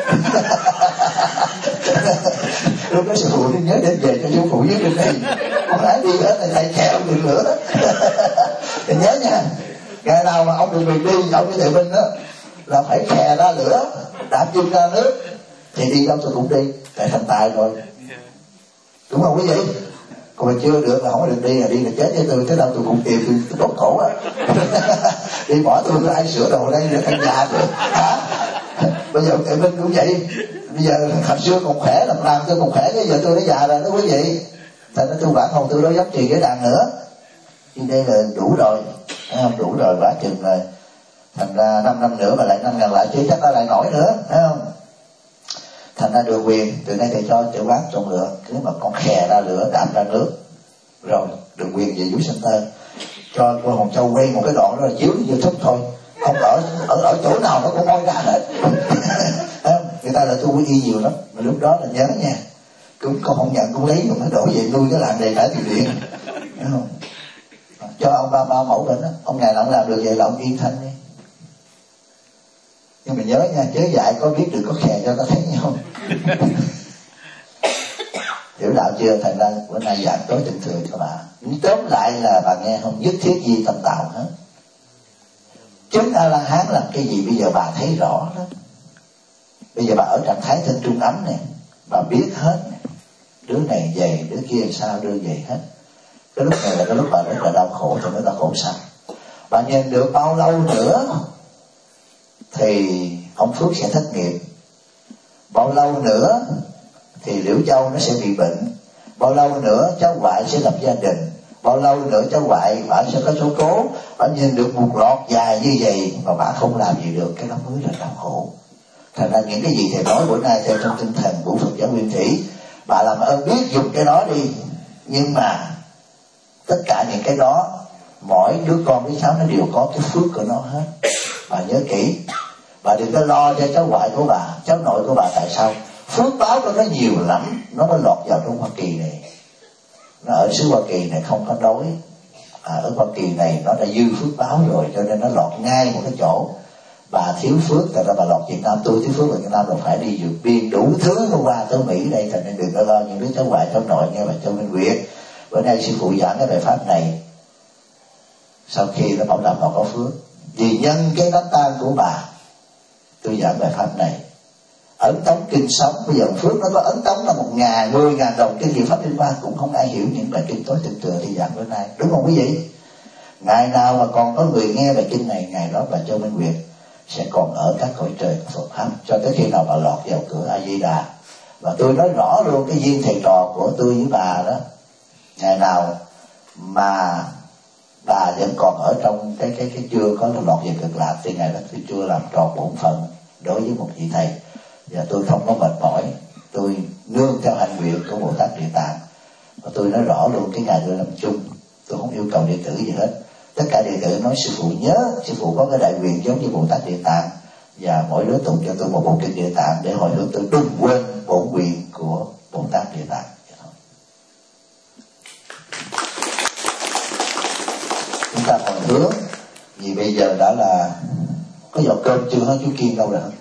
Lúc đó sư phụ nó nhớ đến về cho sư phụ dưới bên đây, không lẽ đi ở này thầy kheo được lửa đó. Thì nhớ nha, ngày nào mà ông được quyền đi, ông với Tự Minh đó là phải khè ra lửa, đạp chân ra nước, thì đi đâu tôi cũng đi, tại thành tài rồi, đúng không quý vị? Còn mà chưa được là không có được đi, là đi là chết với tôi, tới đâu tôi cũng tìm tôi đốt cổ á. Đi bỏ tôi có ai sửa đồ đây nữa, căn nhà nữa hả? Bây giờ Tự Minh cũng vậy, bây giờ hồi xưa còn khỏe, làm làm tôi còn khỏe, bây giờ tôi đã già rồi đó quý vị. Thành ra tu bản không tu đối giống trì với đàn nữa, nhưng đây là đủ rồi, thấy không? Đủ rồi, quá chừng rồi. Thành ra năm năm nữa mà lại năm ngàn lại chứ chắc nó lại nổi nữa, thấy không? Thành ra được quyền, từ nay thầy cho tiểu bác trong lửa, cứ mà con khè ra lửa đạp ra nước, rồi được quyền về Vũ Center, cho cô Hồng Châu quay một cái đoạn đó là chiếu YouTube thôi, không ở ở ở chỗ nào nó cũng moi ra hết. Người ta là tu y nhiều lắm, mà lúc đó là nhớ nha, cũng con không nhận cũng lấy, cũng nó đổ về nuôi cái làng này trả tiền điện, thấy không? Cho ông ba ba mẫu lên đó, ông ngày nào ông làm được vậy là ông yên thân đi. Nhưng mà nhớ nha, chớ dạy có biết được có khè cho ta thấy nhau. Hiểu đạo chưa? Thành ra bữa nay giảng tối tình thừa cho bà. Nhưng tóm lại là bà nghe không, nhất thiết gì tâm tạo hết. Chứng A La Hán làm cái gì bây giờ bà thấy rõ đó. Bây giờ bà ở trạng thái thân trung ấm này, bà biết hết này. Đứa này về, đứa kia sao đưa về hết. Cái lúc này là cái lúc bà rất là đau khổ, thì mới là khổ sao. Bà nhìn được bao lâu nữa thì ông Phước sẽ thất nghiệp, bao lâu nữa thì Liễu Châu nó sẽ bị bệnh, bao lâu nữa cháu ngoại sẽ lập gia đình, bao lâu nữa cháu ngoại bà sẽ có số cố. Bà nhìn được một loạt dài như vậy mà bà không làm gì được, cái đó mới là đau khổ. Thành ra những cái gì thầy nói bữa nay theo trong tinh thần của Phật giáo Nguyên Thủy, bà làm ơn biết dùng cái đó đi. Nhưng mà tất cả những cái đó, mỗi đứa con với cháu nó đều có cái phước của nó hết. Bà nhớ kỹ, bà đừng có lo cho cháu ngoại của bà, cháu nội của bà. Tại sao? Phước báo của nó nhiều lắm, nó mới lọt vào trong Hoa Kỳ này. Nó ở xứ Hoa Kỳ này không có đói, à, ở Hoa Kỳ này nó đã dư phước báo rồi, cho nên nó lọt ngay một cái chỗ. Bà thiếu phước, tại ra bà lọt Việt Nam, tôi thiếu phước ở Việt Nam rồi phải đi vượt biên đủ thứ nó qua tới Mỹ đây. Thành nên đừng có lo những đứa cháu ngoại cháu nội nghe bà Châu Minh Nguyệt. Bữa nay sư phụ giảng cái bài pháp này, sau khi nó bảo đảm họ có phước, vì nhân cái đám tang của bà, tôi giảng bài pháp này. Ấn tống kinh sống, bây giờ phước nó có ấn tống là một ngàn, mười ngàn đồng kinh nghiệm pháp liên quan, cũng không ai hiểu những bài kinh tối tình thừa thì giảng bữa nay, đúng không quý vị? Ngày nào mà còn có người nghe bài kinh này, ngày đó bà Châu Minh Nguyệt sẽ còn ở các cõi trời Phật pháp cho tới khi nào bà lọt vào cửa A Di Đà. Và tôi nói rõ luôn cái duyên thầy trò của tôi với bà đó, ngày nào mà bà vẫn còn ở trong cái cái cái chưa có lọt về cực lạc thì ngày đó tôi chưa làm tròn bổn phận đối với một vị thầy. Và tôi không có mệt mỏi, tôi nương theo hành nguyện của Bồ Tát Địa Tạng. Và tôi nói rõ luôn cái ngày tôi làm chung, tôi không yêu cầu đệ tử gì hết. Tất cả đệ tử nói sư phụ nhớ, sư phụ có cái đại nguyện giống như Bồ Tát Địa Tạng, và mỗi đứa tụng cho tôi một bộ kinh Địa Tạng để hồi hướng tôi đừng quên bổn nguyện của Bồ Tát Địa Tạng. Chúng ta hồi hướng, vì bây giờ đã là có giọt cơm chưa hả chú Kiên đâu rồi hả?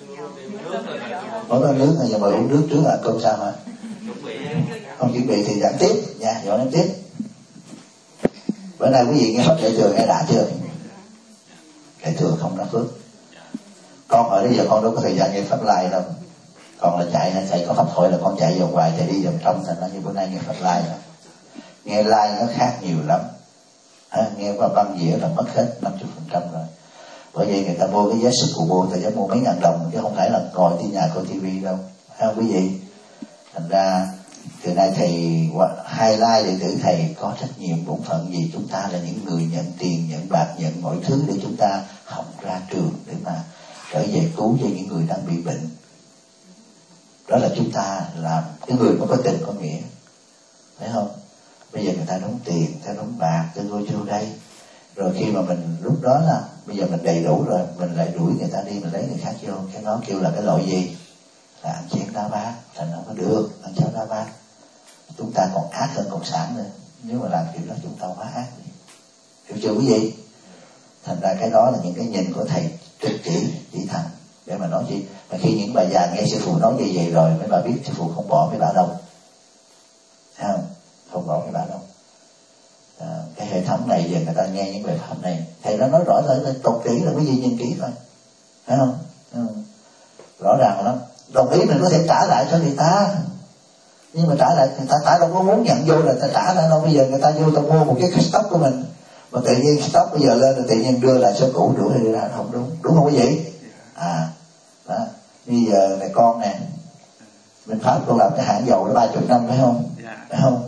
Có cái nước này giờ mời uống nước trước là cơm sao hả? Không chuẩn bị thì giảng tiếp nha, dọn đến tiếp. Bữa nay quý vị nghe pháp Đại Thừa nghe đã chưa? Đại Thừa không đã phước. Con ở đây giờ con đâu có thời gian nghe pháp live đâu. Còn là chạy hay thầy có pháp thoại là con chạy vòng ngoài, thầy đi vòng trong, thành ra như bữa nay nghe pháp live đó. Nghe live nó khác nhiều lắm. À, nghe qua băng dĩa là mất hết năm mươi phần trăm rồi. Bởi vậy người ta mua cái vé Super Bowl, người ta chỉ mua mấy ngàn đồng chứ không phải là ngồi trên nhà coi tivi đâu, thấy không quý vị? Thành ra từ nay thầy highlight đệ tử thầy có trách nhiệm bổn phận gì, chúng ta là những người nhận tiền, nhận bạc, nhận mọi thứ để chúng ta học ra trường để mà trở về cứu cho những người đang bị bệnh. Đó là chúng ta làm cái người mới có tình có nghĩa, thấy không? Bây giờ người ta đóng tiền, người ta đóng bạc, người ta vô vô đây. Rồi khi mà mình lúc đó là bây giờ mình đầy đủ rồi, mình lại đuổi người ta đi, mình lấy người khác vô. Cái nó kêu là cái loại gì? Là ăn chén đá bát, thành nó có được, ăn cháo đá bát. Chúng ta còn ác hơn cộng sản nữa. Nếu mà làm kiểu đó chúng ta quá ác. Hiểu chưa quý vị? Thành ra cái đó là những cái nhìn của thầy trực chỉ, chỉ thành để mà nói gì. Mà khi những bà già nghe sư phụ nói như vậy rồi, mấy bà biết sư phụ không bỏ mấy bà đâu. Thấy không? Không bỏ mấy bà đâu. À, cái hệ thống này giờ người ta nghe những bài pháp này, thầy đã nói rõ là tột kỹ là quý vị nhìn kỹ thôi, thấy không? Thấy không? Rõ ràng lắm. Đồng ý mình có thể trả lại cho người ta, nhưng mà trả lại người ta ta đâu có muốn nhận vô là ta trả lại đâu. Bây giờ người ta vô ta mua một cái stock của mình mà tự nhiên stock bây giờ lên rồi tự nhiên đưa lại số cũ, đuổi đi ra không đúng, đúng không quý vị? À đó, bây giờ này con nè, mình Pháp con làm cái hãng dầu đó ba chục năm phải không? Phải không?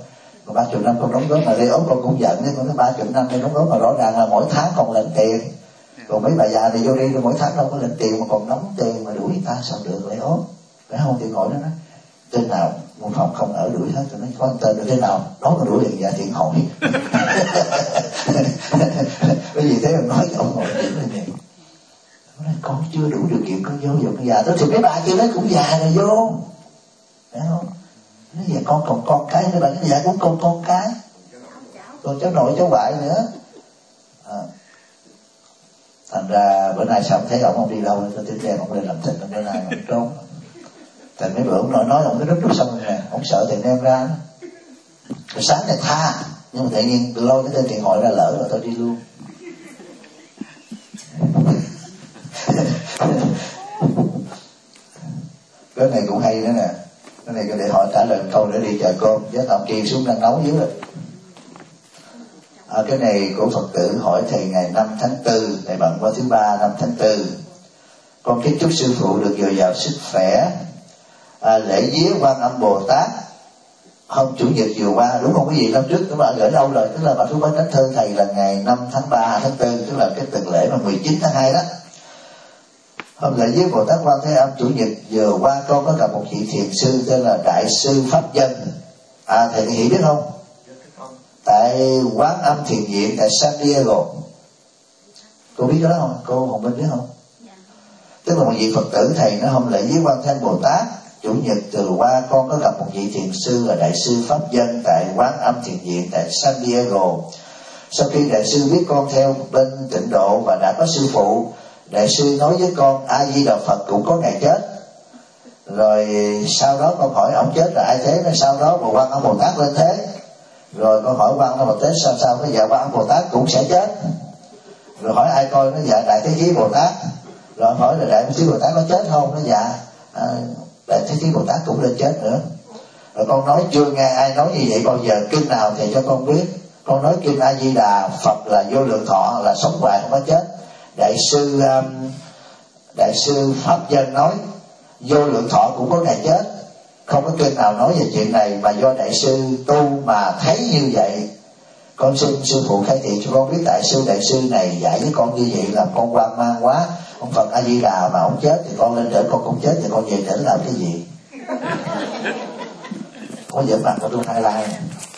Còn ba chục năm con đóng góp mà lê ốm con cũng giận, con nói ba chục năm đây đóng góp mà rõ ràng là mỗi tháng còn lãnh tiền. Còn mấy bà già này vô đi rồi mỗi tháng đâu có lãnh tiền mà còn đóng tiền mà đuổi người ta sao được, lê ốm. Phải không? Thì gọi đó đó. Tên nào một phòng không ở đuổi hết, tôi nói có tên được thế nào đó mà đuổi liền dạ thiện hội. Cái gì thế mà nói ông ngồi điểm lên vậy. Nói, con chưa đủ điều kiện con vô vô con già đó thì mấy bà kia nói cũng già rồi vô, phải không? Nói vậy con còn con cái mấy bà nói dạ cũng con con cái, còn cháu nội cháu ngoại nữa. À. Thành ra bữa nay xong thấy ông không đi đâu, tôi tiếp theo ông lên làm thịt bữa nay ông trốn. Thành mấy bữa ông nói nói ông cứ rút rút xong rồi nè, ông sợ thầy đem ra đó. Rồi sáng này tha, nhưng mà tự nhiên lôi cái tên tiền hội ra lỡ rồi tôi đi luôn. Cái này cũng hay nữa nè. Cái này để hỏi trả lời câu để đi chợ cơm, với ông kia xuống đang nấu dưới rồi. À, cái này của Phật tử hỏi thầy ngày năm tháng tư, thầy bận qua thứ ba năm tháng tư. Con kính chúc sư phụ được dồi dào sức khỏe. À, lễ vía Quan Âm Bồ Tát hôm chủ nhật vừa qua, đúng không quý vị? Năm trước các bạn gửi đâu rồi, tức là bà Thu Bánh Thánh Thơ thầy là ngày năm tháng ba tháng tư, tức là cái tuần lễ mà mười chín tháng hai đó. Hôm lễ vía Bồ Tát Quan Thế Âm chủ nhật vừa qua, con có gặp một vị thiền sư tên là Đại sư Pháp Dân. À, thầy hiểu biết không? Tại Quán Âm Thiền Viện tại San Diego. Cô biết cái đó không? Cô Hồng Minh biết không? Tức là một vị Phật tử thầy nó hôm lễ vía Quan Thế Âm Bồ Tát chủ nhật từ qua con có gặp một vị thiền sư là Đại sư Pháp Dân tại Quán Âm Thiền Viện tại San Diego. Sau khi đại sư biết con theo bên Tịnh Độ và đã có sư phụ, đại sư nói với con A Di Đà Phật cũng có ngày chết. Rồi sau đó con hỏi ông chết là ai thế? Nên sau đó mà Quan Âm Bồ Tát lên thế. Rồi con hỏi Quan Âm Bồ Tát sao sao? Nó dạ Quan Âm Bồ Tát cũng sẽ chết. Rồi hỏi ai coi? Nó dạ Đại Thế Chí Bồ Tát. Rồi hỏi là Đại Thế Chí Bồ Tát có chết không? Nó dạ à, Đại Thế Chí Bồ Tát cũng lên chết nữa. Rồi con nói chưa nghe ai nói như vậy bao giờ, kinh nào thì cho con biết. Con nói kinh A Di Đà Phật là vô lượng thọ, là sống hoài không có chết. Đại sư um, Đại sư Pháp Dân nói vô lượng thọ cũng có ngày chết. Không có kinh nào nói về chuyện này, mà do đại sư tu mà thấy như vậy. Con xin sư phụ khai thị cho con biết tại sư đại sư này dạy với con như vậy làm con hoang mang quá. Ông Phật A Di Đà mà ông chết thì con lên đỡ, con cũng chết thì con về đỡ làm cái gì? Có giỡn mặt của tôi hai lai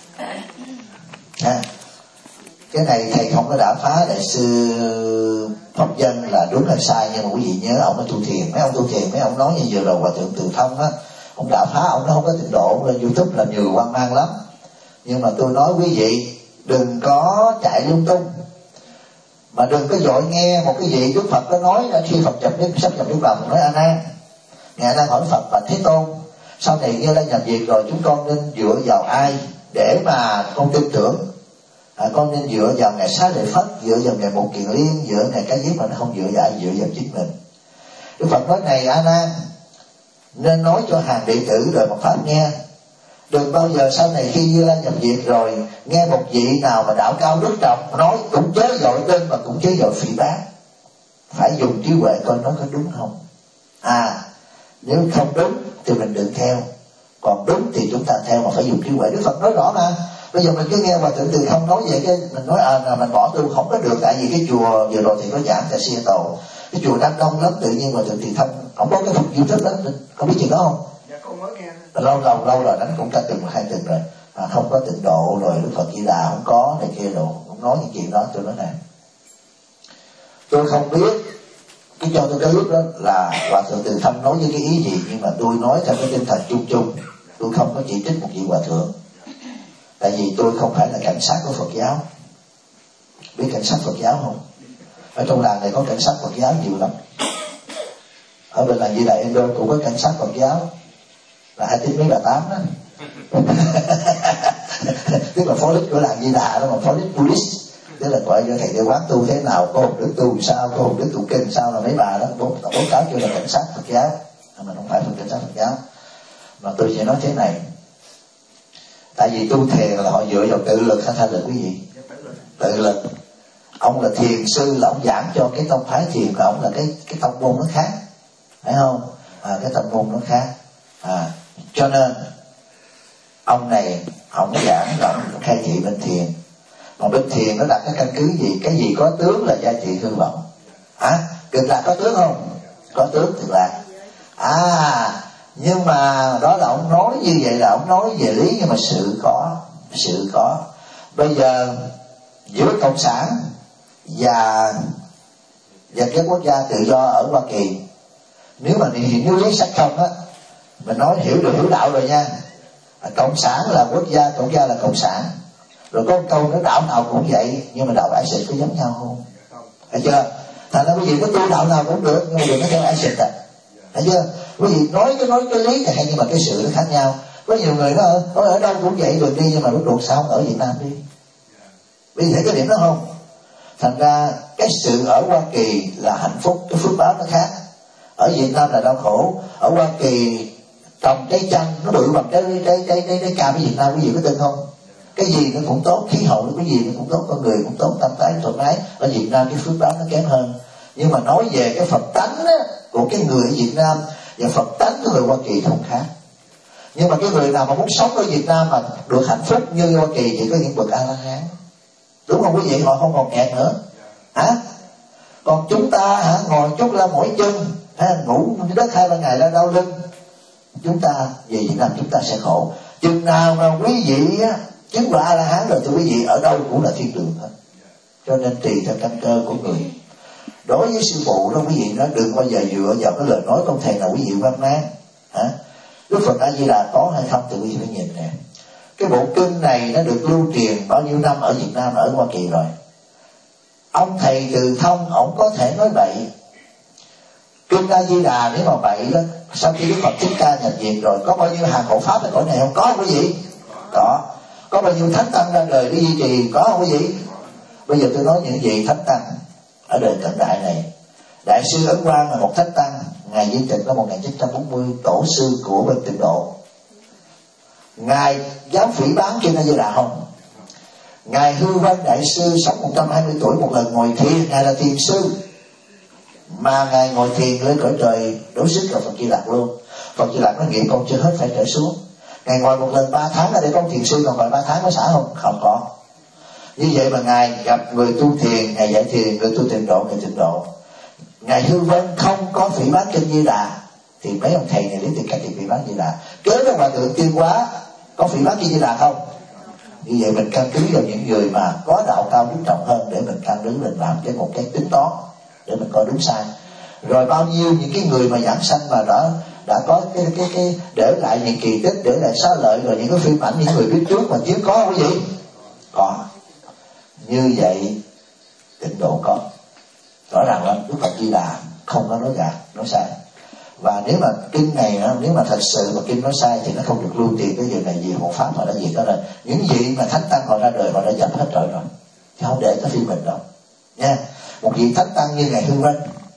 ha. Cái này thầy không có đả phá đại sư Pháp Dân là đúng là sai, nhưng mà quý vị nhớ ông nó tu thiền, mấy ông tu thiền mấy ông nói như vừa rồi Hòa Thượng Từ Thông á, ông đả phá ông nó không có trình độ, ông lên YouTube là nhiều hoang mang lắm. Nhưng mà tôi nói quý vị đừng có chạy lung tung, mà đừng có dội nghe một cái gì Đức Phật có nói là khi Phật nhập niết sắp nhập niết bàn, nói A Nan, ngài đang hỏi Phật và Thế Tôn sau này Như Lai nhập diệt rồi chúng con nên dựa vào ai để mà con tin tưởng? À, con nên dựa vào ngài Xá Lợi Phất, dựa vào ngài Một Kiền Liên, dựa ngài Cái Diếp, mà nó không dựa vào ai, dựa vào chính mình. Đức Phật nói này A Nan, nên nói cho hàng đệ tử đời một pháp nghe, đừng bao giờ sau này khi Như Lai nhập diệt rồi nghe một vị nào mà đạo cao đức trọng nói cũng chớ dội tin mà cũng chớ dội phỉ báng, phải dùng trí huệ coi nó có đúng không. À, nếu không đúng thì mình đừng theo, còn đúng thì chúng ta theo, mà phải dùng trí huệ. Đức Phật nói rõ mà. Bây giờ mình cứ nghe Hòa Thượng Từ Thông nói vậy, cái mình nói à mình bỏ tu không có được, tại vì cái chùa vừa rồi thì có giảng tại Seattle, cái chùa đang đông lắm, tự nhiên Hòa Thượng Từ Thông không có cái phục YouTube đó, có biết chuyện đó không? Dạ con mới nghe. Lâu lâu lâu rồi đánh cũng cả từng hai từng rồi, à, không có tịnh độ rồi Đức Phật Di Đà không có này kia đồ, không nói những chuyện đó. Tôi nói này, tôi không biết cái cho tôi cái lúc đó là Hòa Thượng Từ Thông nói với cái ý gì, nhưng mà tôi nói theo cái tinh thần chung chung, tôi không có chỉ trích một vị hòa thượng. Tại vì tôi không phải là cảnh sát của Phật giáo. Biết cảnh sát Phật giáo không? Ở trong làng này có cảnh sát Phật giáo nhiều lắm. Ở bên làng Di Đà Endo cũng có cảnh sát Phật giáo, là hai chín mấy bà tám đó. Tức là phó lích của làng Di Đà đó, mà phó lích police, tức là gọi cho thầy để quán tu thế nào, cô Hồng Đức tu sao, cô Hồng Đức tu kinh sao, là mấy bà đó bố cáo cho là cảnh sát Phật giáo, mà không phải là cảnh sát Phật giáo. Mà tôi sẽ nói thế này, tại vì tu thiền là họ dựa vào tự lực hay thay lực quý vị? Tự lực. Ông là thiền sư, là ông giảng cho cái tông phái thiền của ông là cái cái tông môn nó khác, phải không? À, cái tông môn nó khác. À, cho nên ông này Ông có giảng là ông khai thị bên thiền. Mà bên thiền nó đặt cái căn cứ gì? Cái gì có tướng là giá trị hư vọng. À, cực lạc có tướng không? Có tướng cực lạc. À, nhưng mà đó là ông nói như vậy là ông nói về lý, nhưng mà sự có, sự có. Bây giờ giữa cộng sản và và các quốc gia tự do ở Hoa Kỳ, nếu mà hiện nếu lý sách không á, mình nói hiểu được hiểu đạo rồi nha. Cộng sản là quốc gia, quốc gia là cộng sản. Rồi có một câu nói đạo nào cũng vậy, nhưng mà đạo ISIS có giống nhau không? Thấy chưa? Thành ra quý vị có tu đạo nào cũng được, nhưng mà đừng có theo ISIS à. Thấy chưa? Quý vị nói cái nói cái lý thì hay, nhưng mà cái sự nó khác nhau. Có nhiều người nói ở, ở đâu cũng vậy được đi, nhưng mà lúc độ sao không ở Việt Nam đi. Quý vị thấy cái điểm đó không? Thành ra cái sự ở Hoa Kỳ là hạnh phúc, cái phước báo nó khác. Ở Việt Nam là đau khổ. Ở Hoa Kỳ trồng trái chanh nó bự bằng cái cái cái cái cái cam ở Việt Nam, quý vị có tin không? Cái gì nó cũng tốt, khí hậu nó cái gì nó cũng tốt, con người cũng tốt, tâm thái thoải mái. Ở Việt Nam cái phước báo nó kém hơn. Nhưng mà nói về cái Phật tánh á, của cái người ở Việt Nam và Phật tánh của người Hoa Kỳ không khác. Nhưng mà cái người nào mà muốn sống ở Việt Nam mà được hạnh phúc như Hoa Kỳ chỉ có những bậc A La Hán, đúng không quý vị? Họ không còn nghẹt nữa hả? Còn chúng ta hả, ngồi chút la mỏi chân, ha, ngủ đất hai ba ngày ra đau lưng. Chúng ta về Việt Nam chúng ta sẽ khổ. Chừng nào mà quý vị á chứng quả A La Hán rồi thì quý vị ở đâu cũng là thiên đường hết. Cho nên tùy theo căn cơ của người. Đối với sư phụ đó quý vị nói đừng bao giờ dựa vào cái lời nói công thầy nào quý vị quan mang hả? Đức Phật A Di Đà có hay không thì quý vị phải nhìn nè. Cái bộ kinh này nó được lưu truyền bao nhiêu năm ở Việt Nam, ở Hoa Kỳ rồi. Ông thầy Từ Thông ổng có thể nói bậy. Kinh A Di Đà nếu mà bậy đó, sau khi Đức Phật Thích Ca nhập viện rồi, có bao nhiêu hàng hộ pháp ở cõi này không? Có quý vị? Có. Có bao nhiêu thánh tăng ra đời để duy trì? Có không quý vị? Bây giờ tôi nói những gì thánh tăng ở đời cận đại này. Đại sư Ấn Quang là một thánh tăng, ngài viên tịch năm một nghìn chín trăm bốn mươi, tổ sư của bên Tịnh Độ. Ngài dám phỉ báng Kinh A Di Đà không? Ngài Hư Vân đại sư sống một trăm hai mươi tuổi một lần ngồi thiền, ngài là thiền sư. Mà ngài ngồi thiền lên cõi trời đối sứcกับPhật Di Lặc luôn. Phật Di Lặc nó nghĩ con chưa hết phải trở xuống. Ngài ngồi một lần ba tháng là để con thiền sư, còn ngồi ba tháng có xả không? Không có. Như vậy mà ngài gặp người tu thiền, ngài dạy thiền, người tu Tịnh Độ, người Tịnh Độ. Ngài Hư Vân không có phỉ báng Kinh Di Đà thì mấy ông thầy này lấy tiền cách thì phỉ báng Di Đà. Kế đó hòa thượng Tuyên Hóa có phỉ báng Kinh Di Đà không? Như vậy mình căn cứ vào những người mà có đạo cao đức trọng hơn để mình căn cứ mình làm cái một cái tính toán để mình coi đúng sai. Rồi bao nhiêu những cái người mà giảng sanh mà đã đã có cái cái cái để lại những kỳ tích, để lại xá lợi, rồi những cái phim ảnh những người biết trước mà chứ có không quý vị? Có. Như vậy Tịnh Độ có. Rõ ràng là Đức Phật Di Đà không có nói gạt, nói sai. Và nếu mà kinh này nếu mà thật sự mà kinh nói sai thì nó không được lưu truyền cái việc này gì hộ pháp họ đã gì đó rồi. Những gì mà thánh tăng họ ra đời họ đã dập hết rồi rồi, chứ không để tới phim mình đâu nha. Một vị thánh tăng như ngài Hư Vân,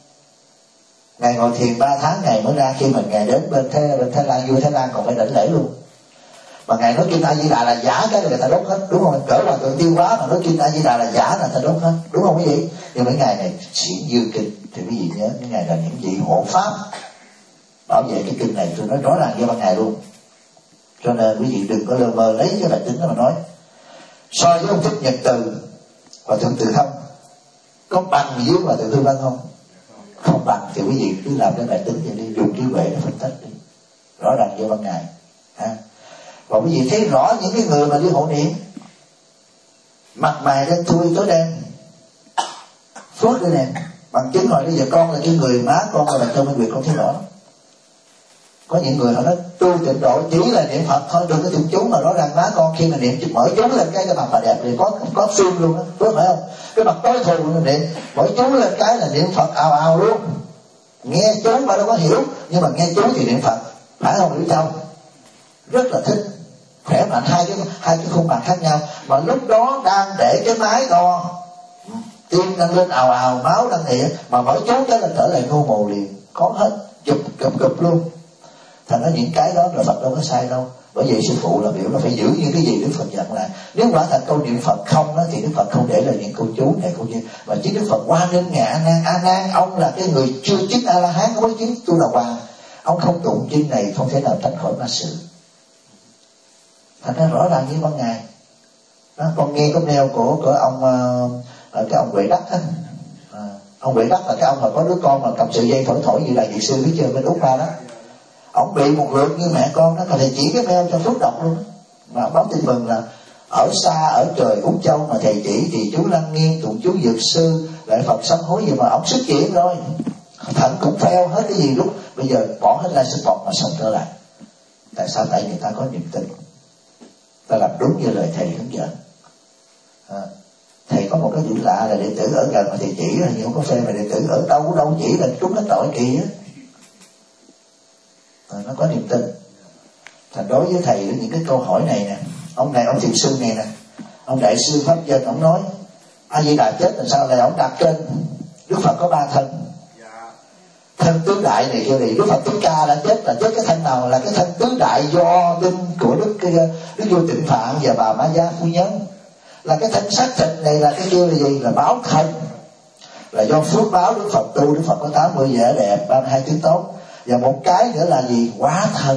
ngài ngồi thiền ba tháng ngày mới ra, khi mà ngài đến bên Thái, bên Thái Lan, vua Thái Lan còn phải đảnh lễ luôn. Mà ngài nói Kinh A Di Đà là giả, cái người ta đốt hết, đúng không? Cỡ hòa thượng Tiêu Hóa mà nói Kinh A Di Đà là giả là người ta đốt hết, đúng không quý vị? Nhưng mấy ngài này xiển dư kinh thì quý vị nhớ, những ngài là những vị hộ pháp bảo vệ cái kinh này. Tôi nói rõ ràng với ban ngày luôn. Cho nên quý vị đừng có lơ mơ lấy cái bài tính đó mà nói. So với ông Thích Nhật Từ hòa thượng Từ Thông có bằng với hòa thượng Tư Văn không? Không bằng thì quý vị cứ làm cái bài tính vậy đi, dùng trí huệ để phân tích đi, rõ ràng với ban ngày ha. Và quý vị thấy rõ những cái người mà đi hộ niệm mặt mày đen thui tối đen phước đây nè, bằng chứng hồi bây giờ con là cái người má con là Châu Minh Nguyệt, con thấy rõ. Có những người họ nói tu Tịnh Độ chỉ là niệm Phật thôi, đừng có tụng chú, mà rõ ràng má con khi mà niệm mở chú lên cái cái mặt bà đẹp thì có có phim luôn đó, đúng phải không? Cái mặt tối thù niệm mở chú lên cái là niệm Phật ào ào luôn. Nghe chú mà đâu có hiểu, nhưng mà nghe chú thì niệm Phật, phải không Lý Châu? Rất là thích, khỏe mạnh, hai cái hai cái khuôn mặt khác nhau. Mà lúc đó đang để cái máy đo tim đang lên ào ào, máu đang hiện, mà mở chú cái là trở lại ngu mù liền, có hết, chụp chụp chụp luôn. Thành ra những cái đó là Phật đâu có sai đâu. Bởi vậy sư phụ là biểu là phải giữ những cái gì Đức Phật dặn lại. Nếu quả thật câu niệm Phật không đó, thì Đức Phật không để là những câu chú này câu kia. Mà chính Đức Phật Quan Ninh Ngài A Nan, A Nan ông là cái người chưa chứng A La Hán, không có chứng Tu Đà Hoàng. Ông không tụng kinh này không thể nào tránh khỏi ma sự. thành ra rõ ràng như ban ngày. Đó, con nghe cái neo của của ông uh, cái ông Huệ Đắc á, à, ông Huệ Đắc là cái ông mà có đứa con mà cầm sợi dây thổi thổi như là vị sư biết chưa, bên Úc ra đó. Ông bị một lượt như mẹ con đó, còn thầy chỉ cái neo cho thuốc độc luôn. Mà báo tin mừng là ở xa ở trời Úc Châu mà thầy chỉ thì chú Lăng Nghiên tụng chú Dược Sư lại Phật sám hối gì mà ông xuất chuyện rồi, thận cũng theo hết cái gì lúc bây giờ bỏ hết ra sức bọc mà sống trở lại. Tại sao? Tại người ta có niềm tin, ta làm đúng như lời thầy hướng dẫn. À, thầy có một cái chuyện lạ là đệ tử ở gần mà thầy chỉ là như không có phê, mà đệ tử ở đâu đâu chỉ là trúng hết tội kỳ á. À, nó có niềm tin. Thành đối với thầy những cái câu hỏi này nè, ông này ông thiền sư này nè, ông đại sư pháp dân ông nói A Di Đà chết làm sao lại ông đặt trên Đức Phật có ba thân. Thân tứ đại này kêu gì? Đức Phật Thích Ca đã chết là chết cái thân nào? Là cái thân tứ đại do linh của Đức Đức Vua Tịnh Phạn và bà Ma Gia phu nhân. Là cái thân xác thịt này là cái kêu là gì? Là báo thân. Là do phước báo Đức Phật tu, Đức Phật có tám mươi vẻ đẹp, ba mươi hai tướng tốt. Và một cái nữa là gì? Hóa thân.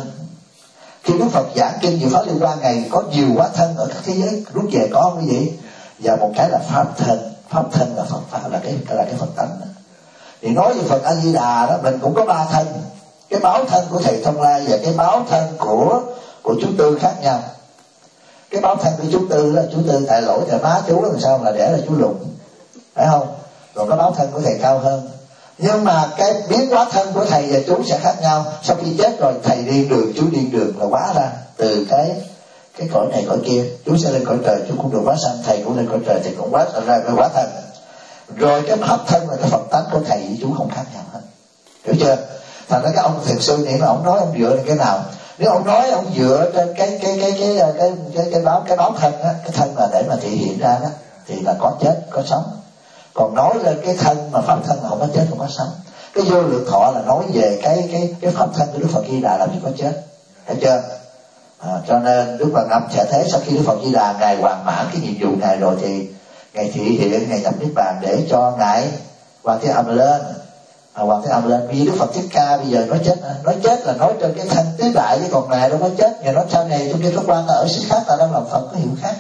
Khi Đức Phật giảng kinh Diệu Pháp Liên Quan ngày có nhiều hóa thân ở các thế giới, rút về có không quý vị? Và một cái là pháp thân. Pháp thân là Phật Pháp, là cái là cái Phật tánh đó. Thì nói về Phật A Di Đà đó, mình cũng có ba thân. Cái báo thân của thầy Thông Lai và cái báo thân của của chú Tư khác nhau. Cái báo thân của chú Tư đó, chú Tư tại lỗi tại má chú làm sao là đẻ là chú Lùng, phải không? Còn cái báo thân của thầy cao hơn. Nhưng mà cái biến hóa thân của thầy và chú sẽ khác nhau. Sau khi chết rồi thầy đi đường, chú đi đường là hóa ra từ cái cái cõi này cõi kia. Chú sẽ lên cõi trời, chú cũng được hóa sanh, thầy cũng lên cõi trời, thầy cũng hóa ra cái hóa thân. Rồi cái pháp thân là cái Phật tánh của thầy với chú không khác nhau hết, hiểu chưa? Thành ra cái ông thiền sư này mà ông nói ông dựa lên cái nào? Nếu ông nói ông dựa trên cái cái cái cái cái cái cái, cái báo cái báo thân á, cái thân là để mà thể hiện ra đó, thì là có chết có sống. Còn nói lên cái thân mà pháp thân là không có chết không có sống. Cái vô lượng thọ là nói về cái cái cái pháp thân của Đức Phật Di Đà làm gì có chết, hiểu chưa? À, cho nên Đức Phật Âm sẽ thế, sau khi Đức Phật Di Đà ngài hoàn mãn cái nhiệm vụ ngài rồi thì ngài thị hiện, ngài nhập niết bàn để cho ngài Hoàng Thế Âm lên. À, Hoàng Thế Âm lên vì Đức Phật Thích Ca bây giờ nói chết, nói chết là nói trên cái thân tứ đại, chứ còn ngài đâu có chết. Ngài nói sau này trong cái xuất quan ta ở xứ khác ta đang làm Phật có hiệu khác.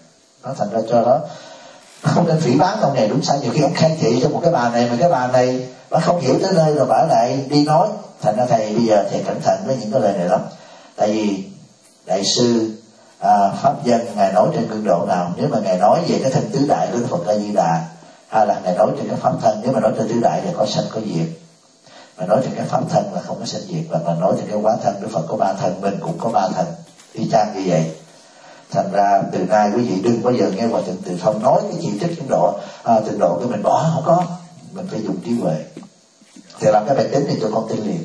Nó thành ra cho đó không nên phỉ báng ông này đúng sai. Nhiều khi ông khai thị cho một cái bà này mà cái bà này bà không hiểu tới nơi rồi bà lại đi nói. Thành ra thầy bây giờ thầy cẩn thận với những cái lời này lắm. Tại vì đại sư à, pháp dân ngài nói trên cương độ nào, nếu mà ngài nói về cái thân tứ đại của Đức Phật A Di Đà, hay là ngài nói trên cái pháp thân, nếu mà nói trên tứ đại thì có sanh có diệt, mà nói trên cái pháp thân là không có sanh diệt, và mà nói trên cái hóa thân Đức Phật có ba thân, mình cũng có ba thân, y chang như vậy. Thành ra từ nay quý vị đừng bao giờ nghe Hòa Thượng Từ Thông nói cái chỉ trích tịnh độ, à, tịnh độ của mình bỏ, không có, mình phải dùng trí huệ. Thì làm cái bài tính này cho con tin liền.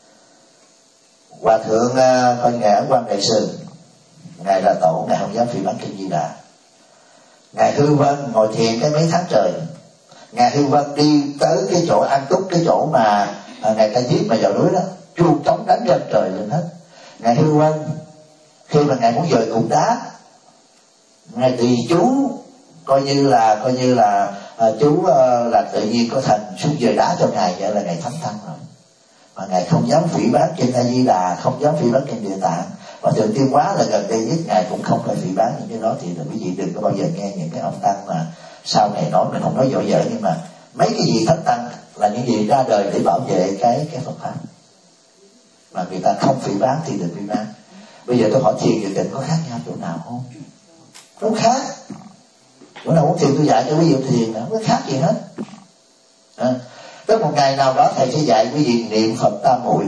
Hòa Thượng uh, coi ngài Ấn Quang Đại Sư, ngài là tổ, ngài không dám phỉ báng kinh Di Đà. Ngài Hư Vân ngồi thiền cái mấy tháng trời, ngài Hư Vân đi tới cái chỗ An Túc, cái chỗ mà à, ngài Ca Diếp mà vào núi đó, chuông trống đánh lên trời lên hết. Ngài Hư Vân khi mà ngài muốn dời cục đá, ngài tùy chú coi như là coi như là à, chú à, là tự nhiên có thần xuống dời đá cho ngài, vậy là ngài thánh tăng rồi. Mà ngài không dám phỉ báng trên A Di Đà, không dám phỉ báng trên Địa Tạng. Và Thượng Tiên Hóa là gần đây nhất ngài cũng không phải phỉ báng những cái đó. Thì là quý vị đừng có bao giờ nghe những cái ông tăng mà sau này nói, mình không nói dỗ dở, nhưng mà mấy cái gì thánh tăng là những gì ra đời để bảo vệ cái cái Phật pháp, mà người ta không phỉ báng thì đừng phỉ báng. Bây giờ tôi hỏi thiền và tịnh có khác nhau chỗ nào không? Không khác. Bữa nào muốn thiền tôi dạy cho quý vị thiền nữa, không có khác gì hết. À, tới một ngày nào đó thầy sẽ dạy quý vị niệm Phật tam muội.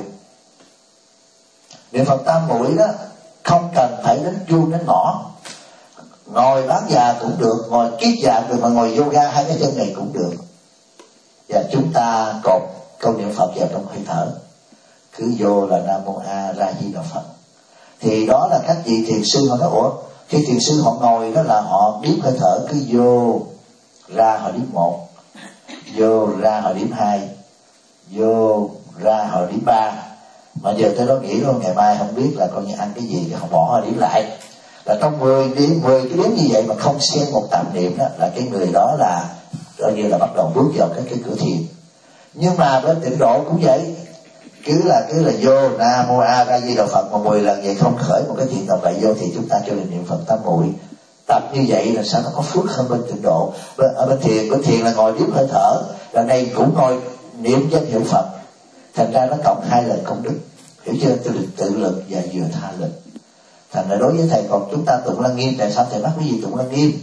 Niệm Phật tam muội đó không cần phải đến chuông đến ngõ, ngồi bán già cũng được, ngồi kiết già được, mà ngồi yoga hai cái chân này cũng được. Và chúng ta cột câu niệm Phật vào trong hơi thở, cứ vô là Nam Mô A Ra Di Đà Phật. Thì đó là các vị thiền sư họ nói, ủa khi thiền sư họ ngồi đó là họ đếm hơi thở, cứ vô ra họ đếm một, vô ra họ đếm hai, vô ra họ đếm ba. Mà giờ tôi đó nghĩ luôn, ngày mai không biết là coi như ăn cái gì thì họ bỏ họ đếm lại. Là trong mười đếm mười cái đếm như vậy mà không xen một tạm niệm đó, là cái người đó là coi như là bắt đầu bước vào cái cái cửa thiền. Nhưng mà bên tịnh độ cũng vậy, cứ là cứ là vô Nam Mô A Ca Di Đà Phật mà mười lần vậy không khởi một cái thiện tập lại vô, thì chúng ta cho là niệm Phật tam muội. Tập như vậy là sao nó có phước hơn bên tịnh độ. Ở bên thiền, bên thiền là ngồi điếm hơi thở, lần này cũng ngồi niệm danh hiệu Phật, thành ra nó cộng hai lần công đức, hiểu chưa? Tự lực tự lực và vừa tha lực. Thành ra đối với thầy, còn chúng ta tụng Lăng Nghiêm, tại sao thầy bắt cái gì tụng Lăng Nghiêm?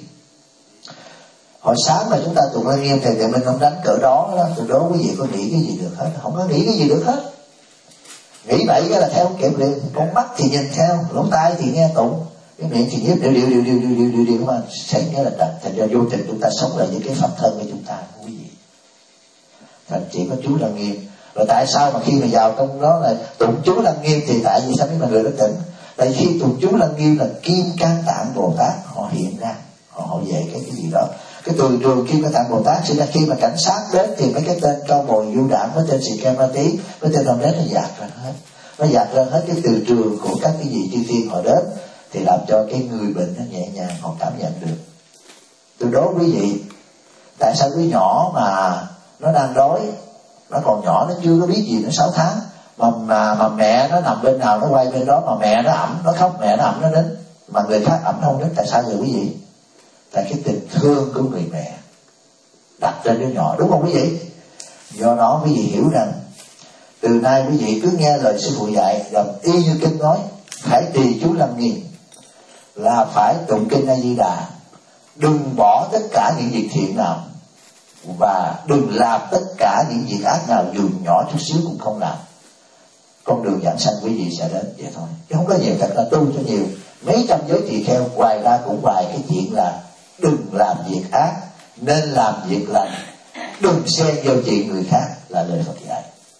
Hồi sáng mà chúng ta tụng Lăng Nghiêm, thầy Tuệ Minh không đánh cỡ đó, đó từ đó quý vị có nghĩ cái gì được hết, không có nghĩ cái gì được hết. Nghĩ vậy cái là theo kịp liền, con mắt thì nhìn theo, lỗ tai thì nghe tụng, cái miệng thì nhíp điều điều điều điều điều điều điều điều mà xảy ra là đặt. Thành ra vô tình chúng ta sống lại những cái pháp thân của chúng ta, quý vị. Thành chỉ có chú Lăng Nghiêm. Rồi tại sao mà khi mà vào trong đó là tụng chú Lăng Nghiêm, thì tại vì sao mấy mà người đó tỉnh? Tại khi tụng chú Lăng Nghiêm là Kim Cang Tạng Bồ Tát họ hiện ra, họ họ về cái cái gì đó. Cái từ trường Kim Cang Tạng Bồ Tát sinh ra, khi mà cảnh sát đến thì mấy cái tên Cao Bồi Du Đảng, với tên Sĩ Kem Ma Tí, với tên Đồng Đế nó dạt ra hết. Nó dạt ra hết cái từ trường của các cái vị chư thiên họ đến, thì làm cho cái người bệnh nó nhẹ nhàng, họ cảm nhận được. Từ đó quý vị, tại sao đứa nhỏ mà nó đang đói, nó còn nhỏ, nó chưa có biết gì, nó sáu tháng, mà, mà mà mẹ nó nằm bên nào nó quay bên đó, mà mẹ nó ẩm, nó khóc, mẹ nó ẩm nó đến, mà người khác ẩm nó không đến. Tại sao vậy quý vị? Tại cái tình thương của người mẹ đặt trên đứa nhỏ, đúng không quý vị? Do đó quý vị hiểu rằng từ nay quý vị cứ nghe lời sư phụ dạy, làm y như kinh nói, phải trì chú Lăng Nghiêm, là phải tụng kinh A Di Đà, đừng bỏ tất cả những việc thiện nào, và đừng làm tất cả những việc ác nào, dù nhỏ chút xíu cũng không làm. Con đường giảng sanh quý vị sẽ đến vậy thôi, chứ không có nhiều. Thật là tu cho nhiều, mấy trăm giới tỳ kheo, ngoài ra cũng vài cái chuyện là đừng làm việc ác, nên làm việc lành, đừng xen vào chuyện người khác, là lời Phật dạy.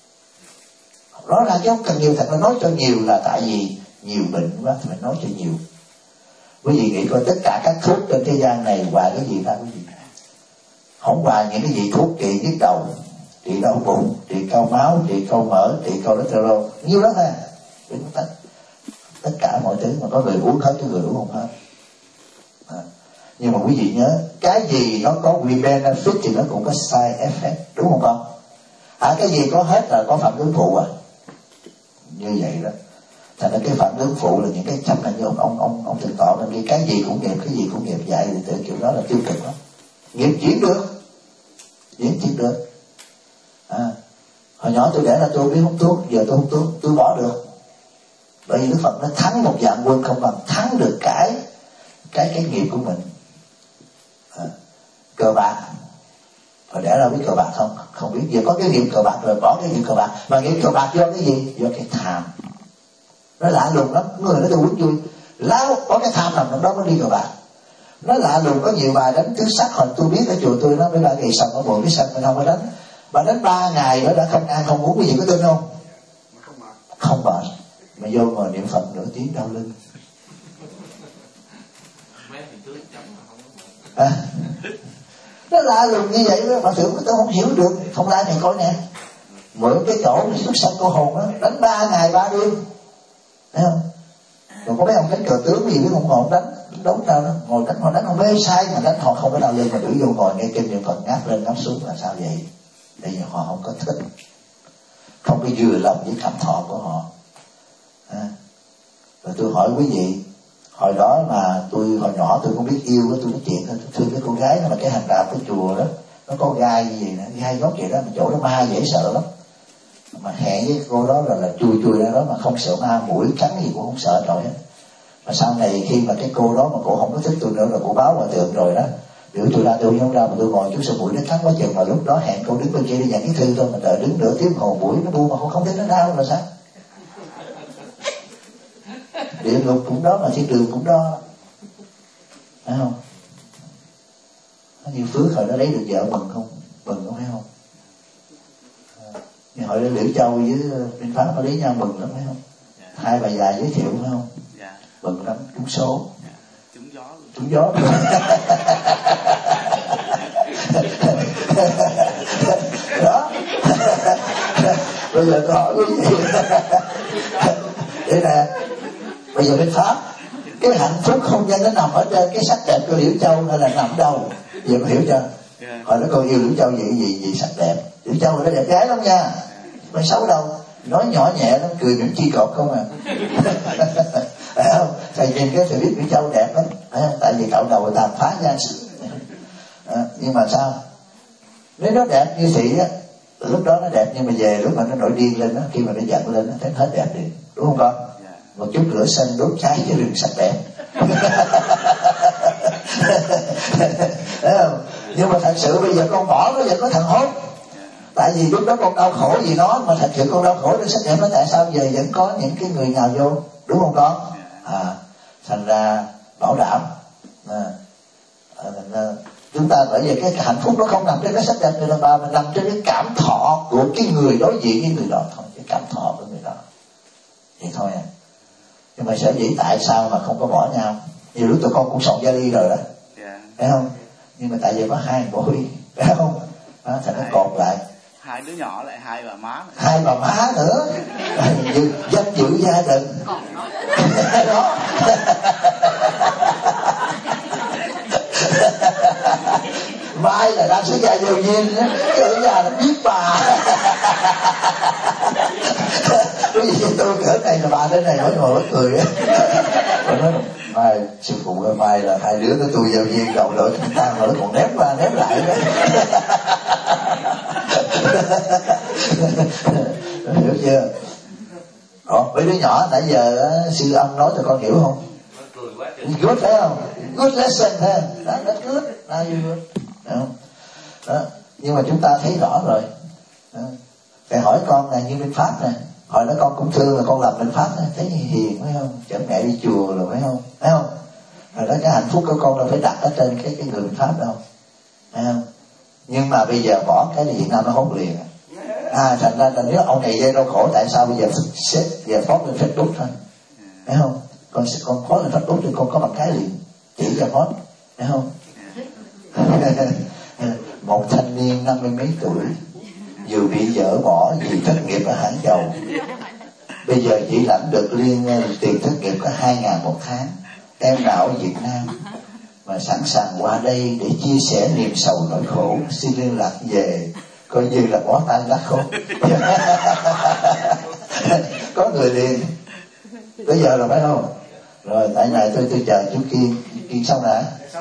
Đó là chứ không cần nhiều. Thật là nói cho nhiều là tại vì nhiều bệnh quá thì phải nói cho nhiều. Quý vị nghĩ coi, tất cả các thuốc trên thế gian này hoài cái gì ra quý vị? Không hoài những cái gì thuốc trị nhức đầu, trị đau bụng, trị cao máu, trị cao mỡ, trị cholesterol, nhiêu đó thôi. Đừng có tất tất cả mọi thứ mà có người uống hết, có người uống không hết. À. Nhưng mà quý vị nhớ, cái gì nó có quy benefit thì nó cũng có side effect, đúng không con? À, cái gì có hết là có phản ứng phụ à, như vậy đó. Thành ra cái phản ứng phụ là những cái chấp là như ông ông ông ông Thượng Tọa nên cái gì cũng nghiệp, cái gì cũng nghiệp, dạy thì tự kiểu đó là tiêu cực lắm. Nghiệp chuyển được, chuyển chuyển được. À, hồi nhỏ tôi để là tôi biết hút thuốc, giờ tôi hút thuốc, tôi bỏ được. Bởi vì Đức Phật nó thắng một dạng quân không bằng thắng được cái cái cái nghiệp của mình. À, cờ bạc, hồi để là biết cờ bạc không? Không biết. Giờ có cái nghiệp cờ bạc rồi bỏ cái nghiệp cờ bạc. Mà nghiệp cờ bạc do cái gì? Do cái tham. Nó lạ lùng lắm. Người nó tôi quýnh vui, lao có cái tham nằm trong đó mới đi cờ bạc. Nó lạ lùng. Có nhiều bài đánh tứ sắc, hồi tôi biết ở chùa tôi nó mấy bà gầy sầm ở bộ cái sân mình không có đánh. Bà đánh ba ngày nó đã không ăn không uống. Cái gì có tin không? Không mệt. Mà vô ngồi niệm Phật nửa tiếng đau lưng. À, nó lạ lùng như vậy đó. Bà tưởng tôi không hiểu được. Không lai này coi nè, mượn cái chỗ xuất sanh cô hồn đó, đánh ba ngày ba đêm, thấy không? Rồi có mấy ông đánh cờ tướng gì biết không, ngồi đánh đấu sao đó, ngồi đánh ngồi đánh không biết sai mà đánh họ không có đau lưng, mà đuổi vô ngồi nghe kinh niệm Phật ngáp lên ngáp xuống là sao vậy? Tại vì họ không có thích, không có vừa lòng với cảm thọ của họ. À, rồi tôi hỏi quý vị, hồi đó mà tôi hồi nhỏ tôi không biết yêu, tôi nói chuyện tôi thương cái cô gái đó, mà cái hàng rào của chùa đó nó có gai gì nè, gai gốc vậy đó, mà chỗ đó ma dễ sợ lắm. Mà hẹn với cô đó là là chui chui ra đó mà không sợ ma, mũi cắn gì cũng không sợ rồi á. Mà sau này khi mà cái cô đó mà cô không có thích tôi nữa rồi, cô báo hòa thượng rồi đó, biểu tôi ra tôi không ra, mà tôi ngồi chút sau mũi nó cắn quá chừng, mà lúc đó hẹn cô đứng bên kia đi nhận cái thư thôi, mà đợi đứng nửa tiếng hồ mũi nó bu mà cô không thấy nó đau là sao? Địa ngục cũng đó mà thiên đường cũng đó, phải không? Có nhiều phước hồi nó lấy được vợ mừng không? Mừng không, phải không? À, hồi đó Liễu Châu với bên Pháp nó lấy nhau mừng lắm, phải không? Dạ. Hai bà già giới thiệu, phải không? Dạ. Mừng lắm, trúng số. Dạ. Trúng gió luôn. Trúng gió. Đó. Bây giờ tôi hỏi quý vị, đây nè, bây giờ bên Pháp cái hạnh phúc không gian nó nằm ở trên cái sắc đẹp của Liễu Châu hay là nằm đâu? Giờ có hiểu chưa? Hồi đó con yêu Liễu Châu gì gì gì sắc đẹp. Liễu Châu là đẹp gái lắm nha, không xấu đâu. nói nhỏ nhẹ lắm, cười những chi cột không à. Phải không? Thầy nhìn cái thầy biết Mỹ Châu đẹp lắm, tại vì cạo đầu tàn phá nhan sắc. À, nhưng mà sao? Nếu nó đẹp như thị á, lúc đó nó đẹp, nhưng mà về lúc mà nó nổi điên lên đó, khi mà nó giận lên nó thấy hết đẹp đi, đúng không con? Một chút lửa xanh đốt cháy cái rừng sắc đẹp. Thấy không? Nhưng mà thật sự bây giờ con bỏ nó vẫn có thằng hốt. Tại vì lúc đó con đau khổ vì nó, mà thật sự con đau khổ nó sắc đẹp nó, tại sao giờ vẫn có những cái người nào vô, đúng không con? À, thành ra bảo đảm à, à, thành ra chúng ta, bởi vì cái hạnh phúc nó không nằm trên cái sắc đẹp người đàn bà, mà nằm trên cái cảm thọ của cái người đối diện với người đó thôi, cái cảm thọ của người đó vậy thôi à. Nhưng mà sở dĩ tại sao mà không có bỏ nhau, nhiều lúc tụi con cũng soạn vali rồi đó, yeah. Thấy không? Nhưng mà tại vì có hai bôi, phải không? Đó, thành nó cột lại hai đứa nhỏ lại hai bà má nữa. Hai bà má nữa, danh dự gia đình đó. Mai là đang xuất gia nhiều duyên á, ở nhà là biết bà. Cái gì tôi cỡ này là bà thế này mỗi ngồi mỗi cười á. Rồi nói mai sư phụ ơi, mai là hai đứa nó tôi giao duyên đầu lỡ chúng ta mà nó còn ném qua ném lại đó. Hiểu chưa? Đó, mấy đứa nhỏ nãy giờ sư ông nói cho con hiểu không? Good phải không? Good lesson phải không? Đó, that's good. Now you good. Đó. Đó. Nhưng mà chúng ta thấy rõ rồi. Đó. Phải hỏi con là như bên Pháp nè, hồi đó con cũng thương là con làm bên Pháp này, thấy hiền phải không? Chở mẹ đi chùa rồi phải không? Phải không? Rồi đó, cái hạnh phúc của con là phải đặt ở trên cái cái người bên Pháp đâu, phải không? Nhưng mà bây giờ bỏ cái Việt Nam nó hốt liền. À, thành ra là nếu ông này gây đau khổ, tại sao bây giờ xếp giờ phót lên Facebook thôi, phải không? Con con phót lên Facebook thì con có bằng cái liền chỉ cho phót, phải không? Một thanh niên năm mươi mấy tuổi vừa bị dỡ bỏ vì thất nghiệp ở hãng dầu, bây giờ chỉ lãnh được liên tiền thất nghiệp có hai ngàn một tháng. Em nào ở Việt Nam mà sẵn sàng qua đây để chia sẻ niềm sầu nỗi khổ, xin liên lạc về, coi như là bó tay lắc khốn. Có người liền bây giờ là phải không? Rồi tại này tôi tôi chờ chú Kiên. Kiên xong đã.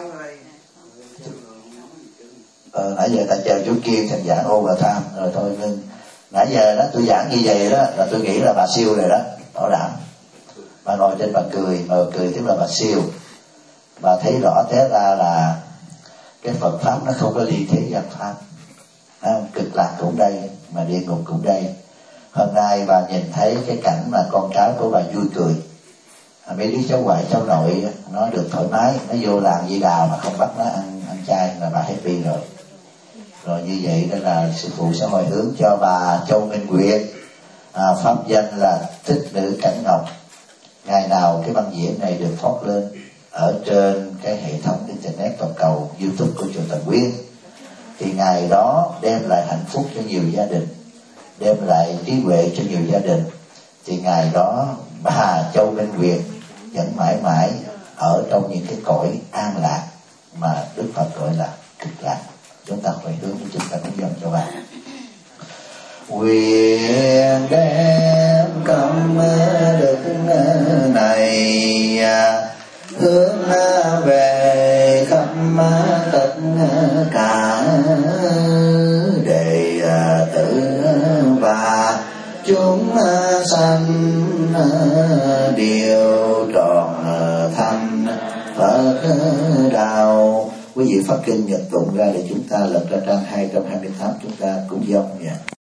Ờ, nãy giờ ta chờ chú Kiên thành giảng overtime rồi thôi, nhưng nãy giờ đó tôi giảng như vậy đó là tôi nghĩ là bà siêu rồi đó, bảo đảm. Bà ngồi trên bà cười, mà cười tức là bà siêu. Bà thấy rõ thế ra là cái Phật pháp nó không có ly thế gian pháp. À, cực lạc cũng đây mà địa ngục cũng đây. Hôm nay bà nhìn thấy cái cảnh mà con cháu của bà vui cười, à, mấy đứa cháu ngoại cháu nội nó được thoải mái, nó vô làng Di Đà mà không bắt nó ăn ăn chay là bà happy rồi. Rồi như vậy đó là sư phụ sẽ hồi hướng cho bà Châu Minh Nguyệt, à, pháp danh là Thích Nữ Cảnh Ngọc. Ngày nào cái băng diễn này được phát lên ở trên cái hệ thống internet toàn cầu YouTube của chùa Tần Nguyên, thì ngày đó đem lại hạnh phúc cho nhiều gia đình, đem lại trí huệ cho nhiều gia đình, thì ngày đó bà Châu Minh Nguyệt vẫn mãi mãi ở trong những cái cõi an lạc mà Đức Phật gọi là cực lạc. Chúng ta phải hướng chúng ta cũng dòng cho bà. Nguyện đem công đức này hướng về khắp tất cả đệ tử và chúng sanh đều tròn thành Phật đạo. Quý vị phát kinh Nhật tụng ra để chúng ta lật ra trang hai trăm hai mươi tám, chúng ta cũng dông nha.